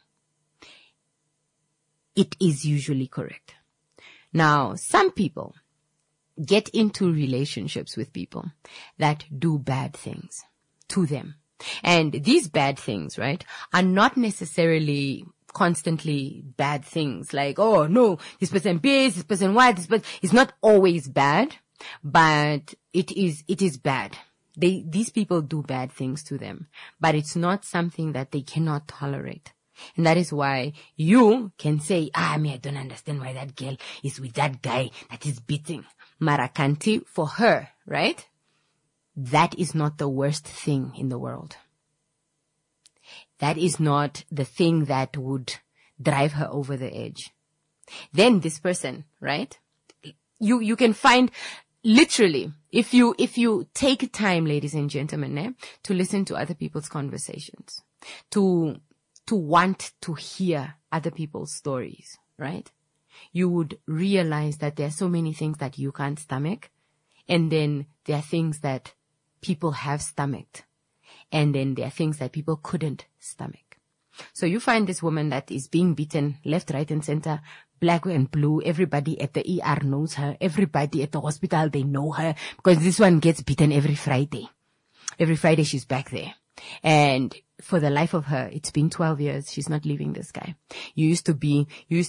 it is usually correct. Now, some people get into relationships with people that do bad things to them. And these bad things, right, are not necessarily constantly bad things like, oh no, this person this, this person Y, this person. It's not always bad, but it is bad. These people do bad things to them, but it's not something that they cannot tolerate. And that is why you can say, I don't understand why that girl is with that guy that is beating. Marakanti, for her, right? That is not the worst thing in the world. That is not the thing that would drive her over the edge. Then this person, right? You can find, literally, if you take time, ladies and gentlemen, to listen to other people's conversations, to want to hear other people's stories, right? You would realize that there are so many things that you can't stomach. And then there are things that people have stomached. And then there are things that people couldn't stomach. So you find this woman that is being beaten left, right, and center, black and blue. Everybody at the ER knows her. Everybody at the hospital, they know her, because this one gets beaten every Friday. Every Friday she's back there. And for the life of her, it's been 12 years. She's not leaving this guy. You used to be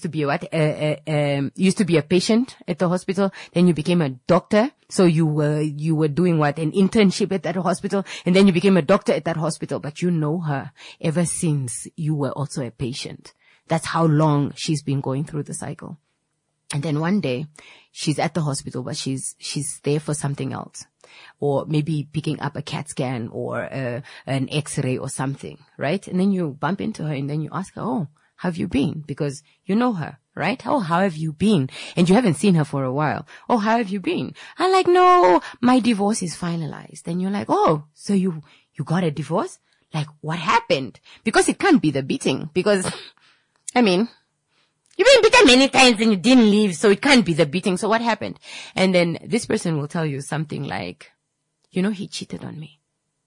a patient at the hospital. Then you became a doctor. So you were doing what? An internship at that hospital. And then you became a doctor at that hospital. But you know her ever since you were also a patient. That's how long she's been going through the cycle. And then one day she's at the hospital, but she's there for something else. Or maybe picking up a CAT scan or an X-ray or something, right? And then you bump into her and then you ask her, oh, how have you been? Because you know her, right? Oh, how have you been? And you haven't seen her for a while. Oh, how have you been? I'm like, no, my divorce is finalized. And you're like, oh, so you got a divorce? Like, what happened? Because it can't be the beating. Because, you've been beaten many times and you didn't leave, so it can't be the beating. So what happened? And then this person will tell you something like, he cheated on me.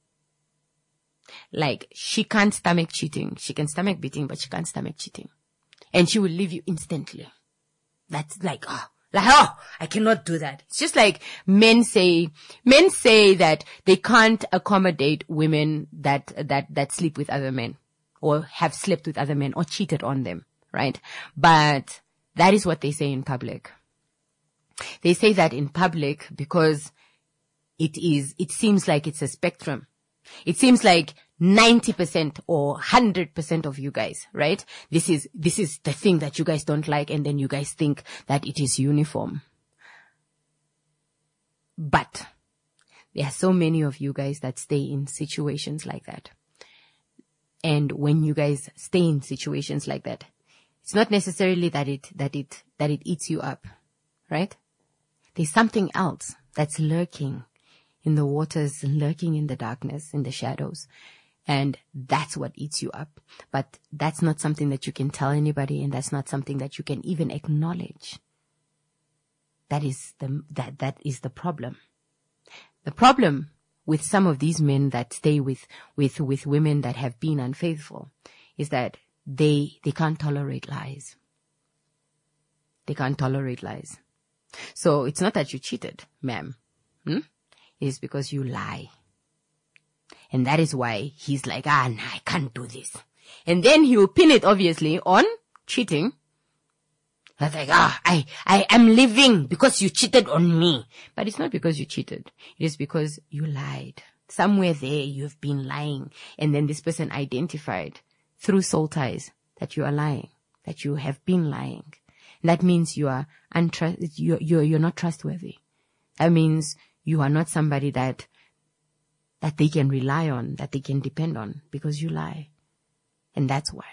Like, she can't stomach cheating. She can stomach beating, but she can't stomach cheating. And she will leave you instantly. That's like, I cannot do that. It's just like men say that they can't accommodate women that sleep with other men or have slept with other men or cheated on them. Right? But that is what they say in public. They say that in public because it seems like it's a spectrum. It seems like 90% or 100% of you guys, right? This is the thing that you guys don't like, and then you guys think that it is uniform. But there are so many of you guys that stay in situations like that. And when you guys stay in situations like that, it's not necessarily that it eats you up, right? There's something else that's lurking in the waters, lurking in the darkness, in the shadows. And that's what eats you up. But that's not something that you can tell anybody, and that's not something that you can even acknowledge. That is the problem. The problem with some of these men that stay with women that have been unfaithful is that they can't tolerate lies. They can't tolerate lies. So it's not that you cheated, ma'am. It is because you lie. And that is why he's like, I can't do this. And then he will pin it obviously on cheating. That's like, I am leaving because you cheated on me. But it's not because you cheated. It is because you lied. Somewhere there you've been lying. And then this person identified through soul ties that you are lying, that you have been lying. And that means you are you're not trustworthy. That means you are not somebody that they can rely on, that they can depend on, because you lie. And that's why.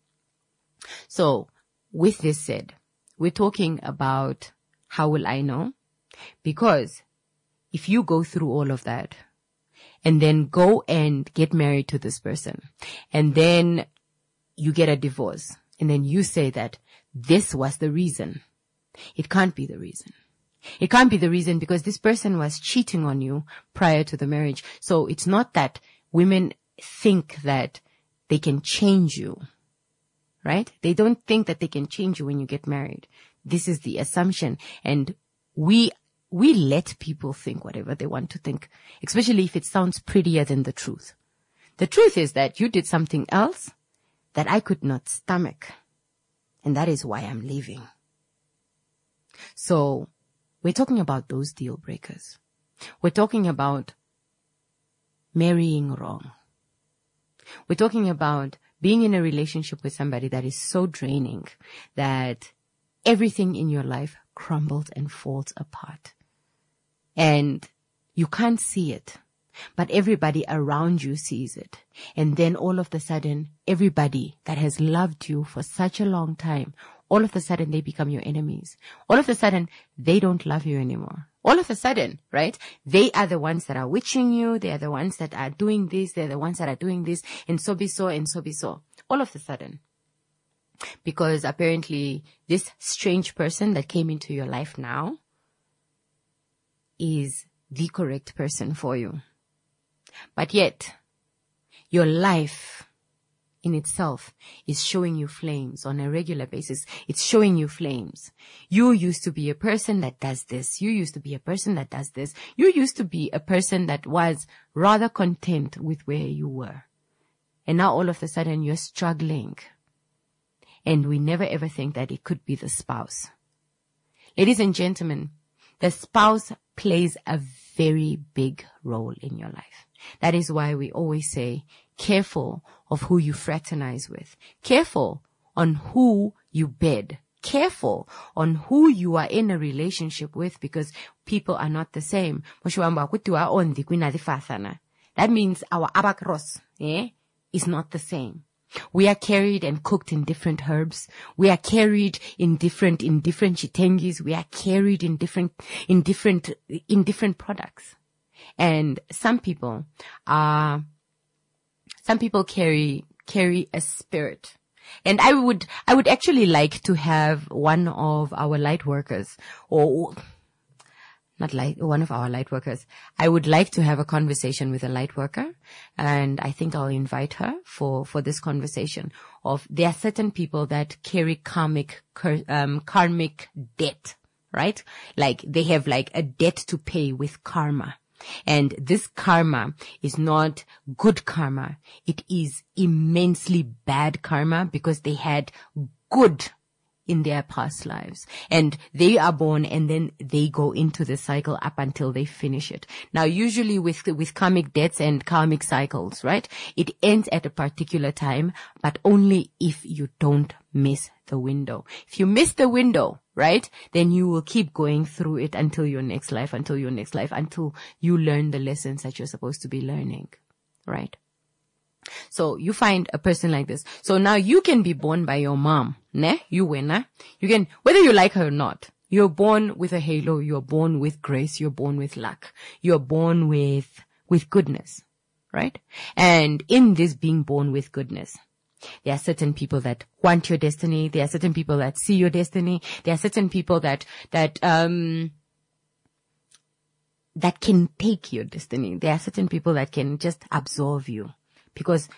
So with this said, we're talking about how will I know? Because if you go through all of that and then go and get married to this person, and then you get a divorce, and then you say that this was the reason. It can't be the reason. It can't be the reason because this person was cheating on you prior to the marriage. So it's not that women think that they can change you, right? They don't think that they can change you when you get married. This is the assumption. And we let people think whatever they want to think, especially if it sounds prettier than the truth. The truth is that you did something else that I could not stomach. And that is why I'm leaving. So we're talking about those deal breakers. We're talking about marrying wrong. We're talking about being in a relationship with somebody that is so draining that everything in your life crumbles and falls apart. And you can't see it, but everybody around you sees it. And then all of a sudden, everybody that has loved you for such a long time, all of a sudden they become your enemies. All of a sudden, they don't love you anymore. All of a sudden, right? They are the ones that are witching you. They are the ones that are doing this. They're the ones that are doing this. And so be so, and so be so. All of a sudden. Because apparently this strange person that came into your life now is the correct person for you. But yet, your life in itself is showing you flames on a regular basis. It's showing you flames. You used to be a person that does this. You used to be a person that does this. You used to be a person that was rather content with where you were. And now all of a sudden you're struggling. And we never ever think that it could be the spouse. Ladies and gentlemen, the spouse plays a very big role in your life. That is why we always say, careful of who you fraternize with. Careful on who you bed. Careful on who you are in a relationship with, because people are not the same. That means our abakros is not the same. We are carried and cooked in different herbs. We are carried in different chitengis. We are carried in different products. And some people carry a spirit. And I would actually like to have one of our light workers, or not light, one of our light workers. I would like to have a conversation with a light worker, and I think I'll invite her for this conversation of, there are certain people that carry karmic debt, right? Like they have like a debt to pay with karma. And this karma is not good karma. It is immensely bad karma, because they had good in their past lives, and they are born and then they go into the cycle up until they finish it. Now, usually with karmic debts and karmic cycles, right, it ends at a particular time, but only if you don't miss the window. If you miss the window, right, then you will keep going through it until your next life, until you learn the lessons that you're supposed to be learning, right? So you find a person like this. So now you can be born by your mom, ne? You winner. You can, whether you like her or not, you're born with a halo, you're born with grace, you're born with luck, you're born with goodness, right? And in this being born with goodness, there are certain people that want your destiny. There are certain people that see your destiny. There are certain people that can take your destiny. There are certain people that can just absorb you. Because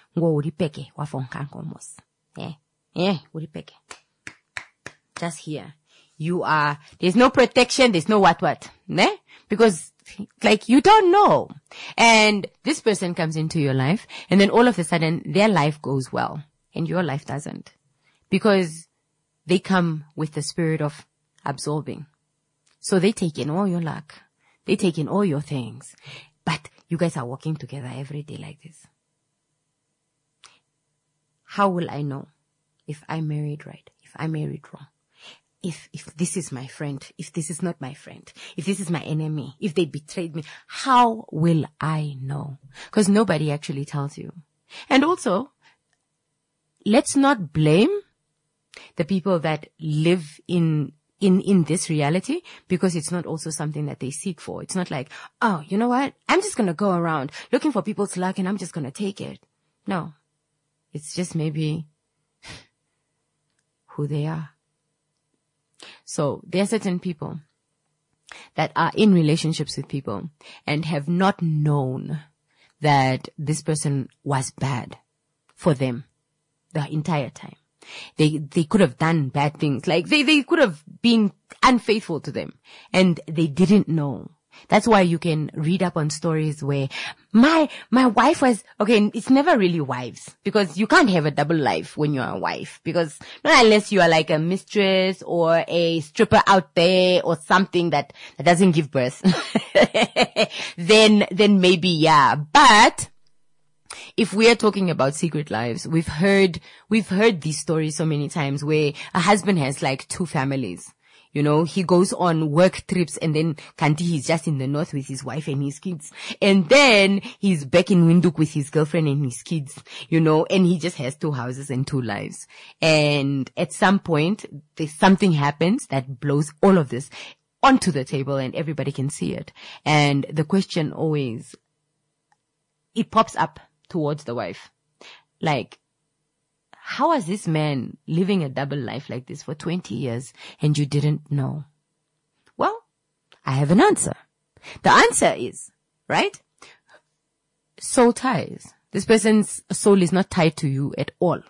just here, you are, there's no protection, there's no what, ne? Because like you don't know. And this person comes into your life, and then all of a sudden their life goes well and your life doesn't, because they come with the spirit of absorbing. So they take in all your luck, they take in all your things, but you guys are working together every day like this. How will I know if I married right, if I married wrong? If this is my friend, if this is not my friend, if this is my enemy, if they betrayed me, how will I know? Because nobody actually tells you. And also, let's not blame the people that live in this reality, because it's not also something that they seek for. It's not like, oh, you know what? I'm just going to go around looking for people's luck and I'm just going to take it. No. It's just maybe who they are. So there are certain people that are in relationships with people and have not known that this person was bad for them the entire time. They could have done bad things. Like they could have been unfaithful to them, and they didn't know. That's why you can read up on stories where my wife was, okay, it's never really wives, because you can't have a double life when you're a wife, because not unless you are like a mistress or a stripper out there or something that doesn't give birth. then maybe, yeah. But if we are talking about secret lives, we've heard these stories so many times where a husband has like 2 families. You know, he goes on work trips and then Kanti, he's just in the north with his wife and his kids. And then he's back in Windhoek with his girlfriend and his kids, you know, and he just has 2 houses and 2 lives. And at some point, something happens that blows all of this onto the table and everybody can see it. And the question always, it pops up towards the wife. Like, how was this man living a double life like this for 20 years and you didn't know? Well, I have an answer. The answer is, right? Soul ties. This person's soul is not tied to you at all.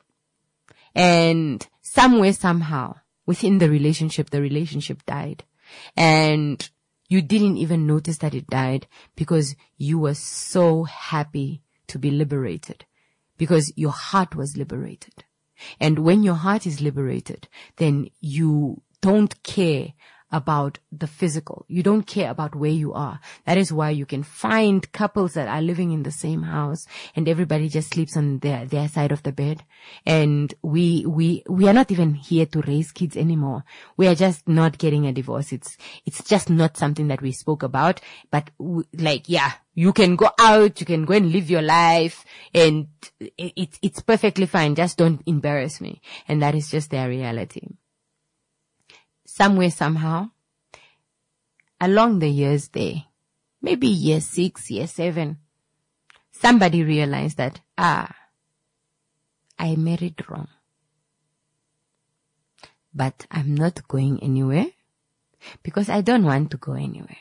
And somewhere, somehow, within the relationship died. And you didn't even notice that it died because you were so happy to be liberated. Because your heart was liberated. And when your heart is liberated, then you don't care about the physical. You don't care about where you are. That is why you can find couples that are living in the same house and everybody just sleeps on their side of the bed. And we are not even here to raise kids anymore. We are just not getting a divorce. It's just not something that we spoke about. But you can go out, you can go and live your life, and it's perfectly fine. Just don't embarrass me. And that is just their reality. Somewhere, somehow, along the years there, maybe year 6, year 7, somebody realized that, I married wrong. But I'm not going anywhere because I don't want to go anywhere.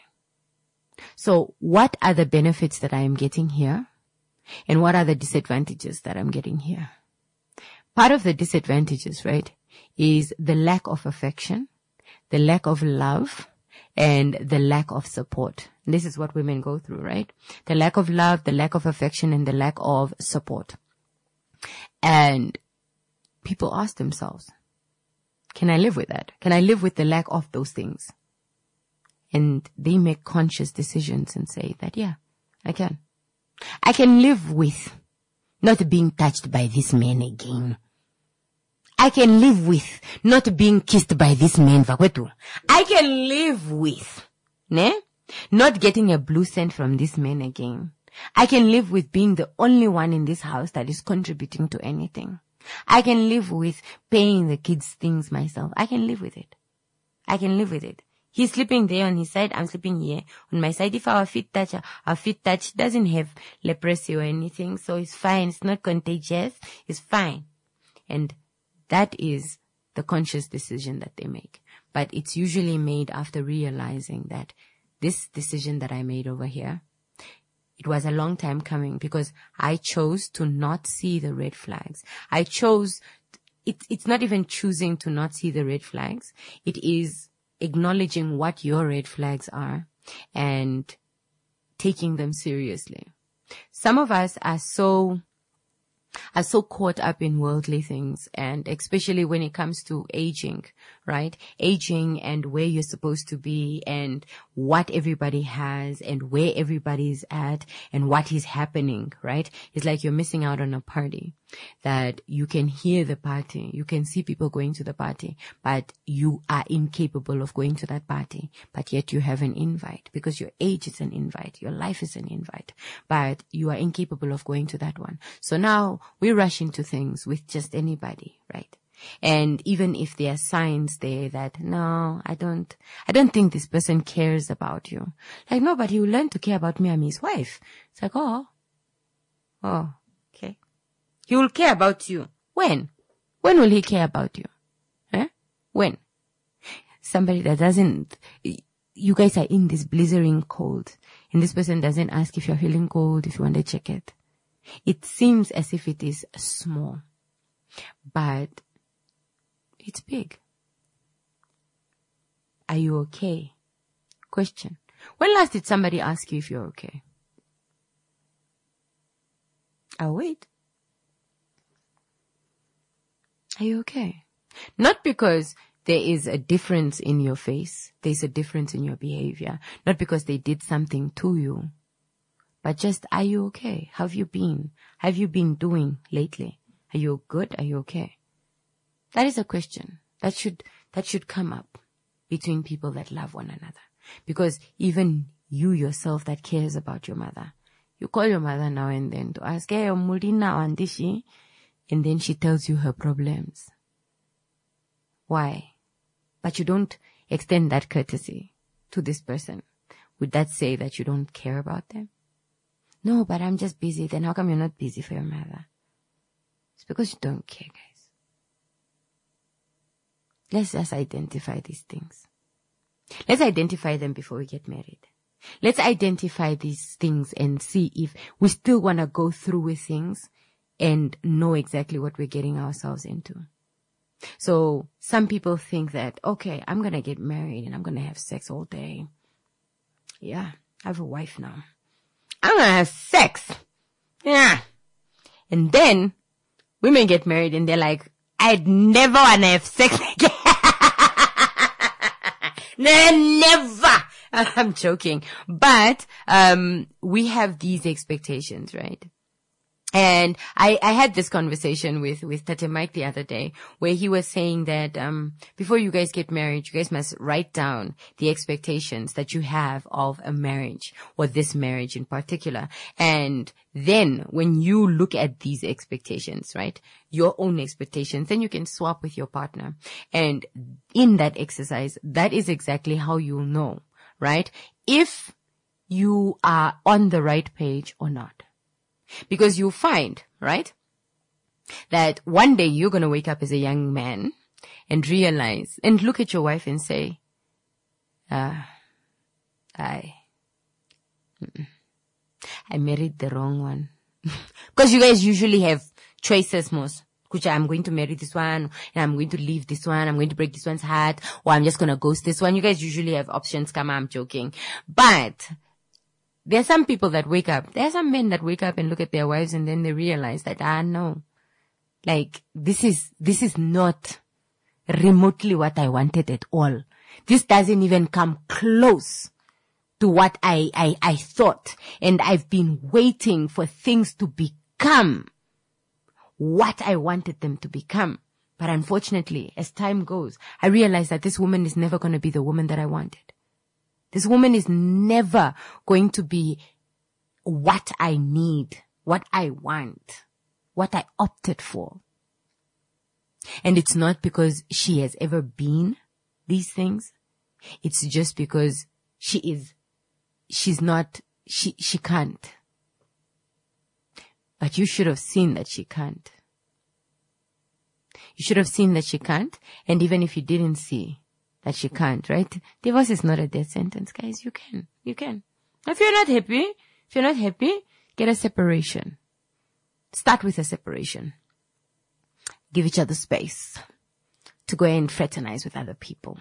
So what are the benefits that I am getting here? And what are the disadvantages that I'm getting here? Part of the disadvantages, right, is the lack of affection, the lack of love, and the lack of support. And this is what women go through, right? The lack of love, the lack of affection, and the lack of support. And people ask themselves, can I live with that? Can I live with the lack of those things? And they make conscious decisions and say that, yeah, I can. I can live with not being touched by this man again. I can live with not being kissed by this man. I can live with not getting a blue cent from this man again. I can live with being the only one in this house that is contributing to anything. I can live with paying the kids' things myself. I can live with it. I can live with it. He's sleeping there on his side. I'm sleeping here on my side. If our feet touch doesn't have leprosy or anything. So it's fine. It's not contagious. It's fine. And that is the conscious decision that they make. But it's usually made after realizing that this decision that I made over here, it was a long time coming because I chose to not see the red flags. I chose, it's not even choosing to not see the red flags. It is acknowledging what your red flags are and taking them seriously. Some of us are so caught up in worldly things, and especially when it comes to aging, right? Aging and where you're supposed to be and what everybody has and where everybody's at and what is happening, right? It's like you're missing out on a party that you can hear the party. You can see people going to the party, but you are incapable of going to that party. But yet you have an invite because your age is an invite. Your life is an invite, but you are incapable of going to that one. So now we rush into things with just anybody, right? And even if there are signs there that, no, I don't think this person cares about you. Like, no, but he will learn to care about me. I'm his wife. It's like, oh, okay. He will care about you. When? When will he care about you? When? Somebody that doesn't, you guys are in this blistering cold and this person doesn't ask if you're feeling cold, if you want to check it. It seems as if it is small, but it's big. Are you okay? Question. When last did somebody ask you if you're okay? I'll wait. Are you okay? Not because there is a difference in your face. There's a difference in your behavior. Not because they did something to you. But just, are you okay? How have you been? How have you been doing lately? Are you good? Are you okay? That is a question that should come up between people that love one another. Because even you yourself that cares about your mother, you call your mother now and then to ask, hey, and then she tells you her problems. Why? But you don't extend that courtesy to this person. Would that say that you don't care about them? No, but I'm just busy. Then how come you're not busy for your mother? It's because you don't care, guys. Let's just identify these things. Let's identify them before we get married. Let's identify these things and see if we still want to go through with things and know exactly what we're getting ourselves into. So some people think that, okay, I'm going to get married and I'm going to have sex all day. Yeah, I have a wife now. I'm going to have sex. Yeah. And then women get married and they're like, I'd never want to have sex again. Never. I'm joking. But, we have these expectations, right? And I had this conversation with Tate Mike the other day where he was saying that, before you guys get married, you guys must write down the expectations that you have of a marriage or this marriage in particular. And then when you look at these expectations, right, your own expectations, then you can swap with your partner. And in that exercise, that is exactly how you'll know, right, if you are on the right page or not. Because you'll find, right, that one day you're going to wake up as a young man and realize and look at your wife and say, I married the wrong one. Because you guys usually have choices most. Kucha, I'm going to marry this one, and I'm going to leave this one, I'm going to break this one's heart, or I'm just going to ghost this one. You guys usually have options. Come on, I'm joking. But there are some people that wake up. There are some men that wake up and look at their wives and then they realize that, no, like, this is not remotely what I wanted at all. This doesn't even come close to what I thought. And I've been waiting for things to become what I wanted them to become. But unfortunately, as time goes, I realize that this woman is never going to be the woman that I wanted. This woman is never going to be what I need, what I want, what I opted for. And it's not because she has ever been these things. It's just because she can't. But you should have seen that she can't. You should have seen that she can't. And even if you didn't see that she can't, right? Divorce is not a death sentence, guys. You can. If you're not happy, get a separation. Start with a separation. Give each other space to go and fraternize with other people.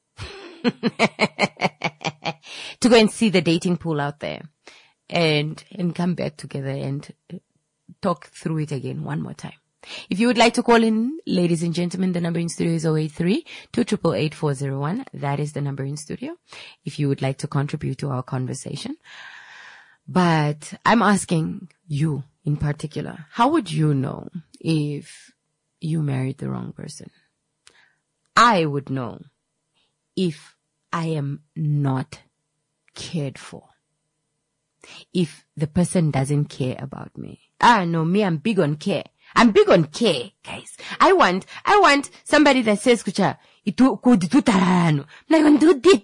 To go and see the dating pool out there and come back together and talk through it again one more time. If you would like to call in, ladies and gentlemen, the number in studio is 083-288-401. That is the number in studio if you would like to contribute to our conversation. But I'm asking you in particular, how would you know if you married the wrong person? I would know if I am not cared for. If the person doesn't care about me. No, me, I'm big on care. I'm big on care, guys. I want somebody that says, kucha, itu kuditu like,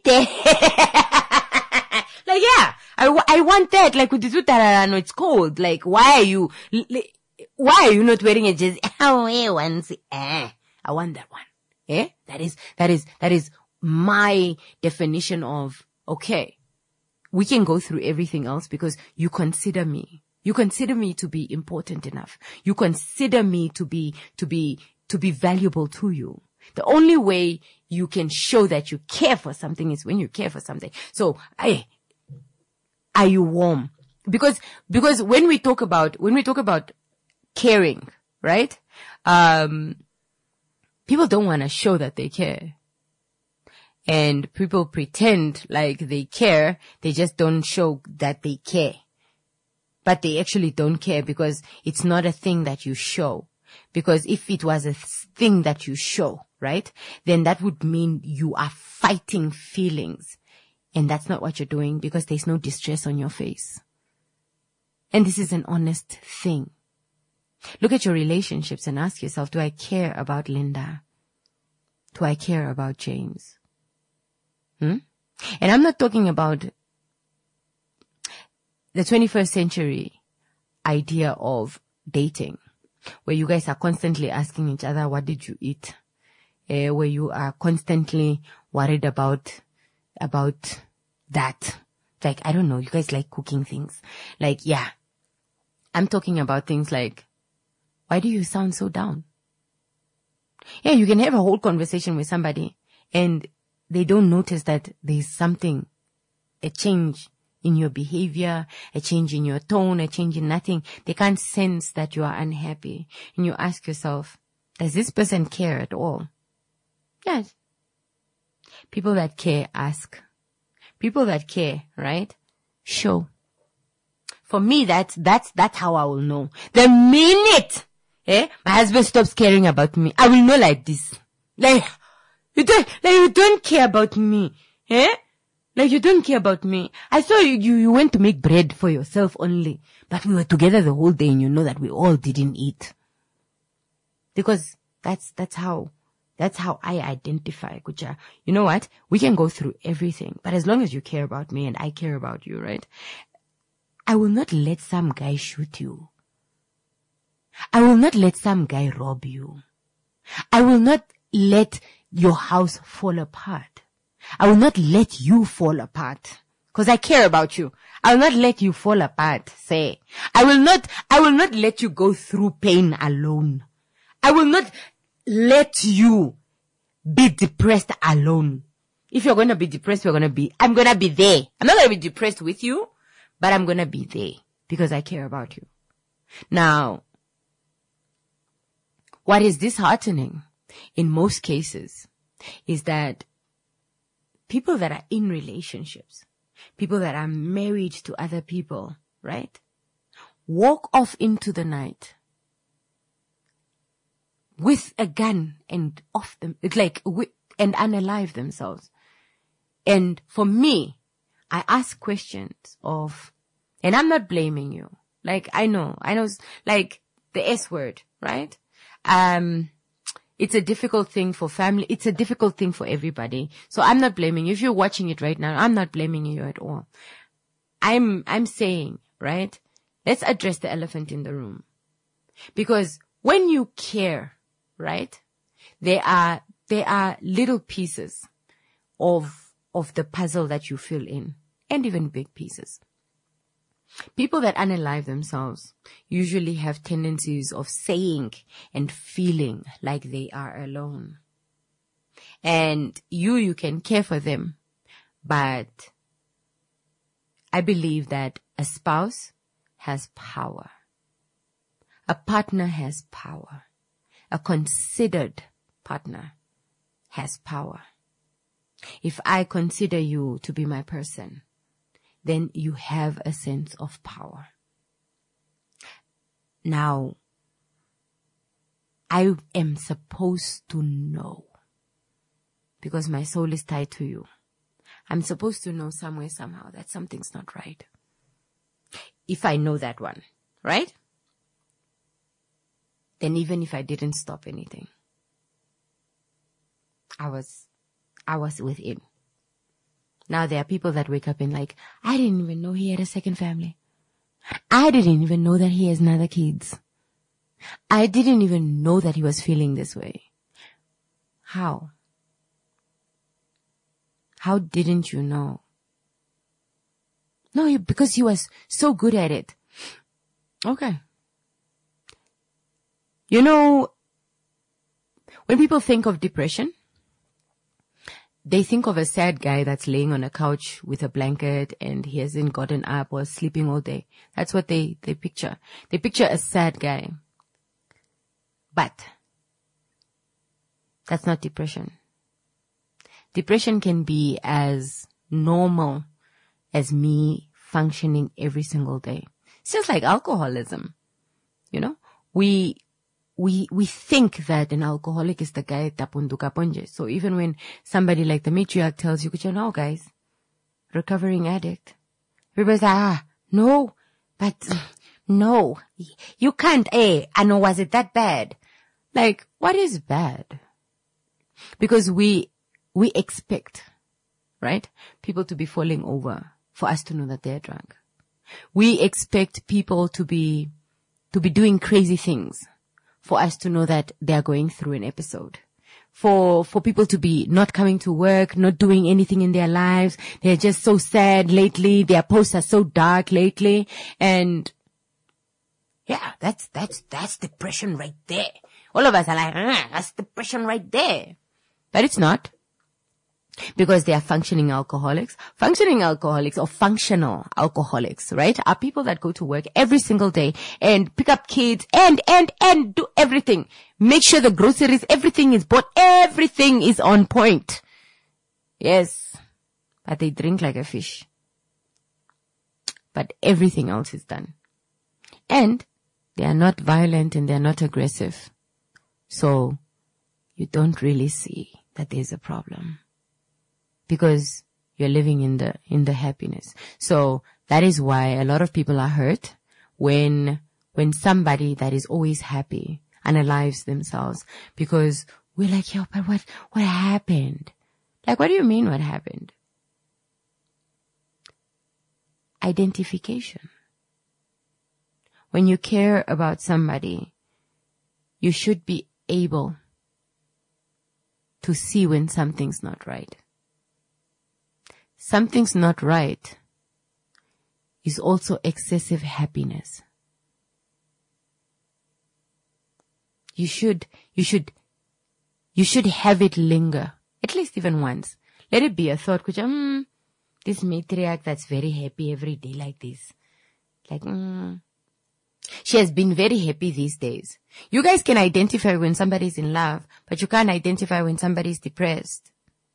like, yeah, I want that, like, kuditu tarano, it's cold. Like, why are you not wearing a jersey? I want that one. Eh? That is my definition of, okay, we can go through everything else because you consider me. You consider me to be important enough. You consider me to be valuable to you. The only way you can show that you care for something is when you care for something. So, Are you warm? Because when we talk about caring, right? People don't want to show that they care. And people pretend like they care. They just don't show that they care. But they actually don't care because it's not a thing that you show. Because if it was a thing that you show, right, then that would mean you are fighting feelings. And that's not what you're doing because there's no distress on your face. And this is an honest thing. Look at your relationships and ask yourself, do I care about Linda? Do I care about James? And I'm not talking about the 21st century idea of dating, where you guys are constantly asking each other, what did you eat? Where you are constantly worried about that. Like, I don't know, you guys like cooking things. Like, yeah. I'm talking about things like, why do you sound so down? Yeah, you can have a whole conversation with somebody and they don't notice that there's something, a change in your behavior, a change in your tone, a change in nothing. They can't sense that you are unhappy. And you ask yourself, does this person care at all? Yes. People that care ask. People that care, right? Show. For me, that's how I will know. The minute, my husband stops caring about me, I will know like this. Like, you don't care about me, Like you don't care about me. I saw you went to make bread for yourself only, but we were together the whole day and you know that we all didn't eat. Because that's how I identify, Kucha. You know what? We can go through everything, but as long as you care about me and I care about you, right? I will not let some guy shoot you. I will not let some guy rob you. I will not let your house fall apart. I will not let you fall apart. Cause I care about you. I will not let you fall apart, say. I will not let you go through pain alone. I will not let you be depressed alone. If you're going to be depressed, I'm going to be there. I'm not going to be depressed with you, but I'm going to be there because I care about you. Now, what is disheartening in most cases is that people that are in relationships, people that are married to other people, right, walk off into the night with a gun and off them, and unalive themselves. And for me, I ask questions of, and I'm not blaming you. Like, I know, like the S word, right? It's a difficult thing for family. It's a difficult thing for everybody. So I'm not blaming you. If you're watching it right now, I'm not blaming you at all. I'm saying, right? Let's address the elephant in the room. Because when you care, right? There are little pieces of the puzzle that you fill in, and even big pieces. People that unalive themselves usually have tendencies of saying and feeling like they are alone. And you can care for them, but I believe that a spouse has power. A partner has power. A considered partner has power. If I consider you to be my person, then you have a sense of power. Now, I am supposed to know, because my soul is tied to you. I'm supposed to know somewhere, somehow, that something's not right. If I know that one, right? Then even if I didn't stop anything, I was with him. Now there are people that wake up and like, I didn't even know he had a second family. I didn't even know that he has other kids. I didn't even know that he was feeling this way. How? How didn't you know? No, because he was so good at it. Okay. You know, when people think of depression, they think of a sad guy that's laying on a couch with a blanket and he hasn't gotten up or sleeping all day. That's what they picture. They picture a sad guy. But that's not depression. Depression can be as normal as me functioning every single day. It's just like alcoholism. You know, we think that an alcoholic is the guy tapunduka ponje. So even when somebody like the matriarch tells you, no, guys, recovering addict, everybody's like, no, but no, you can't. I know, was it that bad? Like, what is bad? Because we expect, right, people to be falling over for us to know that they're drunk. We expect people to be doing crazy things for us to know that they are going through an episode. For people to be not coming to work, not doing anything in their lives. They're just so sad lately. Their posts are so dark lately. And yeah, that's depression right there. All of us are like, that's depression right there. But it's not. Because they are functioning alcoholics. Functioning alcoholics or functional alcoholics, right, are people that go to work every single day and pick up kids and do everything. Make sure the groceries, everything is bought, everything is on point. Yes. But they drink like a fish. But everything else is done. And they are not violent and they are not aggressive. So you don't really see that there's a problem. Because you're living in the happiness. So that is why a lot of people are hurt when somebody that is always happy unalives themselves. Because we're like, yo, but what happened? Like, what do you mean what happened? Identification. When you care about somebody, you should be able to see when something's not right. Something's not right is also excessive happiness. You should have it linger, at least even once. Let it be a thought, this matriarch that's very happy every day like this. Like, she has been very happy these days. You guys can identify when somebody's in love, but you can't identify when somebody's depressed.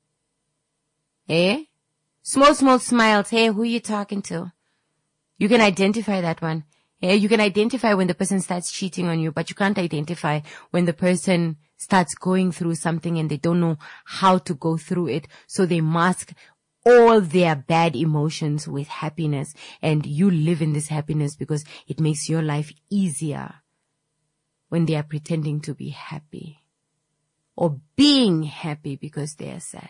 Eh? Small smiles. Hey, who are you talking to? You can identify that one. Yeah, you can identify when the person starts cheating on you, but you can't identify when the person starts going through something and they don't know how to go through it. So they mask all their bad emotions with happiness, and you live in this happiness because it makes your life easier when they are pretending to be happy or being happy because they are sad.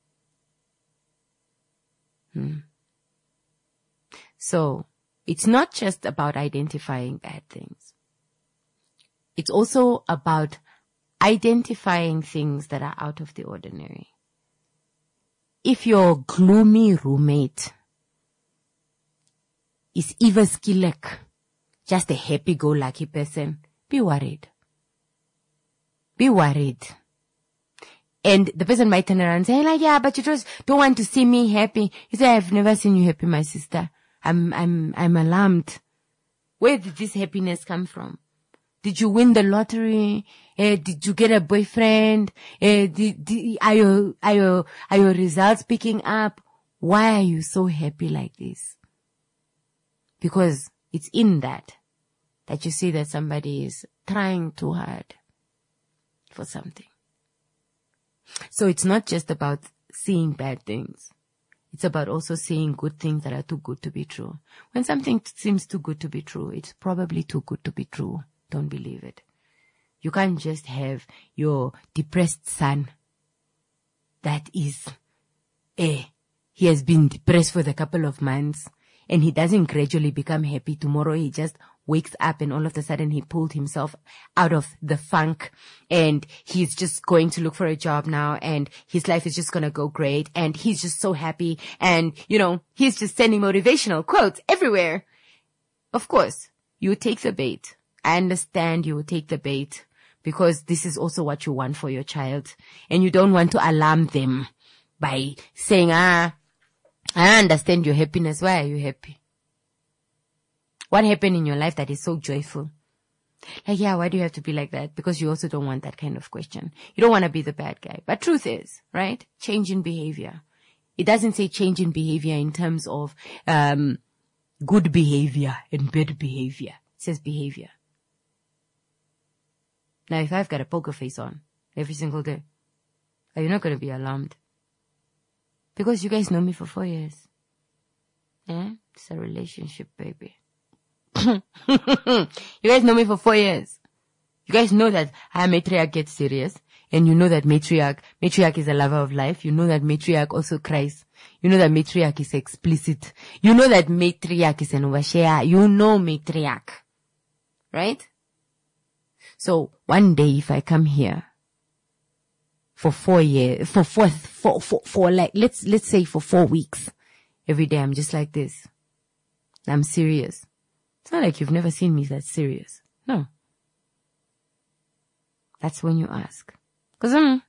So it's not just about identifying bad things. It's also about identifying things that are out of the ordinary. If your gloomy roommate is Eva Skilek, just a happy-go-lucky person, be worried. Be worried. And the person might turn around and say, like, yeah, but you just don't want to see me happy. You say, I've never seen you happy, my sister. I'm alarmed. Where did this happiness come from? Did you win the lottery? Did you get a boyfriend? Are your results picking up? Why are you so happy like this? Because it's in that you see that somebody is trying too hard for something. So it's not just about seeing bad things. It's about also seeing good things that are too good to be true. When something seems too good to be true, it's probably too good to be true. Don't believe it. You can't just have your depressed son that is, he has been depressed for a couple of months and he doesn't gradually become happy. Tomorrow he just wakes up and all of a sudden he pulled himself out of the funk and he's just going to look for a job now and his life is just going to go great and he's just so happy and, he's just sending motivational quotes everywhere. Of course, you take the bait. I understand you will take the bait because this is also what you want for your child and you don't want to alarm them by saying, I understand your happiness. Why are you happy? What happened in your life that is so joyful? Like, yeah, why do you have to be like that? Because you also don't want that kind of question. You don't want to be the bad guy. But truth is, right? Change in behavior. It doesn't say change in behavior in terms of good behavior and bad behavior. It says behavior. Now, if I've got a poker face on every single day, are you not going to be alarmed? Because you guys know me for 4 years. Yeah? It's a relationship, baby. You guys know me for 4 years. You guys know that matriarch gets serious. And you know that matriarch is a lover of life. You know that matriarch also cries. You know that matriarch is explicit. You know that matriarch is an overshare. You know matriarch. Right? So one day if I come here for 4 years, for like, let's say for 4 weeks, every day I'm just like this. I'm serious. It's not like you've never seen me that serious. No. That's when you ask. Because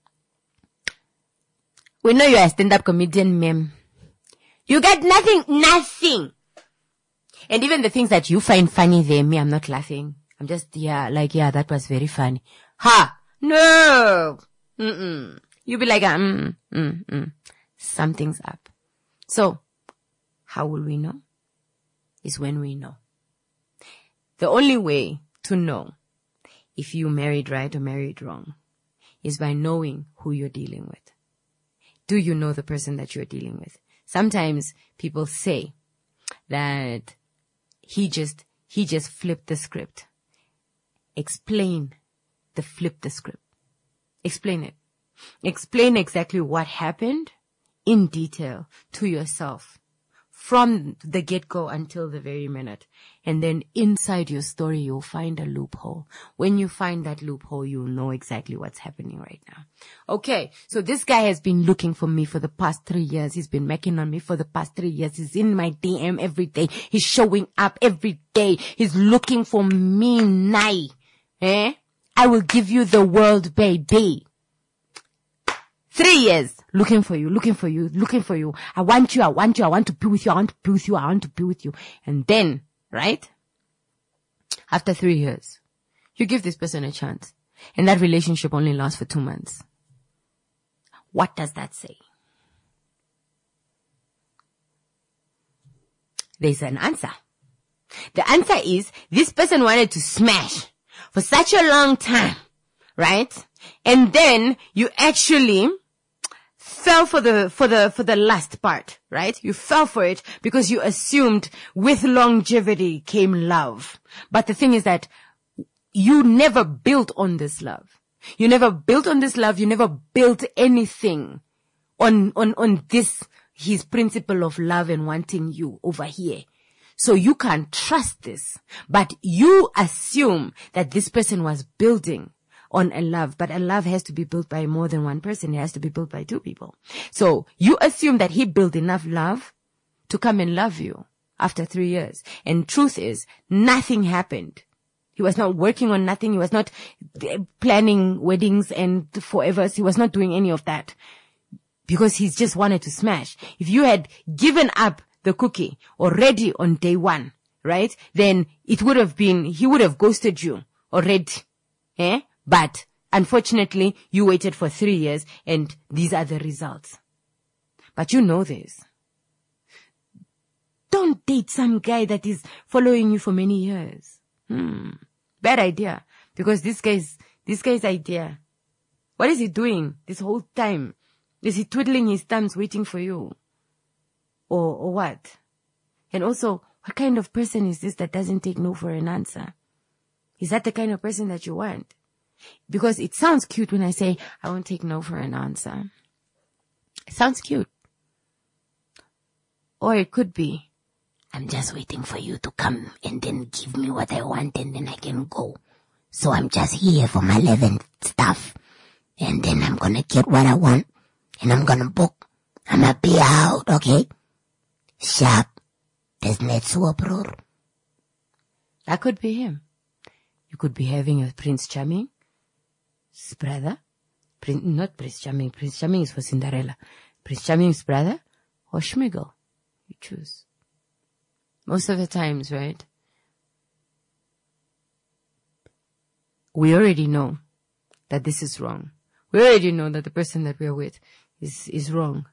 we know you're a stand-up comedian, ma'am. You got nothing. And even the things that you find funny there, me, I'm not laughing. I'm just, that was very funny. Ha! No! You'll be like, something's up. So, how will we know? Is when we know. The only way to know if you married right or married wrong is by knowing who you're dealing with. Do you know the person that you're dealing with? Sometimes people say that he just flipped the script. Explain the flip the script. Explain it. Explain exactly what happened in detail to yourself from the get-go until the very minute. And then inside your story, you'll find a loophole. When you find that loophole, you'll know exactly what's happening right now. Okay, so this guy has been looking for me for the past 3 years. He's been making on me for the past 3 years. He's in my DM every day. He's showing up every day. He's looking for me now. I will give you the world, baby. 3 years looking for you. I want you. I want to be with you. And then, right? After 3 years, you give this person a chance. And that relationship only lasts for 2 months. What does that say? There's an answer. The answer is this person wanted to smash for such a long time, right? And then you actually fell for the last part, right? You fell for it because you assumed with longevity came love. But the thing is that you never built on this love. You never built on this love. You never built anything on this, his principle of love and wanting you over here. So you can't trust this, but you assume that this person was building on a love, but a love has to be built by more than one person. It has to be built by 2 people. So you assume that he built enough love to come and love you after 3 years. And truth is, nothing happened. He was not working on nothing. He was not planning weddings and forevers. He was not doing any of that because he just wanted to smash. If you had given up the cookie already on day 1, right? Then it would have been, he would have ghosted you already. But unfortunately, you waited for 3 years and these are the results. But you know this. Don't date some guy that is following you for many years. Bad idea. Because this guy's idea. What is he doing this whole time? Is he twiddling his thumbs waiting for you? Or what? And also, what kind of person is this that doesn't take no for an answer? Is that the kind of person that you want? Because it sounds cute when I say, I won't take no for an answer. It sounds cute. Or it could be, I'm just waiting for you to come and then give me what I want and then I can go. So I'm just here for my 11th stuff. And then I'm gonna get what I want. And I'm gonna book. I'm gonna be out, okay? Sharp. There's net swapper. That could be him. You could be having a Prince Charming brother. Not Prince Charming. Prince Charming is for Cinderella. Prince Charming's brother or Schmigel? You choose. Most of the times, right? We already know that this is wrong. We already know that the person that we are with is wrong.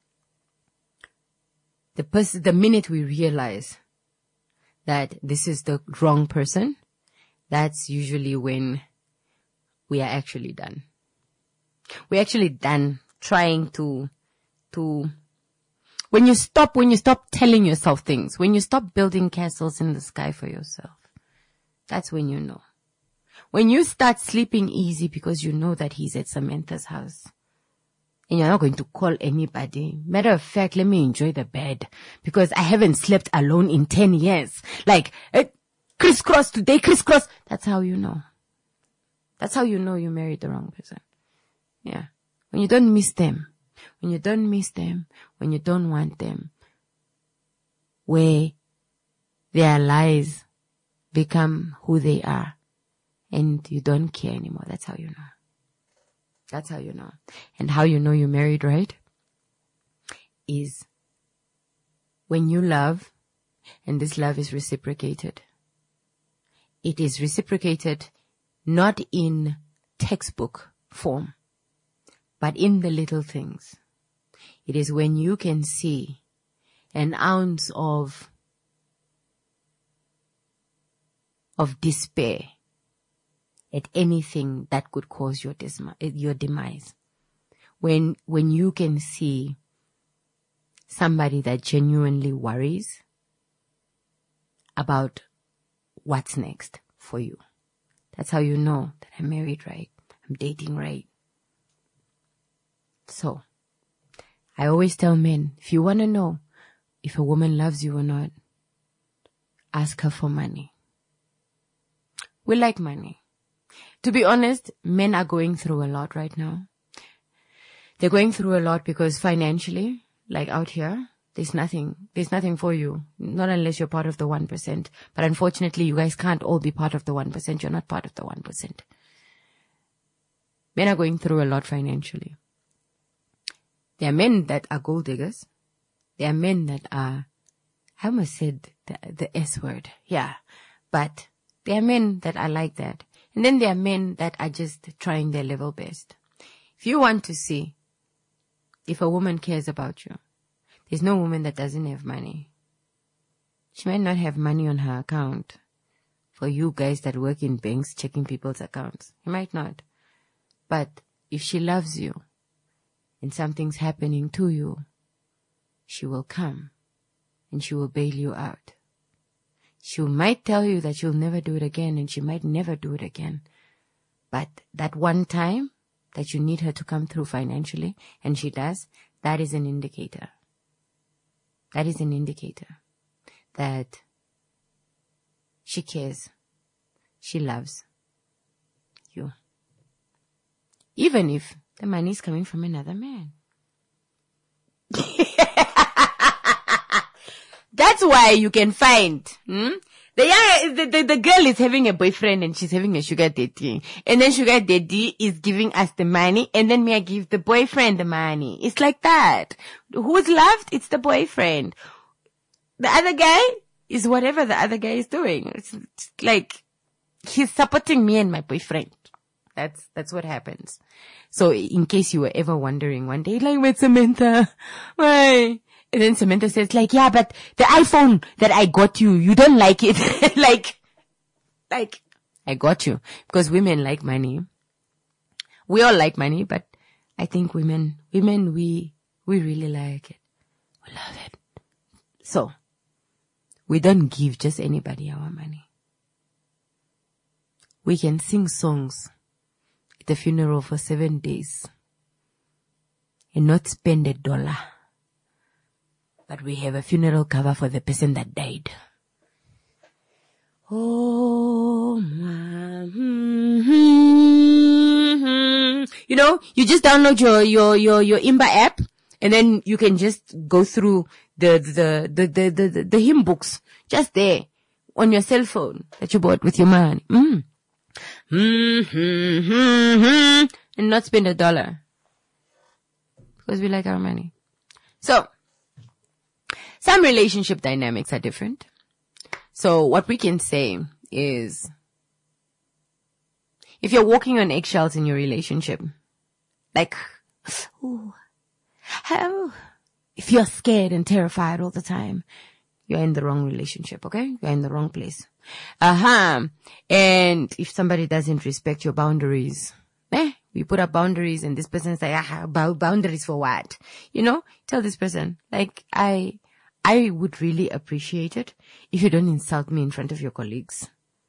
The minute we realize that this is the wrong person, that's usually when we are actually done. We're actually done trying to when you stop telling yourself things, when you stop building castles in the sky for yourself, that's when you know. When you start sleeping easy because you know that he's at Samantha's house and you're not going to call anybody. Matter of fact, let me enjoy the bed because I haven't slept alone in 10 years. Like, crisscross today, crisscross. That's how you know. That's how you know you married the wrong person. Yeah. When you don't miss them, when you don't want them, where their lies become who they are and you don't care anymore. That's how you know. That's how you know. And how you know you married right is when you love and this love is reciprocated. It is reciprocated not in textbook form, but in the little things. It is when you can see an ounce of despair at anything that could cause your demise. When you can see somebody that genuinely worries about what's next for you. That's how you know that I'm married right. I'm dating right. So, I always tell men, if you want to know if a woman loves you or not, ask her for money. We like money. To be honest, men are going through a lot right now. They're going through a lot because financially, like out here, there's nothing for you. Not unless you're part of the 1%. But unfortunately, you guys can't all be part of the 1%. You're not part of the 1%. Men are going through a lot financially. There are men that are gold diggers. There are men that are, I almost said the S word. Yeah. But there are men that are like that. And then there are men that are just trying their level best. If you want to see if a woman cares about you, there's no woman that doesn't have money. She might not have money on her account. For you guys that work in banks checking people's accounts, you might not. But if she loves you and something's happening to you, she will come and she will bail you out. She might tell you that she'll never do it again, and she might never do it again. But that one time that you need her to come through financially, and she does, that is an indicator. That is an indicator that she cares. She loves you. Even if the money is coming from another man. That's why you can find, the girl is having a boyfriend and she's having a sugar daddy. And then sugar daddy is giving us the money and then I give the boyfriend the money. It's like that. Who's loved? It's the boyfriend. The other guy is whatever the other guy is doing. It's like he's supporting me and my boyfriend. That's what happens. So in case you were ever wondering one day, like, wait, Samantha, why? And then Samantha says, like, yeah, but the iPhone that I got you, you don't like it. like, I got you. Because women like money. We all like money, but I think women, we really like it. We love it. So, we don't give just anybody our money. We can sing songs at the funeral for 7 days and not spend $1. But we have a funeral cover for the person that died. Oh, my. You know, you just download your Imba app and then you can just go through the hymn books just there on your cell phone that you bought with your money. And not spend $1. Because we like our money. So, some relationship dynamics are different. So what we can say is, if you're walking on eggshells in your relationship, like, if you're scared and terrified all the time, you're in the wrong relationship, okay? You're in the wrong place. And if somebody doesn't respect your boundaries, we put up boundaries and this person's like, boundaries for what? You know, tell this person, like, I would really appreciate it if you don't insult me in front of your colleagues.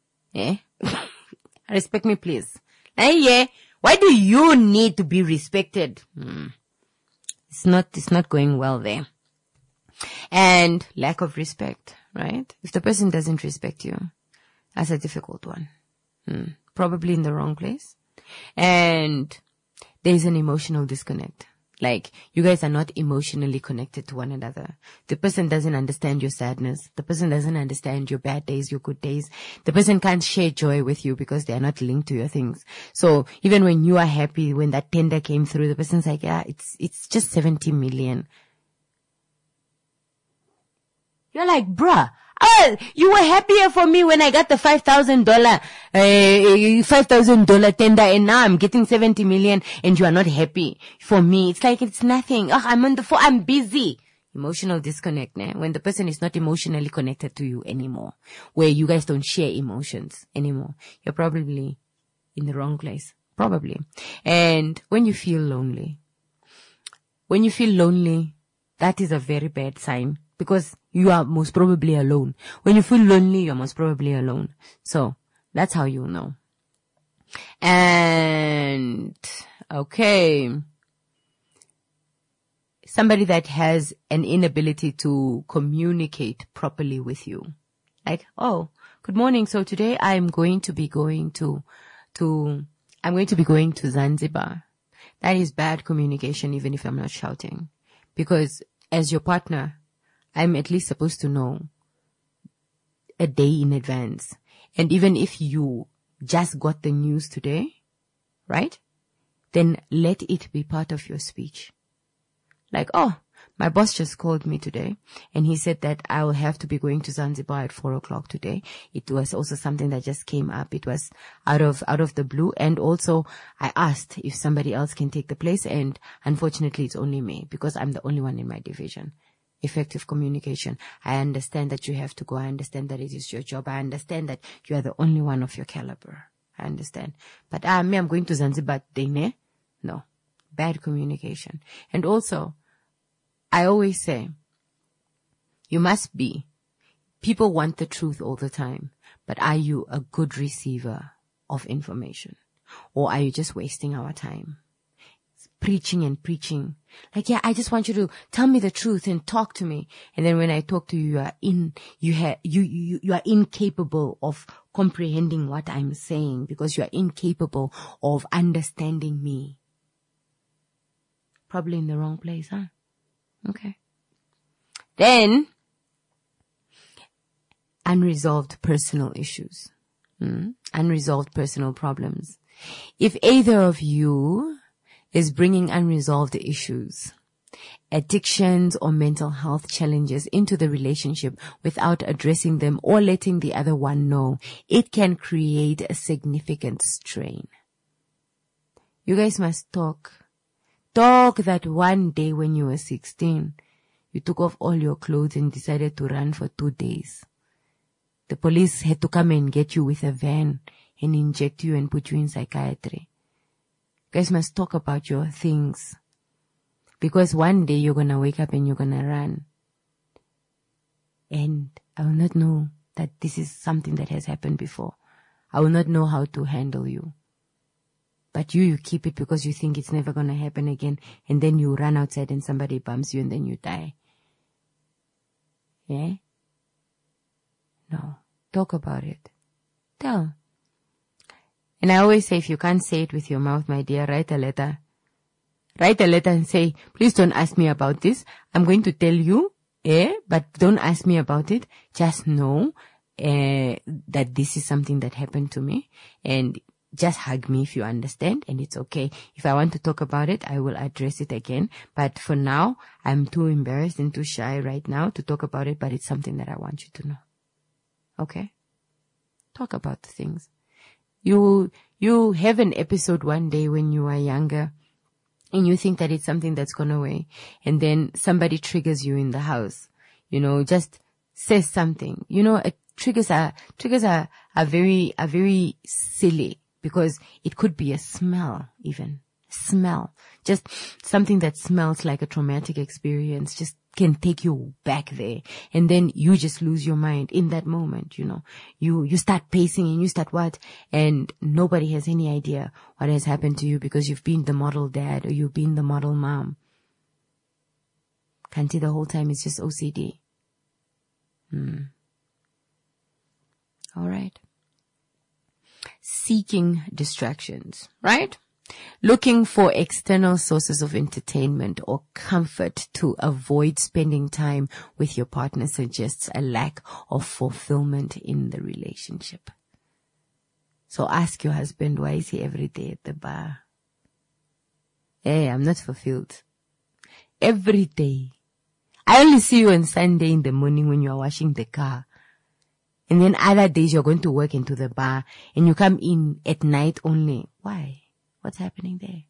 Respect me, please. Why do you need to be respected? It's not going well there. And lack of respect, right? If the person doesn't respect you, that's a difficult one. Probably in the wrong place. And there's an emotional disconnect. Like, you guys are not emotionally connected to one another. The person doesn't understand your sadness. The person doesn't understand your bad days, your good days. The person can't share joy with you because they are not linked to your things. So even when you are happy, when that tender came through, the person's like, it's just 70 million. You're like, bruh, you were happier for me when I got the $5,000 tender, and now I'm getting 70 million and you are not happy for me. It's like, it's nothing. I'm on the phone. I'm busy. Emotional disconnect, when the person is not emotionally connected to you anymore, where you guys don't share emotions anymore, you're probably in the wrong place. Probably. And when you feel lonely, that is a very bad sign, because you are most probably alone. When you feel lonely, you're most probably alone. So that's how you know. And okay, somebody that has an inability to communicate properly with you. Like, oh, good morning. So today I'm going to be going to Zanzibar. That is bad communication, even if I'm not shouting. Because as your partner, I'm at least supposed to know a day in advance. And even if you just got the news today, right? Then let it be part of your speech. Like, oh, my boss just called me today and he said that I will have to be going to Zanzibar at 4:00 today. It was also something that just came up. It was out of the blue. And also I asked if somebody else can take the place, and unfortunately it's only me because I'm the only one in my division. Effective communication. I understand that you have to go. I understand that it is your job. I understand that you are the only one of your caliber. I understand. But I'm going to Zanzibar today. No. Bad communication. And also, I always say, people want the truth all the time, but are you a good receiver of information? Or are you just wasting our time? Preaching and preaching. Like, I just want you to tell me the truth and talk to me. And then when I talk to you, you are incapable of comprehending what I'm saying because you are incapable of understanding me. Probably in the wrong place, huh? Okay. Then, unresolved personal issues. Unresolved personal problems. If either of you is bringing unresolved issues, addictions or mental health challenges into the relationship without addressing them or letting the other one know, it can create a significant strain. You guys must talk. Talk that one day when you were 16, you took off all your clothes and decided to run for 2 days. The police had to come and get you with a van and inject you and put you in psychiatry. You guys must talk about your things. Because one day you're going to wake up and you're going to run. And I will not know that this is something that has happened before. I will not know how to handle you. But you keep it because you think it's never going to happen again. And then you run outside and somebody bumps you and then you die. Yeah? No. Talk about it. Tell. And I always say, if you can't say it with your mouth, my dear, write a letter. Write a letter and say, please don't ask me about this. I'm going to tell you, but don't ask me about it. Just know that this is something that happened to me. And just hug me if you understand, and it's okay. If I want to talk about it, I will address it again. But for now, I'm too embarrassed and too shy right now to talk about it, but it's something that I want you to know. Okay? Talk about the things. You have an episode one day when you are younger and you think that it's something that's gone away, and then somebody triggers you in the house, just says something. Triggers are very silly, because it could be a smell, even smell, just something that smells like a traumatic experience, just can take you back there. And then you just lose your mind in that moment, you start pacing and you start what? And nobody has any idea what has happened to you, because you've been the model dad or you've been the model mom. Kanti the whole time it's just OCD. All right. Seeking distractions, right? Looking for external sources of entertainment or comfort to avoid spending time with your partner suggests a lack of fulfillment in the relationship. So ask your husband, why is he every day at the bar? Hey, I'm not fulfilled. Every day. I only see you on Sunday in the morning when you are washing the car. And then other days you're going to work into the bar and you come in at night only. Why? What's happening there?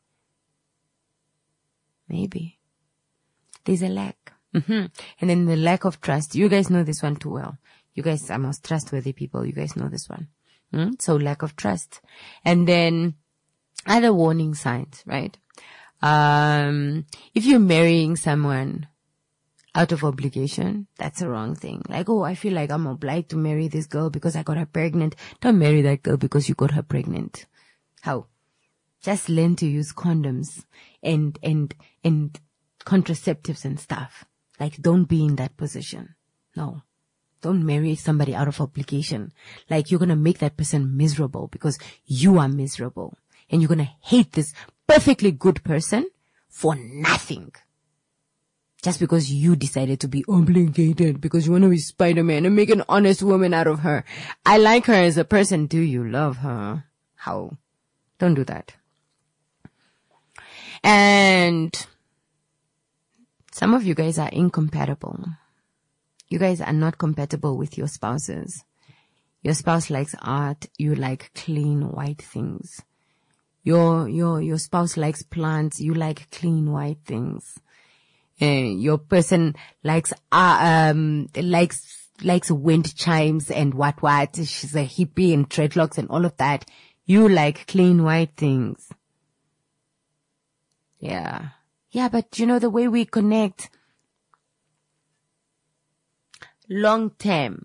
Maybe there's a lack. And then the lack of trust. You guys know this one too well. You guys are most trustworthy people. You guys know this one. So lack of trust. And then other warning signs, right? If you're marrying someone out of obligation, that's the wrong thing. Like, oh, I feel like I'm obliged to marry this girl because I got her pregnant. Don't marry that girl because you got her pregnant. How? Just learn to use condoms and contraceptives and stuff. Like, don't be in that position. No. Don't marry somebody out of obligation. Like, you're gonna make that person miserable because you are miserable. And you're gonna hate this perfectly good person for nothing. Just because you decided to be obligated because you want to be Spider-Man and make an honest woman out of her. I like her as a person. Do you love her? How? Don't do that. And some of you guys are incompatible. You guys are not compatible with your spouses. Your spouse likes art. You like clean white things. Your spouse likes plants. You like clean white things. Your person likes wind chimes and what. She's a hippie and dreadlocks and all of that. You like clean white things. Yeah. Yeah, but the way we connect long term.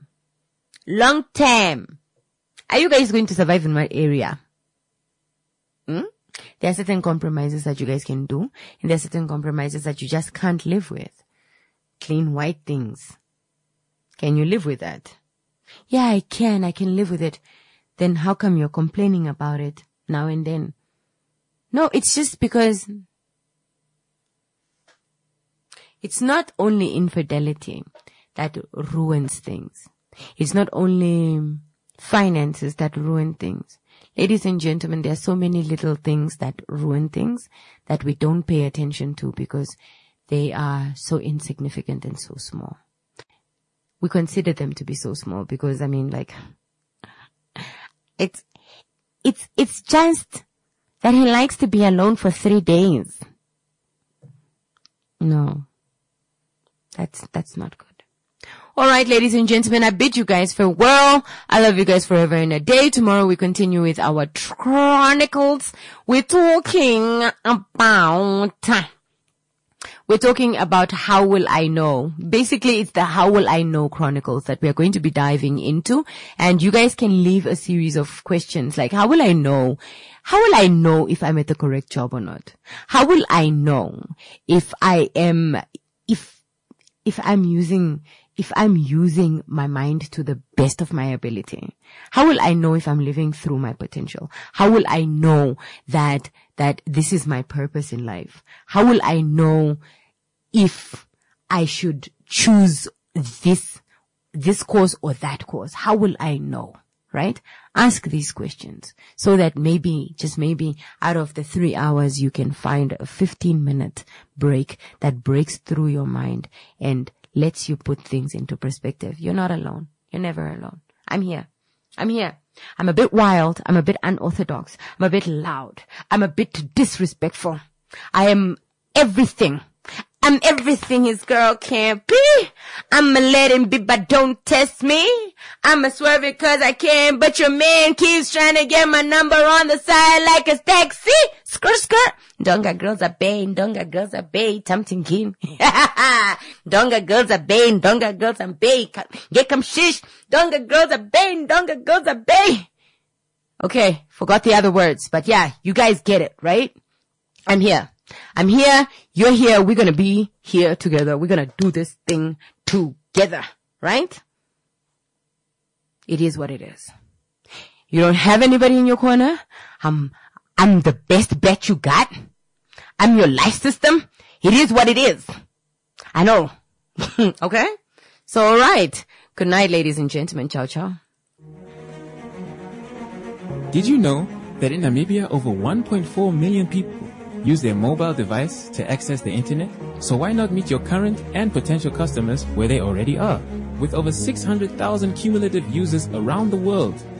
Are you guys going to survive in my area? There are certain compromises that you guys can do, and there are certain compromises that you just can't live with. Clean white things. Can you live with that? Yeah, I can live with it. Then how come you're complaining about it now and then? No, it's just because it's not only infidelity that ruins things. It's not only finances that ruin things. Ladies and gentlemen, there are so many little things that ruin things that we don't pay attention to because they are so insignificant and so small. We consider them to be so small because, it's just that he likes to be alone for 3 days. No. That's not good. All right, ladies and gentlemen, I bid you guys farewell. I love you guys forever and a day. Tomorrow we continue with our chronicles. We're talking about how will I know. Basically, it's the how will I know chronicles that we are going to be diving into. And you guys can leave a series of questions like, how will I know? How will I know if I'm at the correct job or not? How will I know if I'm using my mind to the best of my ability? How will I know if I'm living through my potential? How will I know that this is my purpose in life? How will I know if I should choose this course or that course? How will I know? Right? Ask these questions so that maybe, just maybe, out of the 3 hours, you can find a 15-minute break that breaks through your mind and lets you put things into perspective. You're not alone. You're never alone. I'm here. I'm here. I'm a bit wild. I'm a bit unorthodox. I'm a bit loud. I'm a bit disrespectful. I am everything. I'm everything his girl can't be. I'ma let him be, but don't test me. I'ma swerve it cause I can, but your man keeps trying to get my number on the side like a taxi. Skirt, skirt. Donga girls are baying, donga girls are bay, tamting king. Donga girls are baying, donga girls are bay. Get come shish. Donga girls are baying, donga girls are bay. Okay, forgot the other words, but yeah, you guys get it, right? I'm here. I'm here. You're here. We're going to be here together. We're going to do this thing together, right? It is what it is. You don't have anybody in your corner. I'm the best bet you got. I'm your life system. It is what it is. I know. Okay? So, all right. Good night, ladies and gentlemen. Ciao, ciao. Did you know that in Namibia over 1.4 million people use their mobile device to access the internet? So why not meet your current and potential customers where they already are? With over 600,000 cumulative users around the world,